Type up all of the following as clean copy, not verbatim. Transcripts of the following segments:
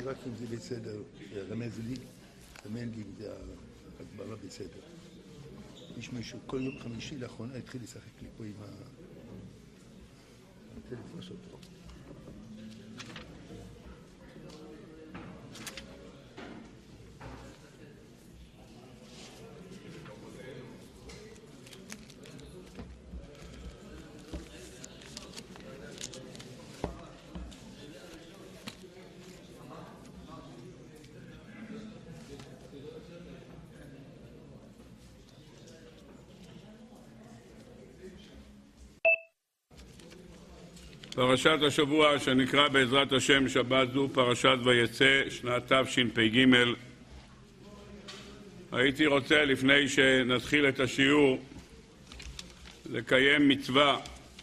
רק אם זה בסדר, רמז לי, רמז לי אם זה הגברה בסדר. יש מישהו, כל יום חמישי לאחרונה התחיל לשחק לי פה עם הטלפון שלו. פרשת השבוע שנקרא בעזרת השם שבת זו פרשת ויצא שנת תשפ"ג. הייתי רוצה לפני שנתחיל את השיעור לקיים מצווה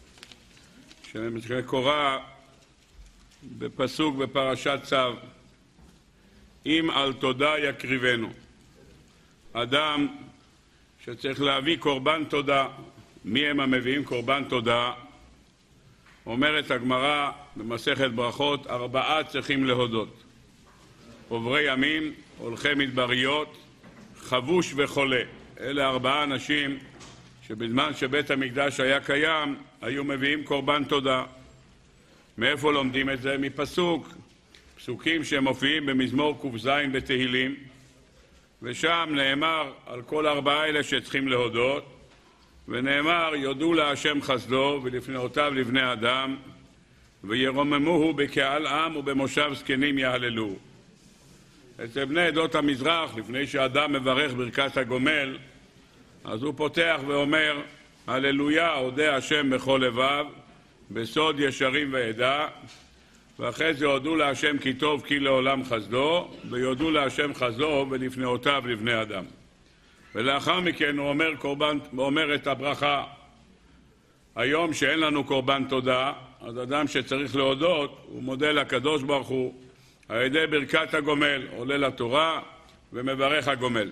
שקורה בפסוק בפרשת צו, אם על תודה יקריבנו. אדם שצריך להביא קורבן תודה. מי הם המביאים קורבן תודה? אומרת הגמרא במסכת ברכות, 4 צריכים להודות: עוברי ימים, הולכי מדבריות, חבוש וחולה. אלה 4 אנשים שבזמן שבית המקדש היה קיים היו מביאים קורבן תודה. מאיפה לומדים את זה? פסוקים שמופיעים במזמור ק"ז בתהילים, ושם נאמר על כל 4 האלה שצריכים להודות, ונאמר יודו להשם חסדו ולפניותיו לבני אדם וירוממוהו בקהל עם ובמושב זקנים יהללו. אצל בני עדות המזרח, לפני שאדם מברך ברכת הגומל, אז הוא פותח ואומר הללויה אודה השם בכל לבב בסוד ישרים ועדה, ואחרי זה יודו להשם כי טוב כי לעולם חסדו, ויודו להשם חסדו ולפניותיו לבני אדם. ולאחר מכן הוא אומר את הברכה. היום שאין לנו קורבן תודה, אז אדם שצריך להודות, הוא מודה לקדוש ברוך הוא על ידי ברכת הגומל, עולה לתורה ומברך הגומל.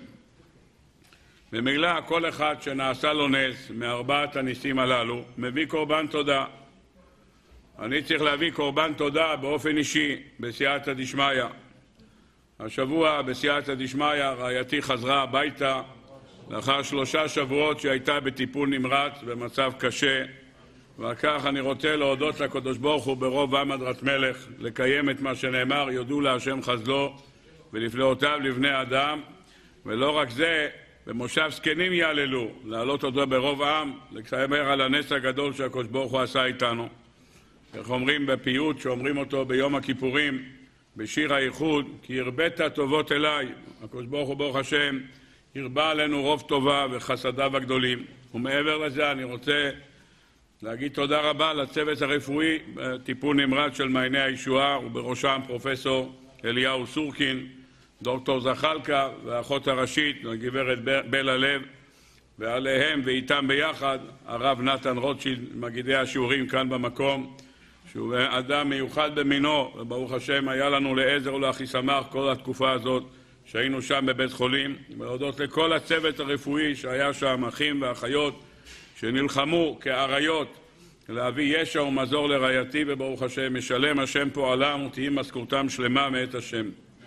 במגלה כל אחד שנעשה לו נס מ4 הניסים הללו מביא קורבן תודה. אני צריך להביא קורבן תודה באופן אישי בסייעתא דשמיא. השבוע בסייעתא דשמיא רעייתי חזרה הביתה לאחר 3 שבועות שהייתה בטיפול נמרץ במצב קשה, ועל כך אני רוצה להודות לקדוש ברוך הוא ברוב עם הדרת מלך לקיים את מה שנאמר יודו להשם חסדו ולפניותיו לבני אדם. ולא רק זה, במושב זקנים יהללו, להעלות אותו ברוב עם, לקיימר על הנס הגדול שהקדוש ברוך הוא עשה איתנו. איך אומרים בפיוט שאומרים אותו ביום הכיפורים בשיר הייחוד, כי הרבית טובות אליי, הקדוש ברוך הוא ברוך השם הרבה עלינו רוב טובה וחסדיו הגדולים. ומעבר לזה אני רוצה להגיד תודה רבה לצוות הרפואי טיפול נמרץ של מעייני הישועה, ובראשם פרופסור אליהו סורקין, דוקטור זחלקה והאחות הראשית הגברת בלה לב, ועליהם ואיתם ביחד הרב נתן רוטשילד מגידי השיעורים כאן במקום, שהוא אדם מיוחד במינו, וברוך השם היה לנו לעזר ולאחיסמך כל התקופה הזאת שהיינו שם בבית חולים. ולהודות לכל הצוות הרפואי שהיה שם, אחים ואחיות שנלחמו כאריות להביא ישע ומזור לרעייתי, וברוך השם משלם השם פועלם ותהי משכורתם שלמה מאת השם.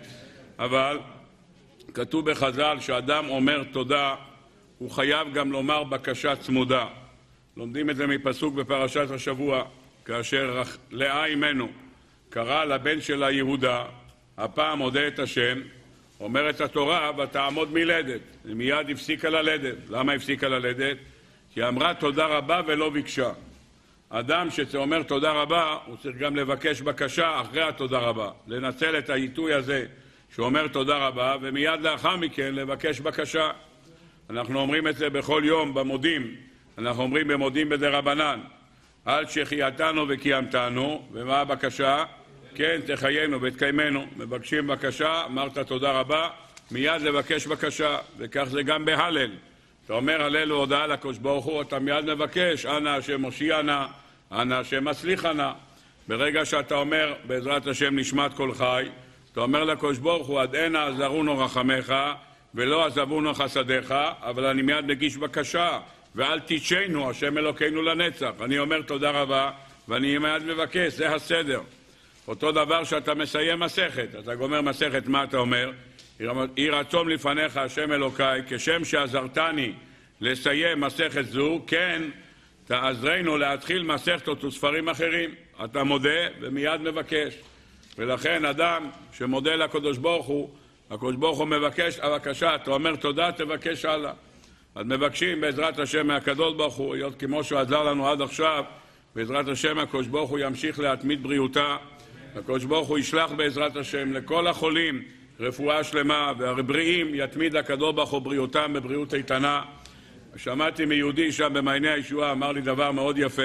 אבל כתוב בחז"ל שאדם אומר תודה הוא חייב גם לומר בקשה צמודה. לומדים את זה מפסוק בפרשת השבוע, כאשר לאה אמנו קרא לבן שלה יהודה, הפעם הודה את השם, אומרת התורה ותעמוד מלדת. מיד הפסיקה ללדת. למה הפסיקה ללדת? כי אמרה תודה רבה ולא ביקשה. אדם שאומר תודה רבה הוא צריך גם לבקש בקשה אחרי התודה רבה, לנצל את העיתוי הזה שאומר תודה רבה ומיד לאחר מכן לבקש בקשה. אנחנו אומרים את זה בכל יום במודים, אנחנו אומרים במודים בדרבנן על שהחייתנו וקיימתנו. ומה הבקשה? כן תחיינו ותקיימנו. מבקשים בקשה, אמרת תודה רבה, מיד לבקש בקשה. וכך זה גם בהלל. אתה אומר הלל והודעה לקדוש ברוך הוא, אתה מיד מבקש אנא השם מושיענה, אנא השם מצליחנה. ברגע שאתה אומר בעזרת השם נשמת כל חי, אתה אומר לקדוש ברוך הוא עד הנה עזרונו רחמך ולא עזבונו חסדיך, אבל אני מיד מגיש בקשה ואל תישנו השם אלוקינו לנצח. אני אומר תודה רבה ואני מיד מבקש, זה הסדר. אותו דבר שאתה מסיים מסכת. אתה גומר מסכת, מה אתה אומר? יהי רצון לפניך השם אלוקיי, כשם שעזרתני לסיים מסכת זו, כן תעזרנו להתחיל מסכתות וספרים אחרים. אתה מודה ומיד מבקש. ולכן אדם שמודה לקדוש ברוך הוא, הקדוש ברוך הוא מבקש, הבקשה, אתה אומר תודה, תבקש הלאה. אז מבקשים בעזרת השם מהקדוש ברוך הוא, להיות כמו שהוא עזר לנו עד עכשיו, בעזרת השם הקדוש ברוך הוא ימשיך להתמיד בריאותה, הקדוש ברוך הוא ישלח בעזרת השם לכל החולים רפואה שלמה, והבריאים יתמיד הקדוש ברוך הוא בריאותם בבריאות איתנה. שמעתי מיהודי שם במעייני הישועה, אמר לי דבר מאוד יפה.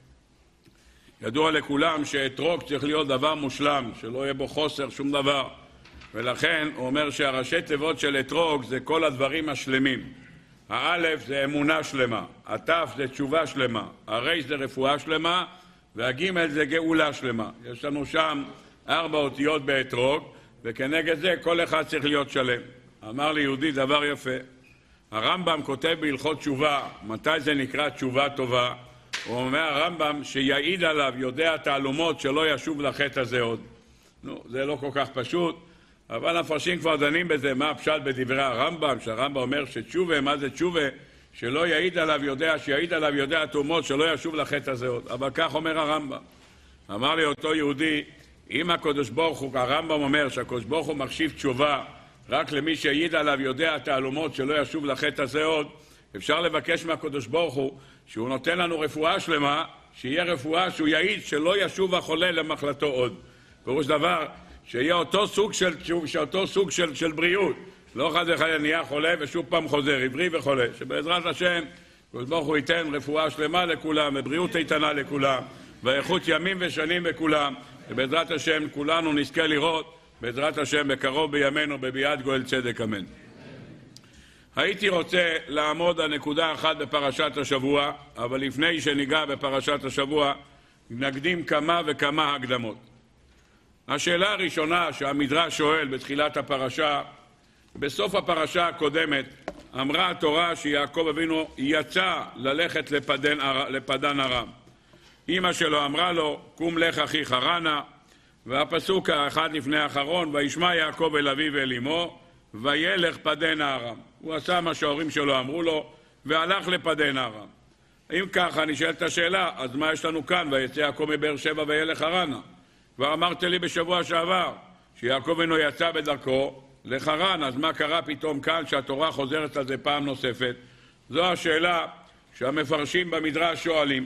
ידוע לכולם שאתרוג צריך להיות דבר מושלם, שלא יהיה בו חוסר שום דבר. ולכן הוא אומר שהראשי תיבות של אתרוג זה כל הדברים השלמים. האלף זה אמונה שלמה, התף זה תשובה שלמה, הרי זה רפואה שלמה, והגימל זה גאולה שלמה. יש לנו שם 4 אותיות באתרוג, וכנגד זה כל אחד צריך להיות שלם. אמר לי יהודי דבר יפה. הרמב"ם כותב בהלכות תשובה, מתי זה נקרא תשובה טובה? הוא אומר הרמב"ם שיעיד עליו יודע תעלומות שלא ישוב לחטא הזה עוד. זה לא כל כך פשוט, אבל המפרשים כבר דנים בזה, מה הפשט בדברי הרמב"ם, שהרמב"ם אומר שתשובה, מה זה תשובה? שלא יעיד עליו יודע, שיעיד עליו יודע תעלומות שלא ישוב לחטא הזה עוד. אבל כך אומר הרמב"ם. אמר לי אותו יהודי, אם הקדוש ברוך הוא, הרמב"ם אומר שהקדוש ברוך הוא מחשיב תשובה רק למי שיעיד עליו יודע תעלומות שלא ישוב לחטא הזה עוד, אפשר לבקש מהקדוש ברוך הוא שהוא נותן לנו רפואה שלמה, שיהיה רפואה שהוא יעיד שלא ישוב החולה למחלתו עוד. פירוש דבר, שיהיה אותו סוג של בריאות. לא חד וחלילה נהיה חולה ושוב פעם חוזר, עברי וחולה. שבעזרת השם, הקדוש ברוך הוא ייתן רפואה שלמה לכולם, ובריאות איתנה לכולם, ואיכות ימים ושנים לכולם. ובעזרת השם כולנו נזכה לראות, בעזרת השם בקרוב בימינו, בביאת גואל צדק אמן. הייתי רוצה לעמוד על נקודה אחת בפרשת השבוע, אבל לפני שניגע בפרשת השבוע, נקדים כמה וכמה הקדמות. השאלה הראשונה שהמדרש שואל בתחילת הפרשה, בסוף הפרשה הקודמת, אמרה התורה שיעקב אבינו יצא ללכת לפדן ארם. אמא שלו אמרה לו, קום לך אחי חרנה, והפסוק האחד לפני האחרון, וישמע יעקב אל אביו ואל אמו, וילך פדן ארם. הוא עשה מה שההורים שלו אמרו לו, והלך לפדן ארם. אם ככה נשאלת השאלה, אז מה יש לנו כאן? ויצא יעקב מבאר שבע וילך חרנה. כבר אמרת לי בשבוע שעבר, שיעקב אבינו יצא בדרכו לחרן, אז מה קרה פתאום כאן שהתורה חוזרת על זה פעם נוספת? זו השאלה שהמפרשים במדרש שואלים,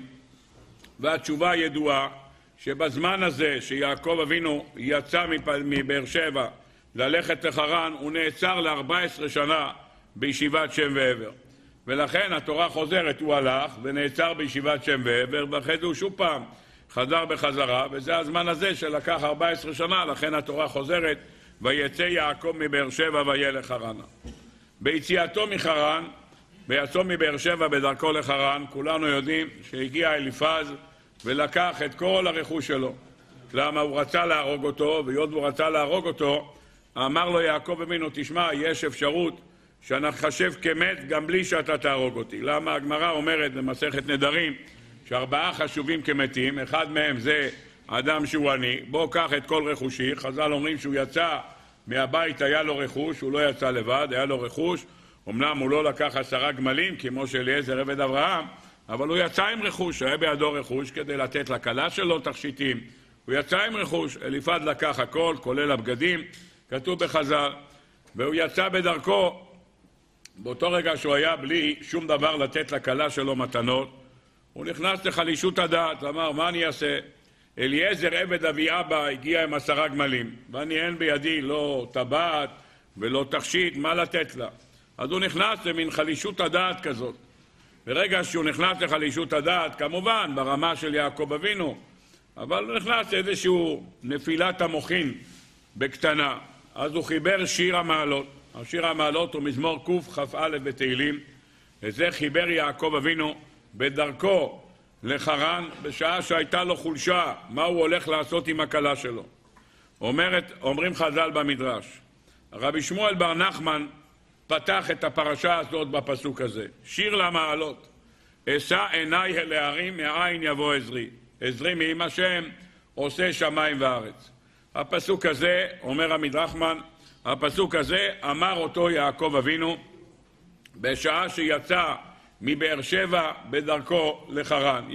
והתשובה ידועה, שבזמן הזה שיעקב אבינו יצא מבאר שבע ללכת לחרן, הוא נעצר ל-14 שנה בישיבת שם ועבר. ולכן התורה חוזרת, הוא הלך ונעצר בישיבת שם ועבר, ואחרי זה הוא שוב פעם חזר בחזרה, וזה הזמן הזה שלקח 14 שנה, לכן התורה חוזרת, ויצא יעקב מבאר שבע וילך חרנה. ביציאתו מחרן, ביצאו מבאר שבע בדרכו לחרן, כולנו יודעים שהגיע אליפז ולקח את כל הרכוש שלו. למה? הוא רצה להרוג אותו, והיות הוא רצה להרוג אותו, אמר לו יעקב אבינו, תשמע, יש אפשרות שנחשב כמת גם בלי שאתה תהרוג אותי. למה? הגמרא אומרת במסכת נדרים, ש4 חשובים כמתים, אחד מהם זה אדם שהוא עני, בוא קח את כל רכושי. חז"ל אומרים שהוא יצא מהבית, היה לו רכוש, הוא לא יצא לבד, היה לו רכוש, אמנם הוא לא לקח 10 גמלים כמו שאליעזר עבד אברהם, אבל הוא יצא עם רכוש, היה בידו רכוש כדי לתת לכלה שלו תכשיטים, הוא יצא עם רכוש, אליפז לקח הכל, כולל הבגדים, כתוב בחז"ל, והוא יצא בדרכו, באותו רגע שהוא היה בלי שום דבר לתת לכלה שלו מתנות, הוא נכנס לחלישות הדעת, אמר, מה אני אעשה? אליעזר עבד אבי אבא הגיע עם 10 גמלים, ואני אין בידי לא טבעת ולא תכשיט, מה לתת לה? אז הוא נכנס למין חלישות הדעת כזאת. ברגע שהוא נכנס לחלישות הדעת, כמובן ברמה של יעקב אבינו, אבל הוא נכנס לאיזשהו נפילת המוחין בקטנה. אז הוא חיבר שיר המעלות. השיר המעלות הוא מזמור קכ"א בתהילים. וזה חיבר יעקב אבינו בדרכו לחרן, בשעה שהייתה לו חולשה, מה הוא הולך לעשות עם הכלה שלו. אומרים חז"ל במדרש, רבי שמואל בר נחמן פתח את הפרשה הזאת בפסוק הזה. שיר למעלות, אשא עיניי אל ההרים, מאין יבוא עזרי. עזרי מעם השם, עושה שמיים וארץ. הפסוק הזה, אומר המדרחמן, הפסוק הזה אמר אותו יעקב אבינו בשעה שיצא מבאר שבע בדרכו לחרן.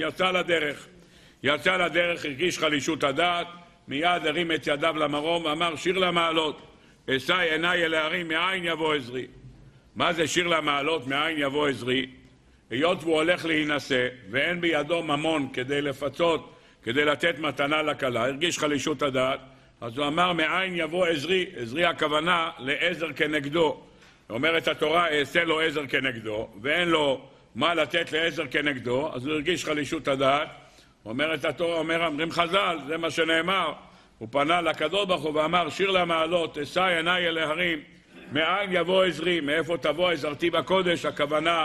יצא לדרך, הרגיש חלישות הדעת, מיד הרים את ידיו למרום ואמר שיר למעלות, אשא עיניי אל ההרים מאין יבוא עזרי. מה זה שיר למעלות מאין יבוא עזרי? היות והוא הולך להינשא ואין בידו ממון כדי לפצות, כדי לתת מתנה לכלה, הרגיש חלישות הדעת, אז הוא אמר מאין יבוא עזרי. עזרי הכוונה לעזר כנגדו. אומרת התורה אעשה לו עזר כנגדו, ואין לו מה לתת לעזר כנגדו, אז הוא הרגיש חלישות הדעת. אומרת התורה, אומרים חז"ל, זה מה שנאמר, הוא פנה לקדוש ברוך הוא ואמר שיר למעלות, אשא עיניי אל ההרים מאין יבוא עזרי. מאיפה תבוא עזרתי בקודש? הכוונה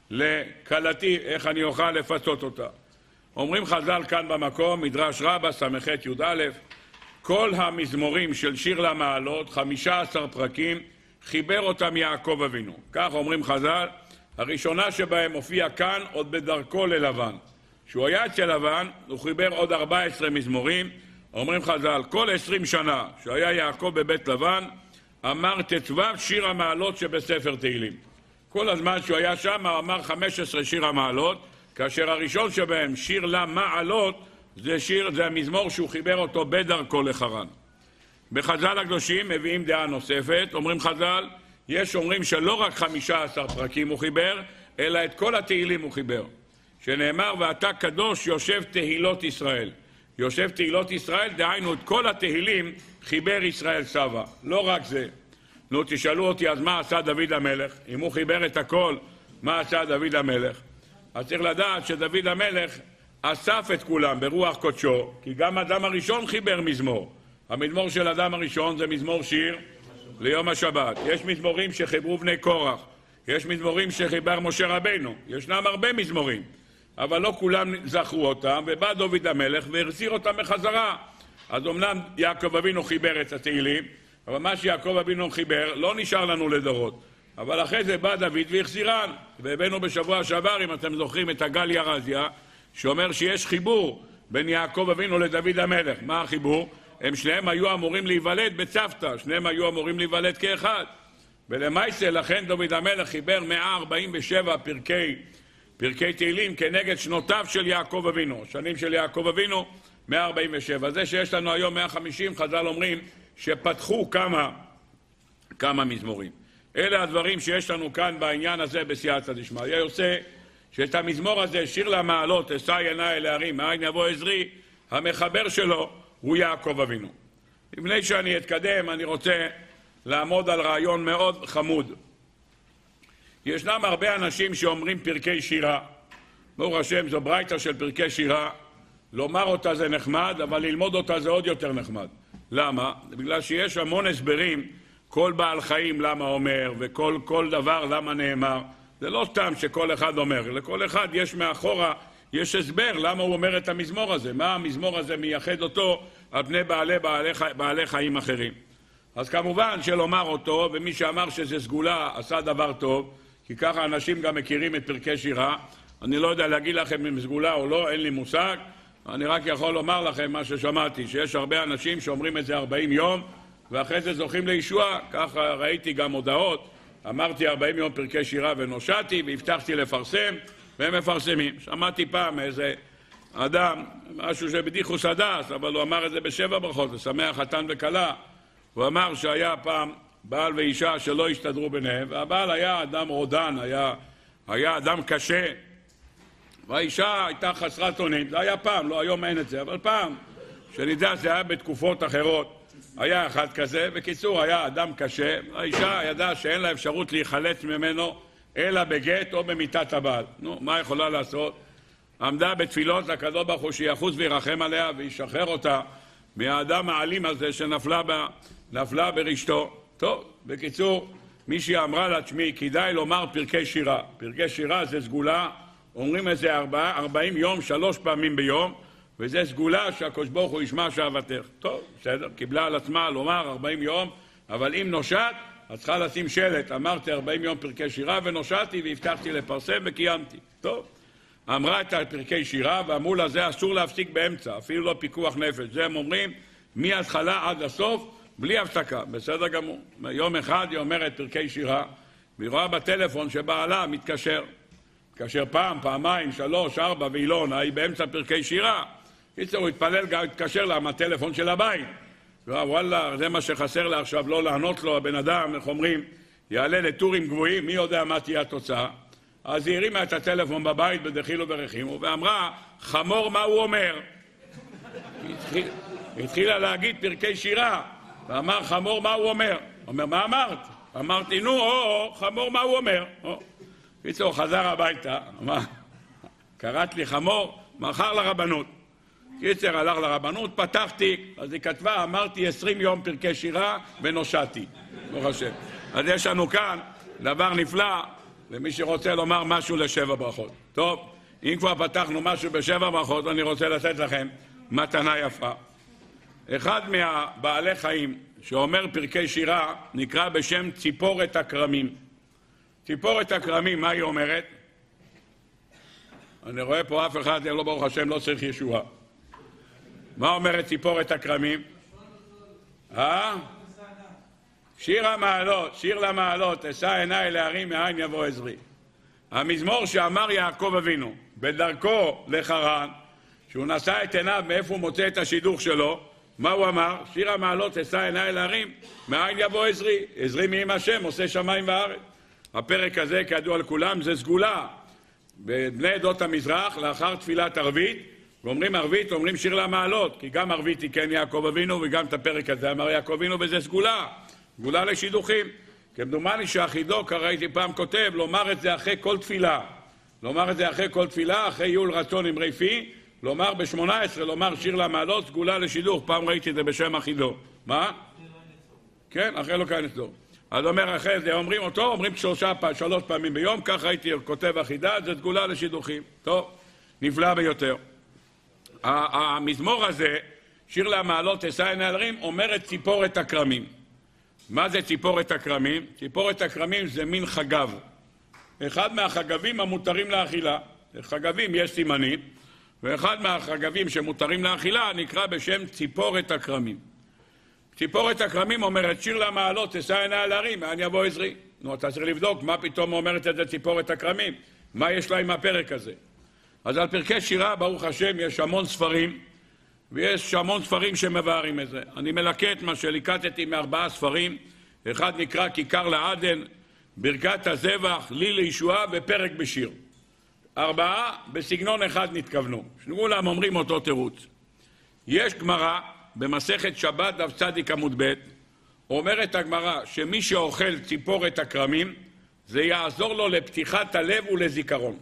לכלתי, איך אני אוכל לפצות אותה. אומרים חז"ל כאן במקום, מדרש רבה סמ"ח י"א, כל המזמורים של שיר למעלות, 15 פרקים, חיבר אותם יעקב אבינו. כך אומרים חז"ל, הראשונה שבהם הופיעה כאן עוד בדרכו ללבן. כשהוא היה אצל לבן, הוא חיבר עוד 14 מזמורים. אומרים חז"ל, כל 20 שנה שהיה יעקב בבית לבן, אמר ט"ו שיר המעלות שבספר תהילים. כל הזמן שהוא היה שם, אמר 15 שיר המעלות, כאשר הראשון שבהם, שיר למעלות, זה המזמור שהוא חיבר אותו בדרכו לחרן. בחז"ל הקדושים מביאים דעה נוספת, אומרים חז"ל, יש אומרים שלא רק 15 פרקים הוא חיבר, אלא את כל התהילים הוא חיבר. שנאמר, ואתה קדוש יושב תהילות ישראל. יושב תהילות ישראל, דהיינו את כל התהילים חיבר ישראל סבא. לא רק זה. נו, תשאלו אותי, אז מה עשה דוד המלך? אם הוא חיבר את הכל, מה עשה דוד המלך? אז צריך לדעת שדוד המלך אסף את כולם ברוח קודשו, כי גם אדם הראשון חיבר מזמור. המזמור של אדם הראשון זה מזמור שיר ליום השבת. יש מזמורים שחיברו בני קורח, יש מזמורים שחיבר משה רבנו, ישנם הרבה מזמורים, אבל לא כולם זכרו אותם, ובא דוד המלך והחזיר אותם בחזרה. אז אמנם יעקב אבינו חיבר את התהילים, אבל מה שיעקב אבינו חיבר לא נשאר לנו לדורות. אבל אחרי זה בא דוד והחזירן, והבאנו בשבוע שעבר, אם אתם זוכרים, את הגליה רזיה, שאומר שיש חיבור בין יעקב אבינו לדוד המלך. מה החיבור? הם שניהם היו אמורים להיוולד בצוותא, שניהם היו אמורים להיוולד כאחד. ולמעשה, לכן דוד המלך חיבר 147 פרקי תהילים כנגד שנותיו של יעקב אבינו. שנים של יעקב אבינו, 147. זה שיש לנו היום 150, חז"ל אומרים שפתחו כמה מזמורים. אלה הדברים שיש לנו כאן בעניין הזה בסייעתא דשמיא. יוצא שאת המזמור הזה, שיר למעלות, אשא עיניי אל ההרים מאין יבוא עזרי, המחבר שלו הוא יעקב אבינו. לפני שאני אתקדם, אני רוצה לעמוד על רעיון מאוד חמוד. ישנם הרבה אנשים שאומרים פרקי שירה. ברוך השם, זו ברייתא של פרקי שירה. לומר אותה זה נחמד, אבל ללמוד אותה זה עוד יותר נחמד. למה? בגלל שיש המון הסברים, כל בעל חיים למה אומר, וכל דבר למה נאמר. זה לא סתם שכל אחד אומר, לכל אחד יש מאחורה, יש הסבר למה הוא אומר את המזמור הזה, מה המזמור הזה מייחד אותו על פני בעלי חיים אחרים. אז כמובן שלומר אותו, ומי שאמר שזה סגולה עשה דבר טוב, כי ככה אנשים גם מכירים את פרקי שירה. אני לא יודע להגיד לכם אם סגולה או לא, אין לי מושג. אני רק יכול לומר לכם מה ששמעתי, שיש הרבה אנשים שאומרים את זה 40 יום, ואחרי זה זוכים לישוע. ככה ראיתי גם הודעות, אמרתי 40 יום פרקי שירה ונושעתי, והבטחתי לפרסם, והם מפרסמים. שמעתי פעם איזה אדם, משהו שבדיחוס הדס, אבל הוא אמר את זה ב7 ברכות, לשמח חתן וכלה. הוא אמר שהיה פעם בעל ואישה שלא השתדרו ביניהם, והבעל היה אדם רודן, היה אדם קשה, והאישה הייתה חסרת אונים. זה היה פעם, לא היום אין את זה, אבל פעם, שנדע זה היה בתקופות אחרות. היה אחד כזה, בקיצור היה אדם קשה, האישה ידעה שאין לה אפשרות להיחלץ ממנו, אלא בגט או במיטת הבעל. נו, מה יכולה לעשות? עמדה בתפילות לקדוש ברוך הוא שיחוס וירחם עליה וישחרר אותה מהאדם האלים הזה שנפלה ברשתו. טוב, בקיצור, מישהי אמרה לה, תשמעי, כדאי לומר פרקי שירה. פרקי שירה זה סגולה, אומרים את זה 40 יום, 3 פעמים ביום, וזה סגולה שהקדוש ברוך הוא ישמע שאהבתך. טוב, בסדר, קיבלה על עצמה לומר 40 יום, אבל אם נושעת, אז צריכה לשים שלט. אמרתי 40 יום פרקי שירה ונושעתי והבטחתי לפרסם וקיימתי. טוב, אמרה את פרקי שירה, ואמרו לה, זה אסור להפסיק באמצע, אפילו לא פיקוח נפש. זה הם אומרים, מההתחלה עד הסוף, בלי הפסקה, בסדר גמור. יום אחד היא אומרת פרקי שירה, והיא רואה בטלפון שבעלה מתקשר. מתקשר פעם, פעמיים, 3, 4, והיא לא עונה, היא באמצע פרקי שירה. הוא התפלל גם, התקשר לה מהטלפון של הבית. וואלה, זה מה שחסר לה עכשיו, לא לענות לו, הבן אדם, איך אומרים, יעלה לטורים גבוהים, מי יודע מה תהיה התוצאה. אז היא הרימה את הטלפון בבית בדחילו ורחימו, ואמרה, חמור מה הוא אומר. היא התחילה להגיד פרקי שירה, ואמר, חמור מה הוא אומר. אומר, מה אמרת? אמרתי, נו, חמור מה הוא אומר. קיצור, חזר הביתה, אמר, קראת לי חמור, מחר לרבנות. קיצר הלך לרבנות, פתחתי, אז היא כתבה, אמרתי 20 יום פרקי שירה ונושעתי. ברוך השם. אז יש לנו כאן דבר נפלא, למי שרוצה לומר משהו לשבע ברכות. טוב, אם כבר פתחנו משהו בשבע ברכות, אני רוצה לתת לכם מתנה יפה. אחד מהבעלי חיים שאומר פרקי שירה נקרא בשם ציפורת הכרמים. ציפורת הכרמים, מה היא אומרת? אני רואה פה אף אחד, לא ברוך השם, לא צריך ישועה. מה אומרת ציפורת הכרמים? שיר המעלות, שיר למעלות, אשא עיניי להרים מאין יבוא עזרי. המזמור שאמר יעקב אבינו בדרכו לחרן, שהוא נשא את עיניו מאיפה הוא מוצא את השידוך שלו, מה הוא אמר? שיר המעלות, אשא עיניי להרים מאין יבוא עזרי. עזרי מעם השם, עושה שמיים וארץ. הפרק הזה, כידוע לכולם, זה סגולה. בבני עדות המזרח, לאחר תפילת ערבית, ואומרים ערבית, אומרים שיר למעלות, כי גם ערבית היא כן יעקב אבינו, וגם את הפרק הזה אמר יעקב אבינו, וזה סגולה. סגולה לשידוכים. כמדומני שהחידו, ראיתי פעם כותב, לומר את זה אחרי כל תפילה. לומר את זה אחרי כל תפילה, אחרי יול רצון אמרי פי, לומר ב-18, לומר שיר למעלות, סגולה לשידוך. פעם ראיתי את זה בשם החידו. מה? כן, אחרי לא כאן נסדור. אז אומר אחרי זה, אומרים אותו, אומרים 3 פעמים ביום, כך ראיתי כותב החידה, זה סגולה לשידוכים. טוב, נפלא ביותר. המזמור הזה, שיר למעלות, אשא עיניי להרים, אומרת ציפורת הכרמים. מה זה ציפורת הכרמים? ציפורת הכרמים זה מין חגב. אחד מהחגבים המותרים לאכילה. חגבים יש סימנים, ואחד מהחגבים שמותרים לאכילה נקרא בשם ציפורת הכרמים. ציפורת הכרמים אומרת שיר למעלות, אשא עיניי להרים, מאין יבוא עזרי. נו, אתה צריך לבדוק מה פתאום אומרת את זה ציפורת הכרמים. מה יש לה עם הפרק הזה? אז על פרקי שירה, ברוך השם, יש המון ספרים, ויש המון ספרים שמבארים את זה. אני מלקט מה שליקטתי מ4 ספרים, אחד נקרא כיכר לעדן, ברכת הזבח, לי לישועה ופרק בשיר. 4 בסגנון אחד נתכוונו. כולם אומרים אותו תירוץ. יש גמרא במסכת שבת דף צדיק עמוד ב', אומרת הגמרא שמי שאוכל ציפורת הכרמים, זה יעזור לו לפתיחת הלב ולזיכרון.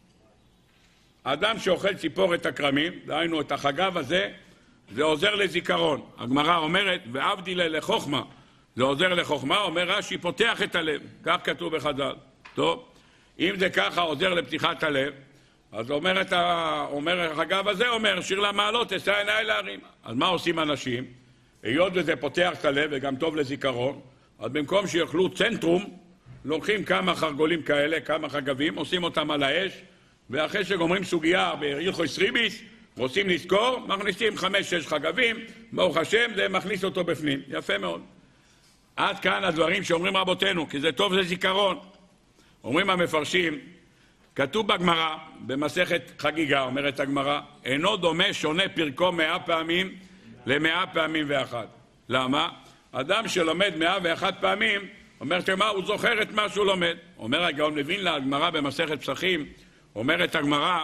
האדם שאוכל ציפורת הכרמים, דהיינו את החגב הזה, זה עוזר לזיכרון. הגמרא אומרת, ועבדילה לחוכמה, זה עוזר לחוכמה, אומר רש"י, פותח את הלב. כך כתוב בחז"ל. טוב, אם זה ככה עוזר לפתיחת הלב, אז אומר החגב הזה, אומר, שיר למעלות, אשא עיניי להרים. אז מה עושים אנשים? היות וזה פותח את הלב וגם טוב לזיכרון, אז במקום שיאכלו צנטרום, לוקחים כמה חרגולים כאלה, כמה חגבים, עושים אותם על האש, ואחרי שגומרים סוגיה בהלכות ריביס, רוצים לזכור, מכניסים 5-6 חגבים, ברוך השם, זה מכניס אותו בפנים. יפה מאוד. עד כאן הדברים שאומרים רבותינו, כי זה טוב לזיכרון. אומרים המפרשים, כתוב בגמרא, במסכת חגיגה, אומרת הגמרא, אינו דומה שונה פרקו 100 פעמים ל100 פעמים ואחת. למה? אדם שלומד 101 פעמים, אומר שמה, הוא זוכר את מה שהוא לומד. אומר הגאון מווילנה, הגמרא במסכת פסחים, אומרת הגמרא,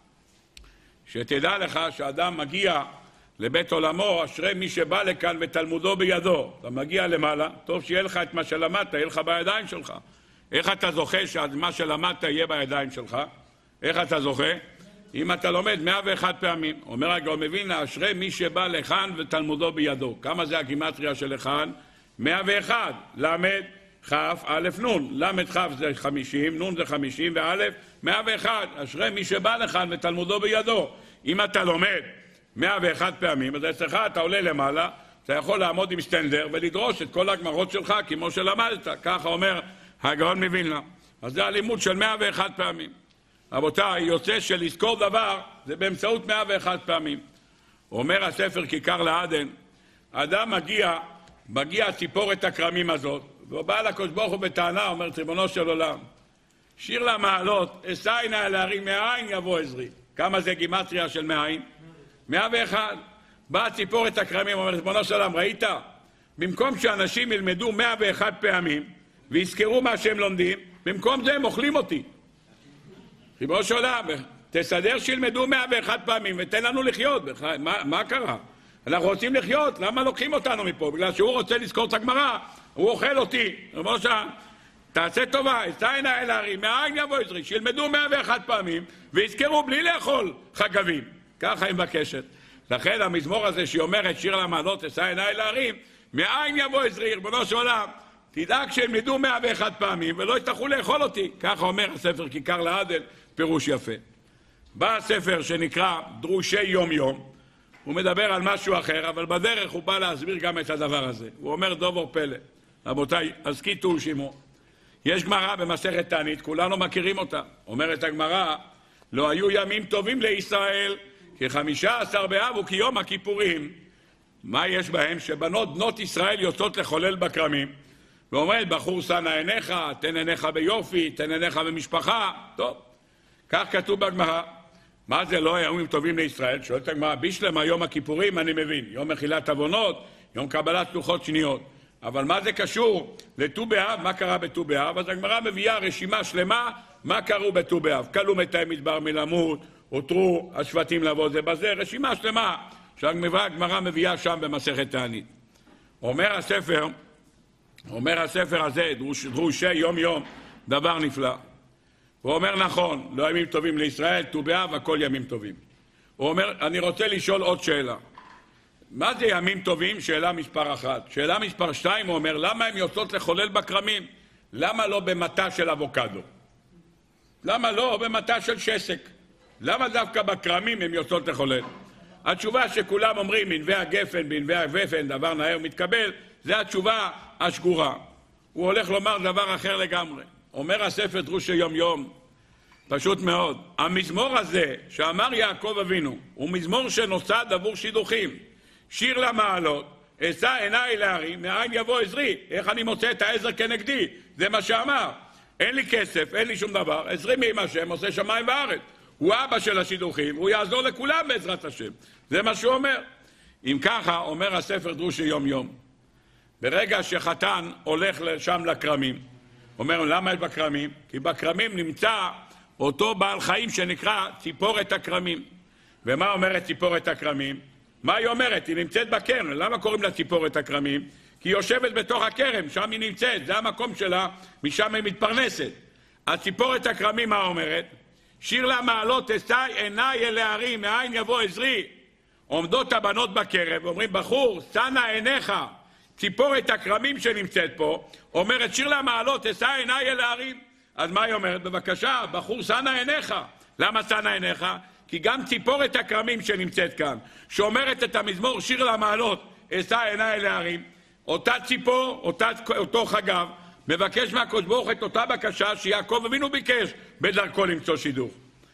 שתדע לך שאדם מגיע לבית עולמו, אשרי מי שבא לכאן ותלמודו בידו. אתה מגיע למעלה, טוב שיהיה לך את מה שלמדת, יהיה לך בידיים שלך. איך אתה זוכה שמה שלמדת יהיה בידיים שלך? איך אתה זוכה? אם אתה לומד 101 פעמים. אומר הגאון מווילנה, אשרי מי שבא לכאן ותלמודו בידו. כמה זה הגימטריה של לכאן? 101. למד, כף, א', נון. למד כף זה 50, נון זה 50 וא', 101. אשרי מי שבא לכאן ותלמודו בידו. אם אתה לומד 101 פעמים, אז אצלך אתה עולה למעלה, אתה יכול לעמוד עם סטנדר ולדרוש את כל הגמרות שלך כמו שלמדת. ככה אומר הגאון מווילנה. אז זה הלימוד של 101 פעמים. רבותיי, יוצא שלזכור דבר זה באמצעות 101 פעמים. אומר הספר כיכר לעדן, האדם מגיע ציפורת הכרמים הזאת, ובא לקדוש ברוך הוא בטענה, אומר ריבונו של עולם, שיר למעלות, אשא עיני אל ההרים, מאין יבוא עזרי. כמה זה גימטריה של מאין? 101. באה ציפורת הכרמים, אומר ריבונו של עולם, ראית? במקום שאנשים ילמדו 101 פעמים, ויזכרו מה שהם לומדים, במקום זה הם אוכלים אותי. ריבונו של עולם, תסדר שילמדו 101 פעמים, ותן לנו לחיות. מה קרה? אנחנו רוצים לחיות, למה לוקחים אותנו מפה? בגלל שהוא רוצה לזכור את הגמרא, הוא אוכל אותי. ריבונו של עולם, תעשה טובה, אשא עיני אל ההרים, מאין יבוא עזרי, שילמדו 101 פעמים, ויזכרו בלי לאכול חגבים. ככה היא מבקשת. לכן המזמור הזה שהיא אומרת, שיר למעלות, אשא עיני אל ההרים, מאין יבוא עזרי, ריבונו של עולם, תדאג שילמדו 101 פעמים, ולא יצטרכו לאכול אותי. ככה אומר הספר כיכר לעדן, פירוש יפה. בא הספר שנקרא דרושי יום יום, הוא מדבר על משהו אחר, אבל בדרך הוא בא להסביר גם את הדבר הזה. הוא אומר דובר פלא. רבותיי, הסכיתו ושמעו. יש גמרא במסכת תענית, כולנו מכירים אותה. אומרת הגמרא, לא היו ימים טובים לישראל, כ15 באב וכיום הכיפורים. מה יש בהם? בנות ישראל יוצאות לחולל בכרמים. ואומרת, בחור שנא עיניך, תן עיניך ביופי, תן עיניך במשפחה. טוב, כך כתוב בגמרא. מה זה לא ימים טובים לישראל? שואלת הגמרא, בשלם היום הכיפורים אני מבין. יום מחילת עוונות, יום קבלת לוחות שניות. אבל מה זה קשור לט"ו באב? מה קרה בט"ו באב? אז הגמרא מביאה רשימה שלמה מה קרו בט"ו באב. כלו מתי מדבר מלמות, הותרו השבטים לבוא זה בזה, רשימה שלמה שהגמרא מביאה שם במסכת תענית. אומר הספר הזה, דרושי יום יום, דבר נפלא. הוא אומר נכון, לא ימים טובים לישראל, ט"ו באב, הכל ימים טובים. הוא אומר, אני רוצה לשאול עוד שאלה. מה זה ימים טובים? שאלה מספר 1. שאלה מספר 2, הוא אומר, למה הם יוצאות לחולל בכרמים? למה לא במטה של אבוקדו? למה לא במטה של שסק? למה דווקא בכרמים הם יוצאות לחולל? התשובה שכולם אומרים, בנבי הגפן, בנבי הגפן, דבר נהר מתקבל, זה התשובה השגורה. הוא הולך לומר דבר אחר לגמרי. אומר הספר דרושי יום יום, פשוט מאוד, המזמור הזה שאמר יעקב אבינו, הוא מזמור שנוסד עבור שידוכים. שיר למעלות, אשא עיני אל ההרים, מאין יבוא עזרי. איך אני מוצא את העזר כנגדי? זה מה שאמר. אין לי כסף, אין לי שום דבר. עזרי מעם השם עושה שמיים וארץ. הוא אבא של השידוכים, הוא יעזור לכולם בעזרת השם. זה מה שהוא אומר. אם ככה, אומר הספר דרושי יום יום, ברגע שחתן הולך שם לכרמים, אומר, למה יש בכרמים? כי בכרמים נמצא אותו בעל חיים שנקרא ציפורת הכרמים. ומה אומרת ציפורת הכרמים? מה היא אומרת? היא נמצאת בכרם. למה קוראים לה ציפורת הכרמים? כי היא יושבת בתוך הכרם, שם היא נמצאת, זה המקום שלה, משם היא מתפרנסת. הציפורת הכרמים מה אומרת? שיר למעלות, אשא עיני אל ההרים, מאין יבוא עזרי. עומדות הבנות בכרם ואומרים, בחור, שנא עיניך. ציפורת הכרמים שנמצאת פה אומרת, שיר למעלות, אשא עיני אל ההרים. אז מה היא אומרת? בבקשה, בחור, שנא עיניך. למה שנא עיניך? כי גם ציפורת הכרמים שנמצאת כאן, שאומרת את המזמור שיר למעלות, אשא עיני אל ההרים, אותה ציפור, אותו חגב, מבקש מהקדוש ברוך הוא את אותה בקשה שיעקב אבינו ביקש בדרכו למצוא שידוך.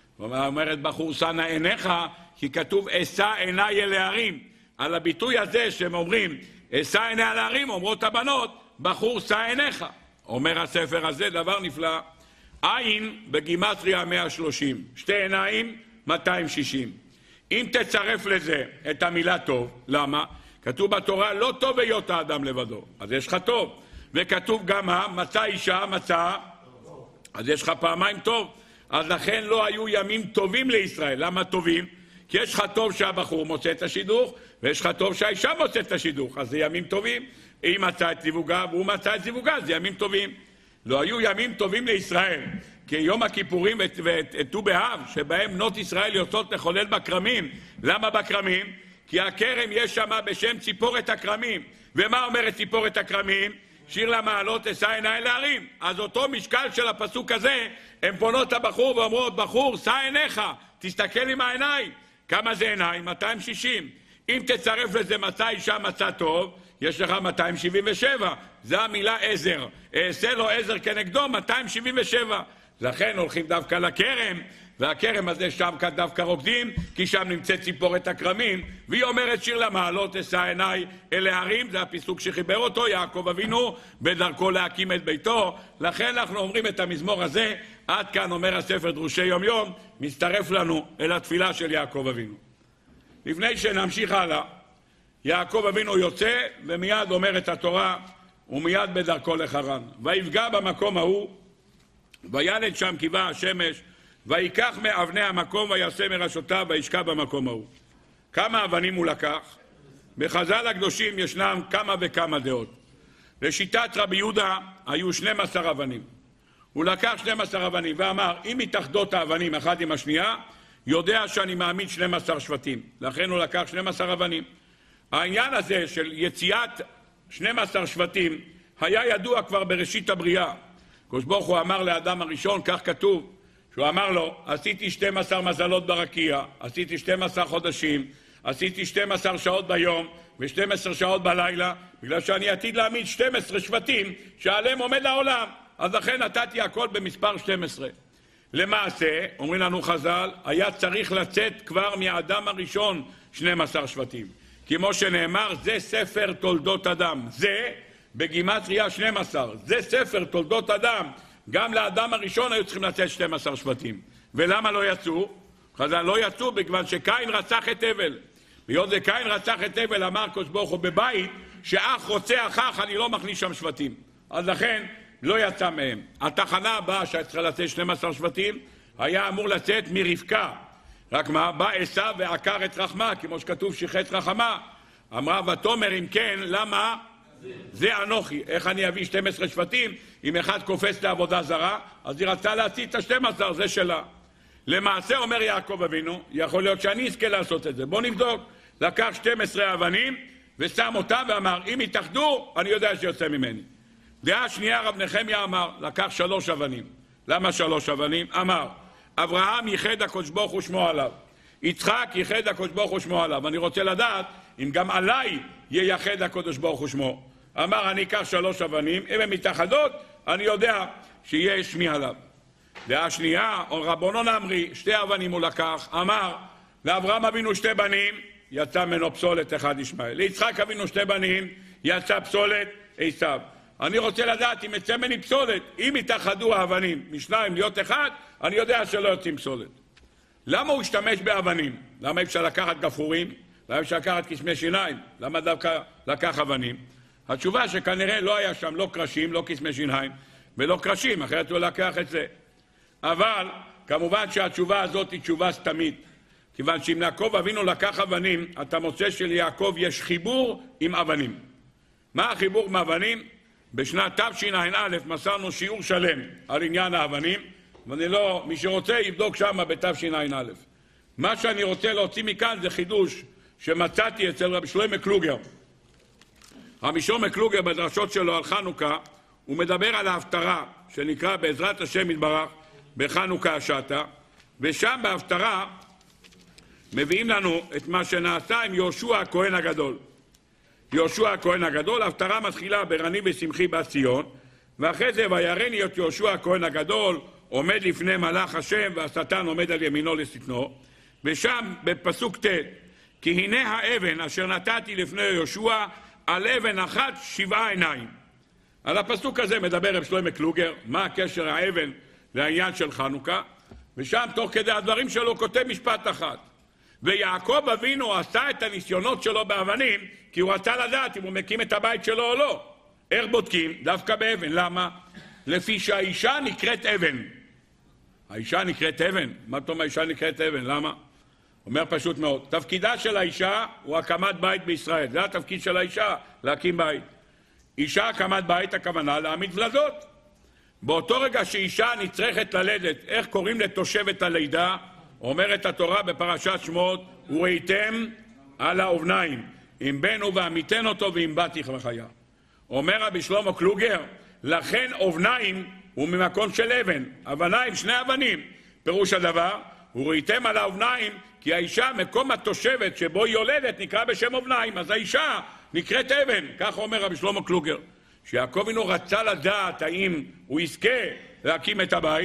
אומרת בחור, שנא עיניך, כי כתוב אשא עיני אל ההרים. על הביטוי הזה שהם אומרים אשא עיני אל ההרים, אומרות הבנות, בחור, שא עיניך. אומר הספר הזה דבר נפלא, עין בגימטריה 130, שתי עיניים 260. אם תצרף לזה את המילה טוב, למה? כתוב בתורה, לא טוב היות האדם לבדו, אז יש לך טוב. וכתוב גם מצא אישה, מצא, אז יש לך פעמיים טוב. אז לכן לא היו ימים טובים לישראל. למה טובים? כי יש לך טוב שהבחור מוצא את השידוך, ויש לך טוב שהאישה מוצא את השידוך, אז זה ימים טובים. היא מצא את זיווגה והוא מצא את זיווגה, זה ימים טובים. לא היו ימים טובים לישראל, כי יום הכיפורים וט"ו באב, שבהם בנות ישראל יוצאות לחולל בכרמים. למה בכרמים? כי הכרם יש שם בשם ציפורת הכרמים. ומה אומרת ציפורת הכרמים? שיר למעלות, אשא עיני אל ההרים. אז אותו משקל של הפסוק הזה, הם פונות הבחור ואומרות, בחור, שא עיניך, תסתכל עם העיניים. כמה זה עיניים? 260. אם תצרף לזה מצא אישה, מצא טוב, יש לך 277. זה המילה עזר. אעשה לו עזר כנגדו, 277. לכן הולכים דווקא לכרם, והכרם הזה שם דווקא רוקדים, כי שם נמצאת ציפורת הכרמים, והיא אומרת שיר למעלות אשא עיניי אל ההרים, זה הפסוק שחיבר אותו יעקב אבינו בדרכו להקים את ביתו. לכן אנחנו אומרים את המזמור הזה. עד כאן אומר הספר דרושי יום יום, מצטרף לנו אל התפילה של יעקב אבינו. לפני שנמשיך הלאה, יעקב אבינו יוצא ומיד אומר את התורה, ומיד בדרכו לחרן. ויפגע במקום ההוא, וילד שם קיבה השמש, ויקח מאבני המקום ויעשה מראשותיו וישקע במקום ההוא. כמה אבנים הוא לקח? בחז"ל הקדושים ישנם כמה וכמה דעות. לשיטת רבי יהודה היו 12 אבנים. הוא לקח 12 אבנים ואמר, אם מתאחדות האבנים אחת עם השנייה, יודע שאני מאמין 12 שבטים. לכן הוא לקח 12 אבנים. העניין הזה של יציאת 12 שבטים היה ידוע כבר בראשית הבריאה. הקדוש ברוך הוא אמר לאדם הראשון, כך כתוב, שהוא אמר לו, עשיתי 12 מזלות ברקיע, עשיתי 12 חודשים, עשיתי 12 שעות ביום ו12 שעות בלילה, בגלל שאני עתיד להעמיד 12 שבטים שעליהם עומד העולם. אז לכן נתתי הכל במספר 12. למעשה, אומרים לנו חז"ל, היה צריך לצאת כבר מהאדם הראשון 12 שבטים. כמו שנאמר, זה ספר תולדות אדם. זה בגימטריה 12. זה ספר תולדות אדם. גם לאדם הראשון היו צריכים לצאת 12 שבטים. ולמה לא יצאו? חז"ל לא יצאו בגלל שקין רצח את הבל. והיות זה קין רצח את הבל, אמר הקדוש ברוך הוא בבית, שאח רוצה אחך, אני לא מכניס שם שבטים. אז לכן לא יצא מהם. התחנה הבאה שצריכה לצאת 12 שבטים, היה אמור לצאת מרבקה. רק מה? בא עשיו ועקר את רחמה, כמו שכתוב שיחץ רחמה. אמרה ותאמר אם כן, למה? זה אנוכי. איך אני אביא 12 שבטים? אם אחד קופץ לעבודה זרה, אז היא רצתה להציץ את ה-12, זה שלה. למעשה אומר יעקב אבינו, יכול להיות שאני אזכה לעשות את זה. בוא נבדוק. לקח 12 אבנים ושם אותם ואמר, אם יתאחדו, אני יודע שיוצא ממני. דעה שנייה רב נחמיה אמר, לקח 3 אבנים. למה 3 אבנים? אמר, אברהם ייחד הקדוש ברוך הוא שמו עליו. יצחק ייחד הקדוש ברוך הוא שמו עליו. אני רוצה לדעת אם גם עליי ייחד הקדוש ברוך הוא שמו. אמר, אני אקח 3 אבנים, אם הם מתאחדות, אני יודע שיהיה שמי עליו. דעה שנייה, רבונון אמרי, 2 אבנים הוא לקח, אמר, לאברהם אבינו 2 בנים, יצא ממנו פסולת אחד ישמעאל. ליצחק אבינו 2 בנים, יצא פסולת עשיו. אני רוצה לדעת אם יצא ממני פסולת, אם יתאחדו האבנים משניים להיות אחד, אני יודע שלא יוצאים פסולת. למה הוא השתמש באבנים? למה אפשר לקחת גפרורים? למה אפשר לקחת קסמי שיניים? למה דווקא לקח אבנים? התשובה שכנראה לא היה שם לא קרשים, לא קסמי שיניים ולא קרשים, אחרת הוא לקח את זה. אבל כמובן שהתשובה הזאת היא תשובה סתמית. כיוון שאם יעקב אבינו לקח אבנים, אתה מוצא שליעקב יש חיבור עם אבנים. מה החיבור עם אבנים? בשנת תשע"א מסרנו שיעור שלם על עניין האבנים, מי שרוצה יבדוק שם בתשע"א. מה שאני רוצה להוציא מכאן זה חידוש שמצאתי אצל רבי שלמה קלוגר. רבי שלמה קלוגר בדרשות שלו על חנוכה, הוא מדבר על ההפטרה שנקרא בעזרת השם יתברך בחנוכה השעתה, ושם בהפטרה מביאים לנו את מה שנעשה עם יהושע הכהן הגדול. יהושע הכהן הגדול, ההפטרה מתחילה ברני ושמחי בת ציון, ואחרי זה ויראני את יהושע הכהן הגדול עומד לפני מלאך השם והשטן עומד על ימינו לשטנו, ושם בפסוק ט' כי הנה האבן אשר נתתי לפני יהושע על אבן אחת 7 עיניים. על הפסוק הזה מדבר רב שלמה קלוגר, מה הקשר האבן לעניין של חנוכה, ושם תוך כדי הדברים שלו כותב משפט אחד. ויעקב אבינו עשה את הניסיונות שלו באבנים, כי הוא רצה לדעת אם הוא מקים את הבית שלו או לא. איך בודקים? דווקא באבן. למה? לפי שהאישה נקראת אבן. האישה נקראת אבן. מה פתאום האישה נקראת אבן? למה? אומר פשוט מאוד. תפקידה של האישה הוא הקמת בית בישראל. זה התפקיד של האישה, להקים בית. אישה הקמת בית, הכוונה להעמיד ולדות. באותו רגע שאישה נצרכת ללדת, איך קוראים לתושבת הלידה? אומרת התורה בפרשת שמות, וראיתם על האובניים, אם בן הוא ועמיתן אותו ואם בתיך וחיה. אומר רבי שלמה קלוגר, לכן אובניים הוא ממקום של אבן, אבניים, 2 אבנים. פירוש הדבר, וראיתם על האובניים, כי האישה, מקום התושבת שבו היא יולדת, נקרא בשם אובניים, אז האישה נקראת אבן, כך אומר רבי שלמה קלוגר. שיעקב אבינו רצה לדעת האם הוא יזכה להקים את הבית,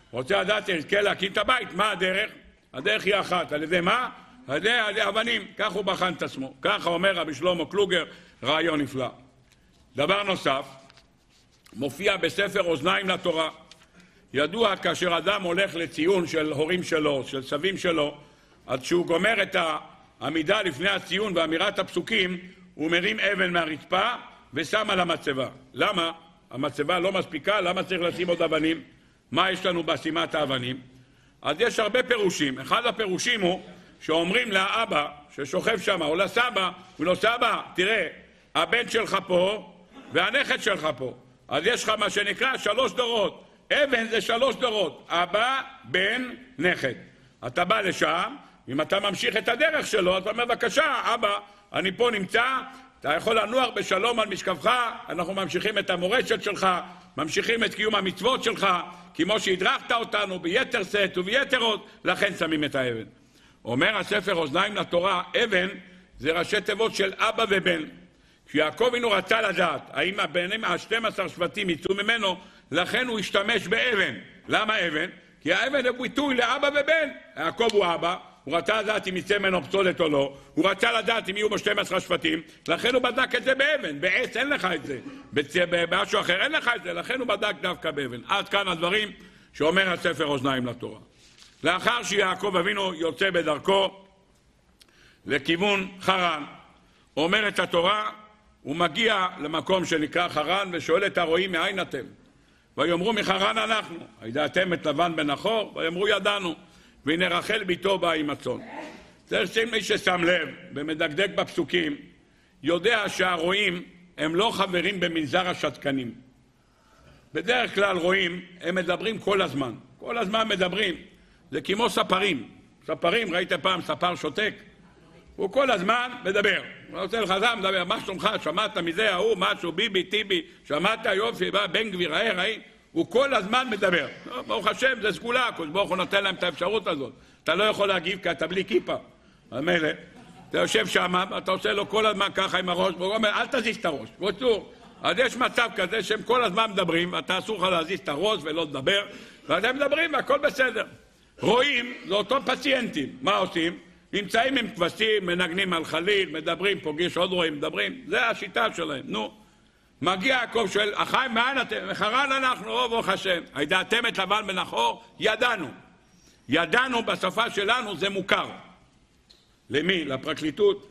רוצה לדעת יחזקאל להקים את הבית, מה הדרך? הדרך היא אחת, על ידי מה? על ידי אבנים, כך הוא בחן את עצמו. ככה אומר רבי שלמה קלוגר, רעיון נפלא. דבר נוסף, מופיע בספר אוזניים לתורה. ידוע כאשר אדם הולך לציון של הורים שלו, של סבים שלו, אז כשהוא גומר את העמידה לפני הציון ואמירת הפסוקים, הוא מרים אבן מהרצפה ושם על המצבה. למה? המצבה לא מספיקה, למה צריך לשים עוד אבנים? מה יש לנו בשימת האבנים? אז יש הרבה פירושים. אחד הפירושים הוא שאומרים לאבא ששוכב שם או לסבא, ולא סבא, תראה, הבן שלך פה והנכד שלך פה. אז יש לך מה שנקרא 3 דורות. אבן זה 3 דורות. אבא, בן, נכד. אתה בא לשם, אם אתה ממשיך את הדרך שלו, אתה אומר, בבקשה, אבא, אני פה נמצא, אתה יכול לנוח בשלום על משכבך, אנחנו ממשיכים את המורשת שלך, ממשיכים את קיום המצוות שלך, כמו שהדרכת אותנו ביתר שאת וביתר עוד, לכן שמים את האבן. אומר הספר אוזניים לתורה, אבן זה ראשי תיבות של אבא ובן. כשיעקב אבינו רצה לדעת האם הבנים 12 שבטים יצאו ממנו, לכן הוא השתמש באבן. למה אבן? כי האבן זה ביטוי לאבא ובן. יעקב הוא אבא, הוא רצה לדעת אם יצא ממנו פסולת או לא, הוא רצה לדעת אם יהיו בו 12 שבטים, לכן הוא בדק את זה באבן. בעץ אין לך את זה, במשהו אחר אין לך את זה, לכן הוא בדק דווקא באבן. עד כאן הדברים שאומר הספר אוזניים לתורה. לאחר שיעקב אבינו יוצא בדרכו לכיוון חרן, אומרת התורה, הוא מגיע למקום שנקרא חרן ושואל את הרועים מאין אתם? ויאמרו מחרן אנחנו, הידעתם את לבן בן נחור? ויאמרו ידענו, והנה רחל ביתו באה עם הצאן. צריך מי ששם לב ומדקדק בפסוקים, יודע שהרועים הם לא חברים במנזר השתקנים. בדרך כלל רועים הם מדברים כל הזמן, כל הזמן מדברים. זה כמו ספרים. ספרים, ראיתם פעם ספר שותק? הוא כל הזמן מדבר. הוא רוצה לך זה, מדבר, מה שלומך? שמעת מזה, ההוא, משהו, ביבי, טיבי, שמעת, יופי, בן גביר, ראי? הוא כל הזמן מדבר. ברוך השם, זה סגולה, ברוך הוא נותן להם את האפשרות הזאת. אתה לא יכול להגיב כי אתה בלי כיפה. המלך, אתה יושב שם, אתה עושה לו כל הזמן ככה עם הראש, והוא אומר, אל תזיז את הראש. בוצור. אז יש מצב כזה שהם כל הזמן מדברים, אתה אסור לך להזיז את הראש ולא לדבר, ואתם מדברים והכל בסדר. רואים, זה אותו פציינטים. מה עושים? נמצאים עם כבשים, מנגנים על חליל, מדברים, פוגש עוד רואים, מדברים. זה השיטה שלהם. נו. מגיע יעקב שואל, אחי, מאין אתם? מחרן אנחנו, ברוך השם. הידעתם את לבן בן נחור? ידענו. ידענו בשפה שלנו זה מוכר. למי? לפרקליטות?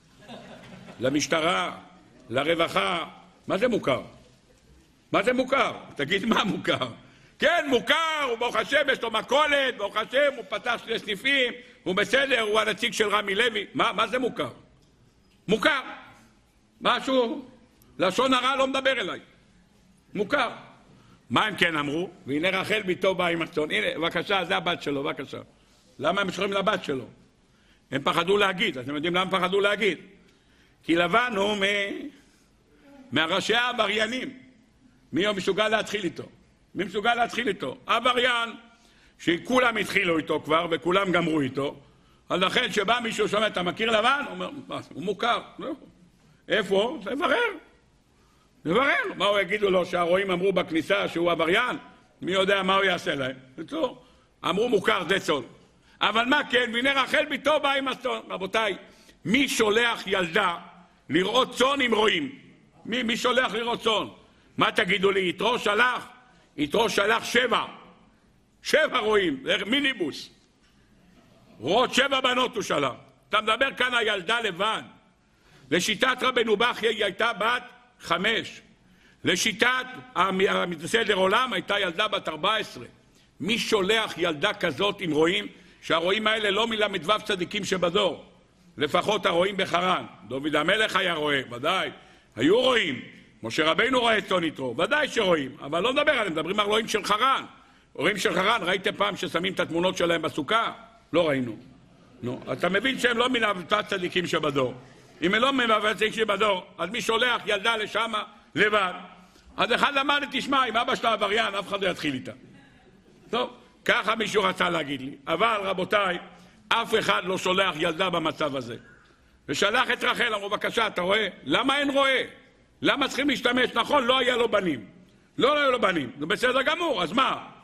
למשטרה? לרווחה? מה זה מוכר? מה זה מוכר? תגיד מה מוכר? כן, מוכר, הוא ברוך השם, יש לו מכולת, ברוך השם, הוא פתח 2 סניפים, הוא בסדר, הוא הנציג של רמי לוי. מה זה מוכר? מוכר. משהו, לשון הרע לא מדבר אליי. מוכר. מה הם כן אמרו? והנה רחל ביתו באה עם הצאן. הנה, בבקשה, זה הבת שלו, בבקשה. למה הם שולחים לבת שלו? הם פחדו להגיד. אתם יודעים למה פחדו להגיד? כי לבן הוא מהראשי העבריינים. מי הוא מסוגל להתחיל איתו? מי מסוגל להתחיל איתו? עבריין, שכולם התחילו איתו כבר וכולם גמרו איתו. אז לכן שבא מישהו שאומר, אתה מכיר לבן? הוא אומר, הוא מוכר. איפה? נברר. מה הוא יגידו לו שהרועים אמרו בכניסה שהוא עבריין? מי יודע מה הוא יעשה להם? בצור. אמרו מוכר, זה צאן. אבל מה כן? והנה רחל ביתו באה עם הצאן. רבותיי, מי שולח ילדה לראות צאן עם רועים? מי שולח לראות צאן? מה תגידו לי? יתרו שלח? יתרו שלח 7 רועים, מיניבוס. רואות 7 בנות הוא שלח. אתה מדבר כאן הילדה לבד. לשיטת רבנו בכי היא הייתה בת 5. לשיטת סדר עולם הייתה ילדה בת 14. מי שולח ילדה כזאת עם רועים? שהרועים האלה לא מל"ו צדיקים שבדור. לפחות הרועים בחרן. דוד המלך היה רועה, ודאי. היו רועים. משה רבינו רואה צאן יתרו, ודאי שרואים, אבל לא נדבר עליהם, מדברים על רועים של חרן. רועים של חרן, ראיתם פעם ששמים את התמונות שלהם בסוכה? לא ראינו. נו, אתה מבין שהם לא מל"ו צדיקים שבדור. אם הם לא מל"ו צדיקים שבדור, אז מי שולח ילדה לשם לבד? אז אחד אמר לי, תשמע, אם אבא שלה עבריין, אף אחד לא יתחיל איתה. טוב, ככה מישהו רצה להגיד לי. אבל רבותיי, אף אחד לא שולח ילדה במצב הזה. ושלח את רחל, אמרו, בבקשה, אתה רואה? למה אין רואה? למה צריכים להשתמש? נכון, לא היה לו בנים. לא היו לו בנים. זה בסדר גמור, אז מה?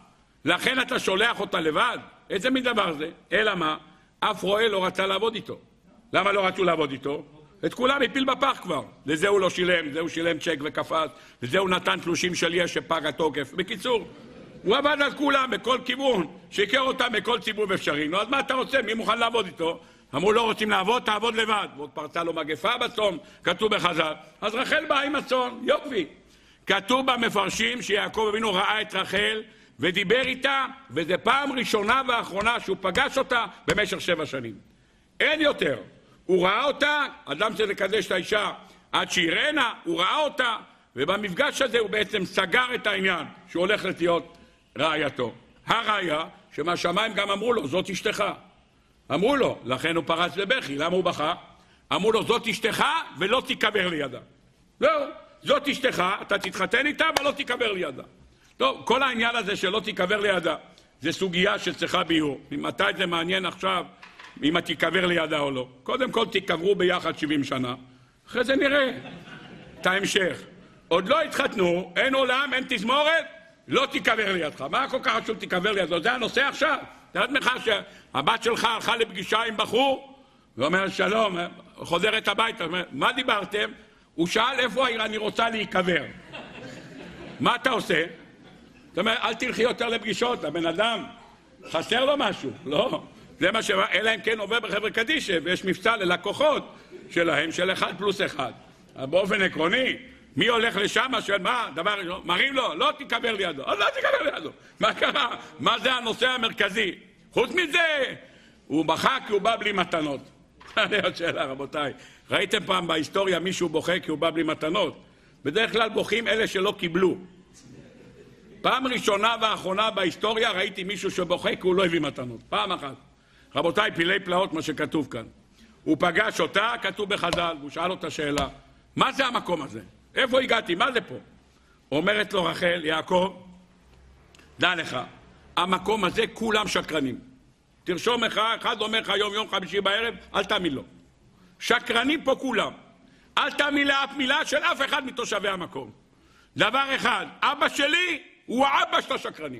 לכן אתה שולח אותה לבד? איזה מין דבר זה? אלא מה? אף רועה לא רצה לעבוד איתו. למה לא רצו לעבוד איתו? את כולם הפיל בפח כבר. לזה הוא לא שילם, לזה הוא שילם צ'ק וקפץ, לזה הוא נתן תלושים של יש שפג התוקף. בקיצור, הוא עבד על כולם בכל כיוון, שיקר אותם בכל ציבוב אפשרי. נו, אז מה אתה רוצה? מי מוכן לעבוד איתו? אמרו, לא רוצים לעבוד, תעבוד לבד. ועוד פרצה לו מגפה בצום, כתוב בחז"ל. אז רחל באה עם הצאן, יופי. כתוב במפרשים שיעקב אבינו ראה את רחל ודיבר איתה, וזה פעם ראשונה ואחרונה שהוא פגש אותה במשך 7 שנים. אין יותר. הוא ראה אותה, אדם שמקדש את האישה עד שיראנה, הוא ראה אותה, ובמפגש הזה הוא בעצם סגר את העניין שהוא הולך להיות רעייתו. הראיה שמהשמיים גם אמרו לו, זאת אשתך. אמרו לו, לכן הוא פרץ בבכי. למה הוא בכה? אמרו לו, זאת אשתך ולא תיקבר לידה. לא, זאת אשתך, אתה תתחתן איתה אבל לא תיקבר לידה. טוב, כל העניין הזה שלא תיקבר לידה, זה סוגיה שצריכה ביור. ממתי זה מעניין עכשיו אם תיקבר לידה או לא? קודם כל תיקברו ביחד 70 שנה, אחרי זה נראה את ההמשך. עוד לא התחתנו, אין עולם, אין תזמורת, לא תיקבר לידך. מה כל כך חשוב תיקבר לידו? זה הנושא עכשיו. תראה לך שהבת שלך הלכה לפגישה עם בחור, ואומר שלום, חוזרת הביתה, אומר, מה דיברתם? הוא שאל איפה אני רוצה להיקבר. מה אתה עושה? זאת אומרת, אל תלכי יותר לפגישות, הבן אדם, חסר לו משהו, לא. זה מה אלא אם כן עובר בחברה קדישא, ויש מבצע ללקוחות שלהם של 1+1. באופן עקרוני, מי הולך לשם של מה? דבר ראשון, מראים לו, לא תיקבר לידו, לא תיקבר לידו. מה קרה? מה זה הנושא המרכזי? חוץ מזה, הוא בכה כי הוא בא בלי מתנות. אני עוד שאלה, רבותיי. ראיתם פעם בהיסטוריה מישהו בוכה כי הוא בא בלי מתנות? בדרך כלל בוכים אלה שלא קיבלו. פעם ראשונה ואחרונה בהיסטוריה ראיתי מישהו שבוכה כי הוא לא הביא מתנות. פעם אחת. רבותיי, פילי פלאות מה שכתוב כאן. הוא פגש אותה, כתוב בחז"ל, והוא שאל אותה שאלה, מה זה המקום הזה? איפה הגעתי? מה זה פה? אומרת לו רחל, יעקב, דע לך, המקום הזה כולם שקרנים. תרשום אחד אומר לך יום חמישי בערב, אל תאמין לו. שקרנים פה כולם. אל תאמין לאף מילה של אף אחד מתושבי המקום. דבר אחד, אבא שלי הוא האבא של השקרנים.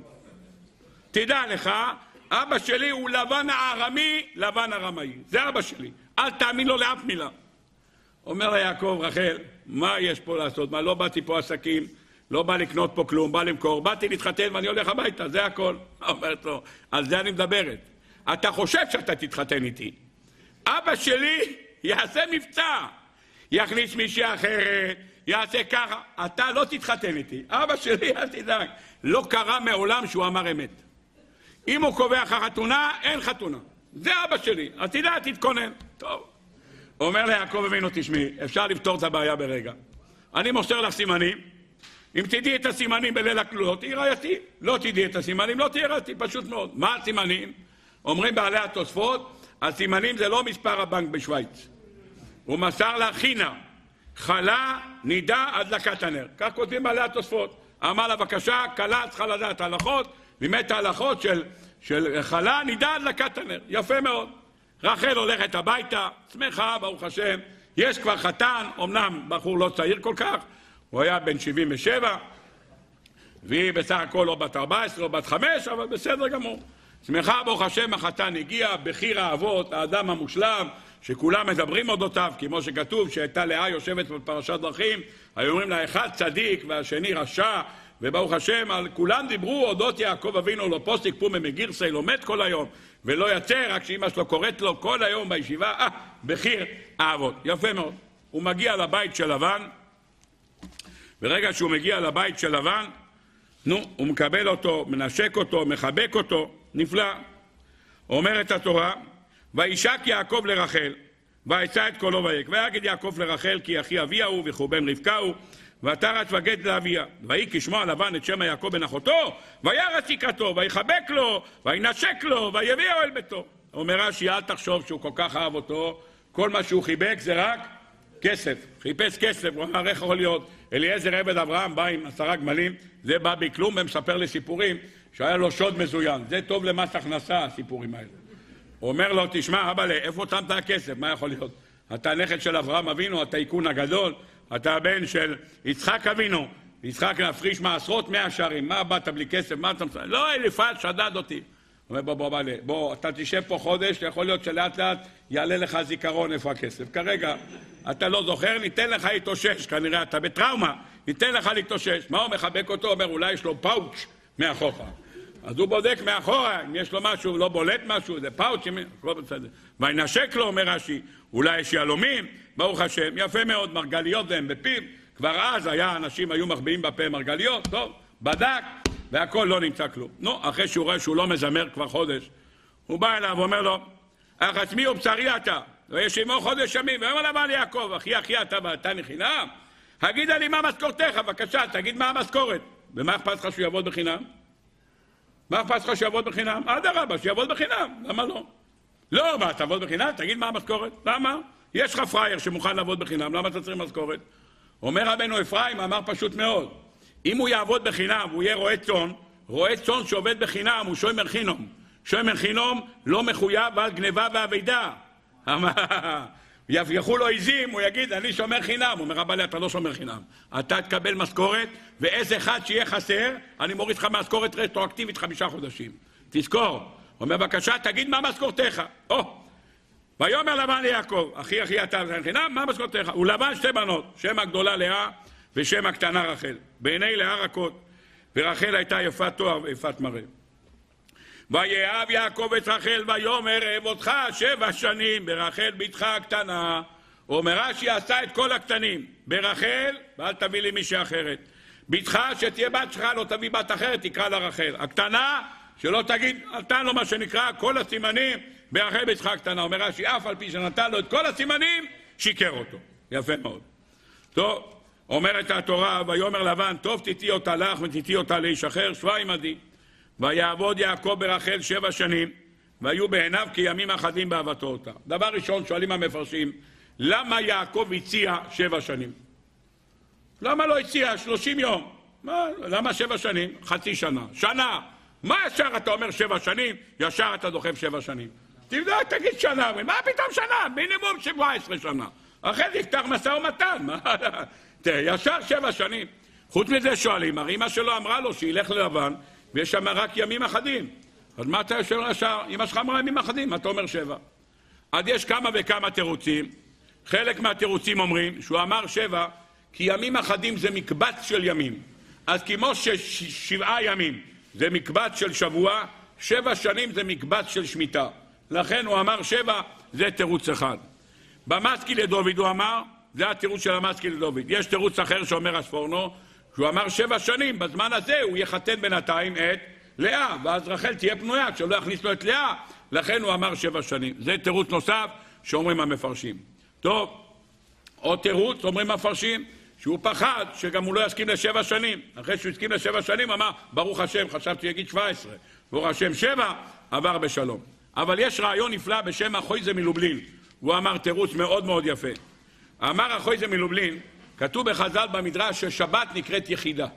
תדע לך, אבא שלי הוא לבן הארמי, לבן הרמאי. זה אבא שלי. אל תאמין לו לאף מילה. אומר לה יעקב, רחל, מה יש פה לעשות? מה, לא באתי פה עסקים, לא בא לקנות פה כלום, בא למכור, באתי להתחתן ואני הולך הביתה, זה הכל. אומרת לו, על זה אני מדברת. אתה חושב שאתה תתחתן איתי. אבא שלי יעשה מבצע, יכניס מישהי אחרת, יעשה ככה, אתה לא תתחתן איתי. אבא שלי, אל תדאג, לא קרה מעולם שהוא אמר אמת. אם הוא קובע לך חתונה, אין חתונה. זה אבא שלי, אז תדע, תתכונן. טוב. אומר ליעקב אבינו, תשמעי, אפשר לפתור את הבעיה ברגע. אני מוסר לך סימנים, אם תדעי את הסימנים בליל הכלולות, תהי רעייתי. לא תדעי את הסימנים, לא תהי רעייתי, פשוט מאוד. מה הסימנים? אומרים בעלי התוספות, הסימנים זה לא מספר הבנק בשוויץ. הוא מסר לה חינה, חלה, נידה, הדלקת הנר. כך כותבים בעלי התוספות. אמר לה, בבקשה, קלה צריכה לדעת ההלכות, באמת ההלכות של חלה, נידה, הדלקת הנר. יפה מאוד. רחל הולכת הביתה, שמחה, ברוך השם, יש כבר חתן, אמנם בחור לא צעיר כל כך, הוא היה בן 77, והיא בסך הכל לא בת 14 או בת 5, אבל בסדר גמור. שמחה, ברוך השם, החתן הגיע, בחיר האבות, האדם המושלם, שכולם מדברים אודותיו, כמו שכתוב, שהייתה לאה יושבת בפרשת דרכים, היו אומרים לה, אחד צדיק והשני רשע, וברוך השם, על כולם דיברו אודות יעקב אבינו, לא פוסק פומי מגירסי, לא מת כל היום, ולא יצא, רק שאמא שלו קוראת לו כל היום בישיבה, בחיר האבות. יפה מאוד. הוא מגיע לבית של לבן, ברגע שהוא מגיע לבית של לבן, הוא מקבל אותו, מנשק אותו, מחבק אותו, נפלא. אומרת התורה, וישק יעקב לרחל, ויצא את קולו ויק, ויגיד יעקב לרחל, כי אחי אביה הוא וכו בן רבקה הוא, ותרץ וגד לאביה, ויהי כשמוע לבן את שם יעקב בן אחותו, וירץ יקרתו, ויחבק לו, וינשק לו, ויביאו אל ביתו. אומר רש"י, אל תחשוב שהוא כל כך אהב אותו, כל מה שהוא חיבק זה רק כסף, חיפש כסף. הוא אמר, איך יכול להיות? אליעזר עבד אברהם בא עם 10 גמלים, זה בא בכלום ומספר לי סיפורים שהיה לו שוד מזוין. זה טוב למס הכנסה, הסיפורים האלה. הוא אומר לו, תשמע, אבא, איפה שמת הכסף? מה יכול להיות? אתה נכד של אברהם אבינו, אתה עיקון הגדול, אתה הבן של יצחק אבינו, יצחק להפריש מעשרות 100 שערים. מה באת בלי כסף? מה אתה מסתכל? לא, אליפז שדד אותי. הוא אומר, בוא, אתה תשב פה חודש, יכול להיות שלאט לאט יעלה לך זיכרון איפה הכסף. כרגע, אתה לא זוכר, ניתן לך להתאושש, כנראה אתה בטראומה, ניתן לך להתאושש. מה הוא מחבק אותו? אומר, אולי יש לו פאוץ' מאחורה. אז הוא בודק מאחורה, אם יש לו משהו, לא בולט משהו, זה פאוץ', לא בסדר. וינשק לו, אומר רש"י, אולי יש יהלומים, ברוך השם, יפה מאוד, מרגליות והם בפיו, כבר אז אנשים היו מחביאים בפה מרגליות, טוב, בדק, והכל לא נמצא כלום. נו, אחרי שהוא רואה שהוא לא מזמר כבר חודש, הוא בא אליו ואומר לו, אך עצמי ובשרי אתה, ויש עמו חודש ימים, ואומר לה, בא לי יעקב, אחי אתה ואתני חינם, הגיד לי מה משכורתך, בבקשה, תגיד מה המשכורת. ומה אכפת לך שהוא יעבוד בחינם? מה אכפת לך שיעבוד בחינם? אדרבה, שיעבוד בחינם, למה לא? לא, מה, תעבוד בחינם? תגיד מה המשכורת. למה? יש לך פרייר שמוכן לעבוד בחינם, למה אתה צריך משכורת? אומר רבנו אפרים, אמר פשוט מאוד, אם הוא יעבוד בחינם והוא יהיה רועה צאן שעובד בחינם הוא שוימר חינום. שוימר חינום לא מחויב על גניבה ועבידה. יפגחו לו עיזים, הוא יגיד, אני שומר חינם. הוא אומר, רבלי, אתה לא שומר חינם. אתה תקבל משכורת, ואיזה אחד שיהיה חסר, אני מוריד לך משכורת רטרואקטיבית 5 חודשים. תזכור. הוא אומר, בבקשה, תגיד מה משכורתך. ויאמר לבן ליעקב, אחי אתה ואתני חינם, מה משכורתך? הוא לבן 2 בנות, שם הגדולה לאה ושם הקטנה רחל. בעיני לאה רכות, ורחל הייתה יפת תואר ויפת מראה. ויאהב יעקב את רחל ויאמר אהב אותך 7 שנים ברחל בתך הקטנה. אומר רש"י עשה את כל הקטנים ברחל, ואל תביא לי מישהי אחרת. בתך שתהיה בת שלך, לא תביא בת אחרת, תקרא לה רחל. הקטנה שלא תגיד, נתן לו מה שנקרא כל הסימנים ברחל בתך הקטנה. אומר רש"י אף על פי שנתן לו את כל הסימנים שיקר אותו. יפה מאוד. טוב, אומרת התורה, ויאמר לבן, טוב תיתי אותה לך ותיתי אותה לאיש אחר, שבה עמדי. ויעבוד יעקב ברחל 7 שנים, והיו בעיניו כימים אחדים באהבתו אותה. דבר ראשון, שואלים המפרשים, למה יעקב הציע 7 שנים? למה לא הציע 30 יום? למה 7 שנים? חצי שנה. שנה. מה ישר אתה אומר 7 שנים? ישר אתה דוחף 7 שנים. תבדוק, תגיד שנה. מה פתאום שנה? מינימום 17 שנה. אחרי זה יפתח משא ומתן. תראה, ישר 7 שנים. חוץ מזה שואלים, הרי אמא שלו אמרה לו שילך ללבן, ויש שם רק ימים אחדים. אז מה אתה יושב לשאר? אמא שלך אמרה ימים אחדים, אתה אומר 7. אז יש כמה וכמה תירוצים. חלק מהתירוצים אומרים שהוא אמר 7, כי ימים אחדים זה מקבץ של ימים. אז כמו ש7 ימים זה מקבץ של שבוע, 7 שנים זה מקבץ של שמיטה. לכן הוא אמר 7, זה תירוץ אחד. במסקי לדוד הוא אמר, זה התירוץ של המסקי לדוד. יש תירוץ אחר שאומר הספורנו, שהוא אמר 7 שנים, בזמן הזה הוא יחתן בינתיים את לאה, ואז רחל תהיה פנויה, שלא יכניס לו את לאה, לכן הוא אמר 7 שנים. זה תירוץ נוסף שאומרים המפרשים. טוב, עוד תירוץ אומרים המפרשים, שהוא פחד שגם הוא לא יסכים ל7 שנים. אחרי שהוא הסכים ל7 שנים, אמר, ברוך השם, חשבתי יגיד 17. ברוך השם 7, עבר בשלום. אבל יש רעיון נפלא בשם אחויזה מלובלין. הוא אמר תירוץ מאוד מאוד יפה. אמר אחויזה מלובלין, כתוב בחז"ל במדרש ששבת נקראת יחידה.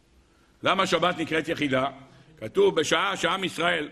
למה שבת נקראת יחידה? כתוב בשעה שעם ישראל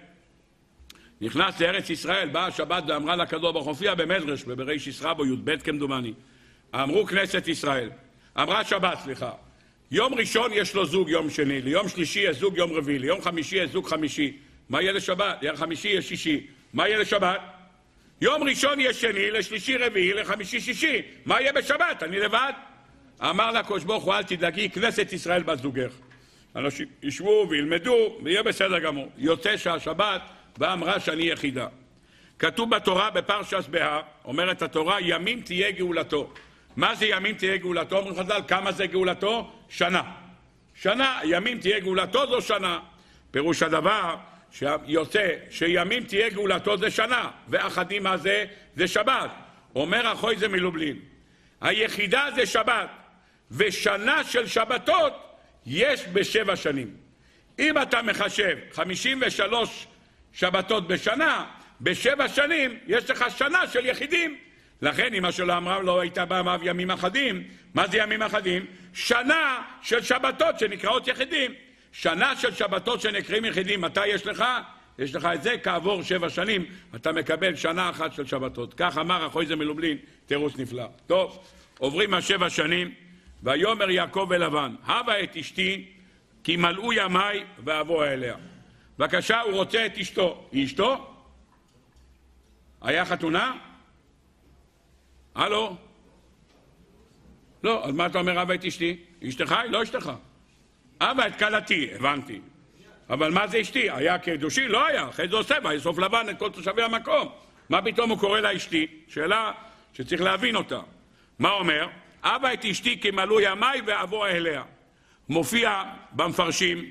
נכנס לארץ ישראל, באה שבת ואמרה לקדוש ברוך הוא, הופיע במדרש בבראשית רבו י"ב כמדומני. אמרו כנסת ישראל, אמרה שבת, יום ראשון יש לו זוג יום שני, ליום שלישי יש זוג יום רביעי, ליום חמישי יש זוג חמישי. מה יהיה לשבת? ליום חמישי יש שישי. מה יהיה לשבת? יום ראשון יש שני, לשלישי רביעי, לחמישי שישי. מה יהיה בשבת? אני לבד. אמר לקדוש ברוך הוא, אל תדאגי, כנסת ישראל בת זוגך. אנשים ישבו וילמדו ויהיה בסדר גמור. יוצא שהשבת ואמרה שאני יחידה. כתוב בתורה בפרשת בהר, אומרת התורה, ימים תהיה גאולתו. מה זה ימים תהיה גאולתו? אומרים חז"ל, כמה זה גאולתו? שנה. שנה, ימים תהיה גאולתו זו שנה. פירוש הדבר שיוצא שימים תהיה גאולתו זה שנה, ואחדים מה זה? זה שבת. אומר אחויזה מלובלין, היחידה זה שבת, ושנה של שבתות יש ב7 שנים. אם אתה מחשב 53 שבתות בשנה, ב7 שנים יש לך שנה של יחידים. לכן אמא שלו אמרה לו, הייתה באמיו ימים אחדים. מה זה ימים אחדים? שנה של שבתות שנקראות יחידים. שנה של שבתות שנקראים יחידים. מתי יש לך? יש לך את זה כעבור 7 שנים, אתה מקבל שנה אחת של שבתות. כך אמר אחויזה מלובלין, תירוץ נפלא. טוב, עוברים 7 שנים, ויאמר יעקב ולבן, הבה את אשתי, כי מלאו ימי ואבוא אליה. בבקשה, הוא רוצה את אשתו. היא אשתו? היה חתונה? הלו? לא, אז מה אתה אומר אבא את אשתי? אשתך היא לא אשתך. אבא את כלתי, הבנתי. אבל מה זה אשתי? היה קידושין? לא היה. אחרי זה עושה, ויאסוף לבן את כל תושבי המקום. מה פתאום הוא קורא לה אשתי? שאלה שצריך להבין אותה. מה אומר? אבא את אשתי כי מלאו ימי ואבוא אליה. מופיע במפרשים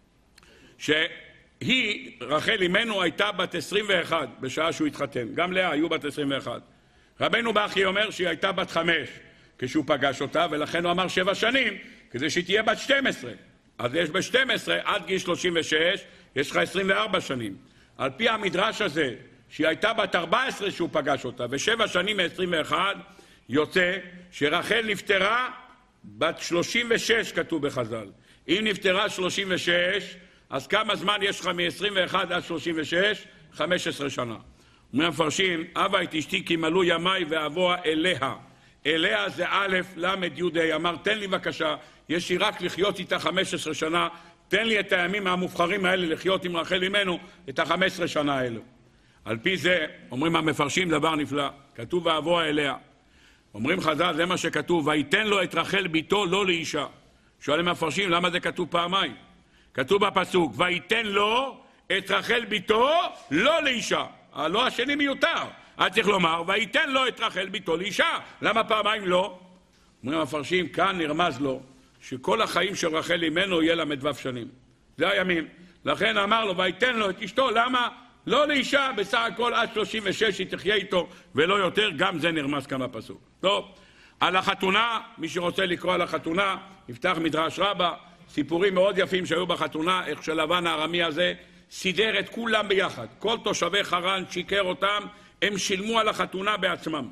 שהיא, רחל אמנו, הייתה בת 21 בשעה שהוא התחתן. גם לאה היו בת 21. רבנו בכי אומר שהיא הייתה בת 5 כשהוא פגש אותה, ולכן הוא אמר 7 שנים כדי שהיא תהיה בת 12. אז יש ב-12 עד גיל 36, יש לך 24 שנים. על פי המדרש הזה, שהיא הייתה בת 14 שהוא פגש אותה, ו7 שנים מ-21, יוצא שרחל נפטרה בת 36, כתוב בחז"ל. אם נפטרה 36, אז כמה זמן יש לך מ-21 עד 36? 15 שנה. מפרשים, אבא את אשתי כי מלאו ימי ואבוא אליה. אליה זה א' למד י' אמר, תן לי בבקשה, יש לי רק לחיות איתה 15 שנה, תן לי את הימים המובחרים האלה לחיות עם רחל אמנו את ה-15 שנה האלו. על פי זה, אומרים המפרשים דבר נפלא, כתוב ואבוא אליה. אומרים חז"ל, זה מה שכתוב, ויתן לו את רחל ביתו לא לאישה. שואלים המפרשים, למה זה כתוב פעמיים? כתוב בפסוק, ויתן לו את רחל ביתו לא לאישה. הלא השני מיותר. אז צריך לומר, ויתן לו את רחל ביתו לאישה. למה פעמיים לא? אומרים המפרשים, כאן נרמז לו, שכל החיים של רחל אמנו יהיה לה מדוו שנים. זה הימים. לכן אמר לו, ויתן לו את אשתו, למה? לא לאישה, בסך הכל עד 36 היא תחיה איתו, ולא יותר, גם זה נרמז כאן בפסוק. טוב, על החתונה, מי שרוצה לקרוא על החתונה, יפתח מדרש רבה, סיפורים מאוד יפים שהיו בחתונה, איך שלבן הארמי הזה סידר את כולם ביחד. כל תושבי חרן שיקר אותם, הם שילמו על החתונה בעצמם.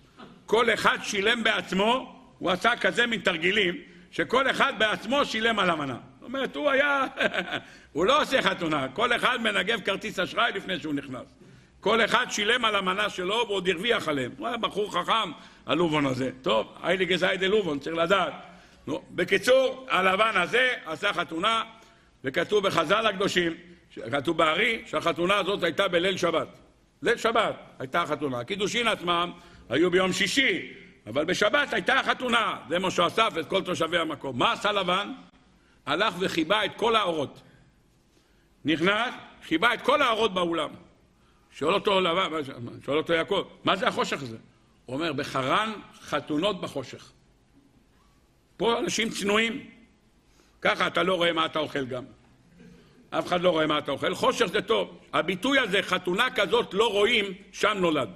כל אחד שילם בעצמו, הוא עשה כזה מתרגילים, שכל אחד בעצמו שילם על המנה. זאת אומרת, הוא היה, הוא לא עושה חתונה, כל אחד מנגב כרטיס אשראי לפני שהוא נכנס. כל אחד שילם על המנה שלו ועוד הרוויח עליהם. הוא היה בחור חכם, הלובון הזה. טוב, היילי גזיידי לובון, צריך לדעת. בקיצור, הלבן הזה עשה חתונה, וכתוב בחז"ל הקדושים, כתוב בארי, שהחתונה הזאת הייתה בליל שבת. ליל שבת הייתה החתונה. הקידושין עצמם היו ביום שישי, אבל בשבת הייתה החתונה. זה מה שהוא אסף את כל תושבי המקום. מה עשה לבן? הלך וחיבה את כל האורות. נכנס, חיבה את כל האורות באולם. שואל אותו יעקב, מה זה החושך הזה? הוא אומר, בחרן חתונות בחושך. פה אנשים צנועים. ככה אתה לא רואה מה אתה אוכל גם. אף אחד לא רואה מה אתה אוכל. חושך זה טוב. הביטוי הזה, חתונה כזאת לא רואים, שם נולד.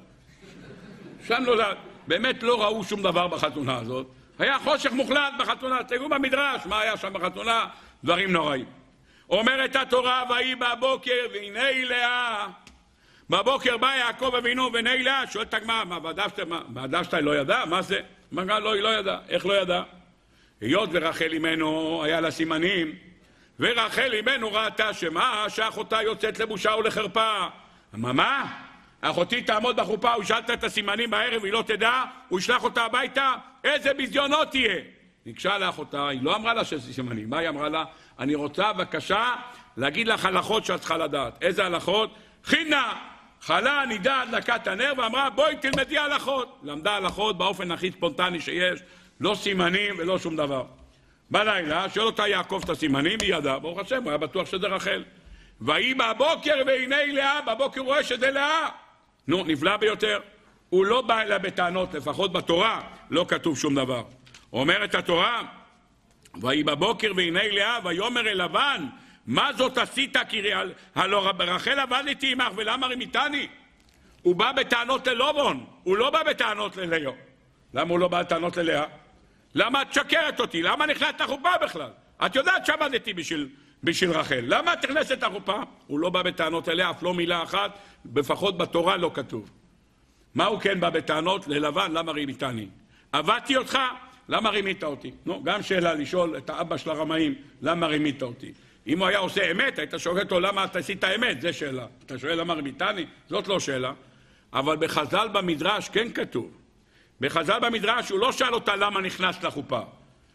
שם נולד. באמת לא ראו שום דבר בחתונה הזאת. היה חושך מוחלט בחתונה. תראו במדרש מה היה שם בחתונה, דברים נוראים. אומרת התורה, ויהי בבוקר והנה לאה. בבוקר בא יעקב אבינו והנה לאה. שואלת הגמרא, מה דשתי לא ידע? מה זה? אמרה, לא, היא לא ידעה. איך לא ידעה? היות ורחל אמנו היה לה סימנים, ורחל אמנו ראתה שמה שאחותה יוצאת לבושה ולחרפה. מה? אחותי תעמוד בחופה, הוא שאלת את הסימנים בערב, היא לא תדע, הוא ישלח אותה הביתה, איזה ביזיונות תהיה. נקשה לאחותה, היא לא אמרה לה שזה סימנים, מה היא אמרה לה? אני רוצה בבקשה להגיד לך הלכות שאת צריכה לדעת. איזה הלכות? חינה, חלה, נידה, הדלקת הנר, ואמרה בואי תלמדי הלכות. למדה הלכות באופן הכי ספונטני שיש, לא סימנים ולא שום דבר. בלילה, שואל אותה יעקב את הסימנים, היא ידעה, ברוך השם, הוא היה בטוח שזה רחל. ויהי בבוקר והנה לאה, בבוקר רואה שזה לאה. נו, נפלא ביותר. הוא לא בא אליה בטענות, לפחות בתורה לא כתוב שום דבר. אומרת התורה, ויהי בבוקר והנה לאה, ויאמר אל לבן, מה זאת עשית? כי הלא רחל עבדתי עמך, ולמה רימיתני? הוא בא בטענות ללובון, הוא לא בא בטענות ללאה. למה הוא לא בא בטענות ללאה? למה את שקרת אותי? למה נכנסת לחופה בכלל? את יודעת שעבדתי בשביל רחל. למה את נכנסת לחופה? הוא לא בא בטענות אליה, אף לא מילה אחת, לפחות בתורה לא כתוב. מה הוא כן בא בטענות? ללבן, למה רימיתני? עבדתי אותך, למה רימית אותי? נו, גם שאלה לשאול את האבא של הרמאים, למה רימית אותי? אם הוא היה עושה אמת, היית שואל אותו למה אתה עשית אמת, זה שאלה. אתה שואל למה רימיתני? זאת לא שאלה. אבל בחז"ל במדרש כן כתוב. בחז"ל במדרש הוא לא שאל אותה למה נכנסת לחופה.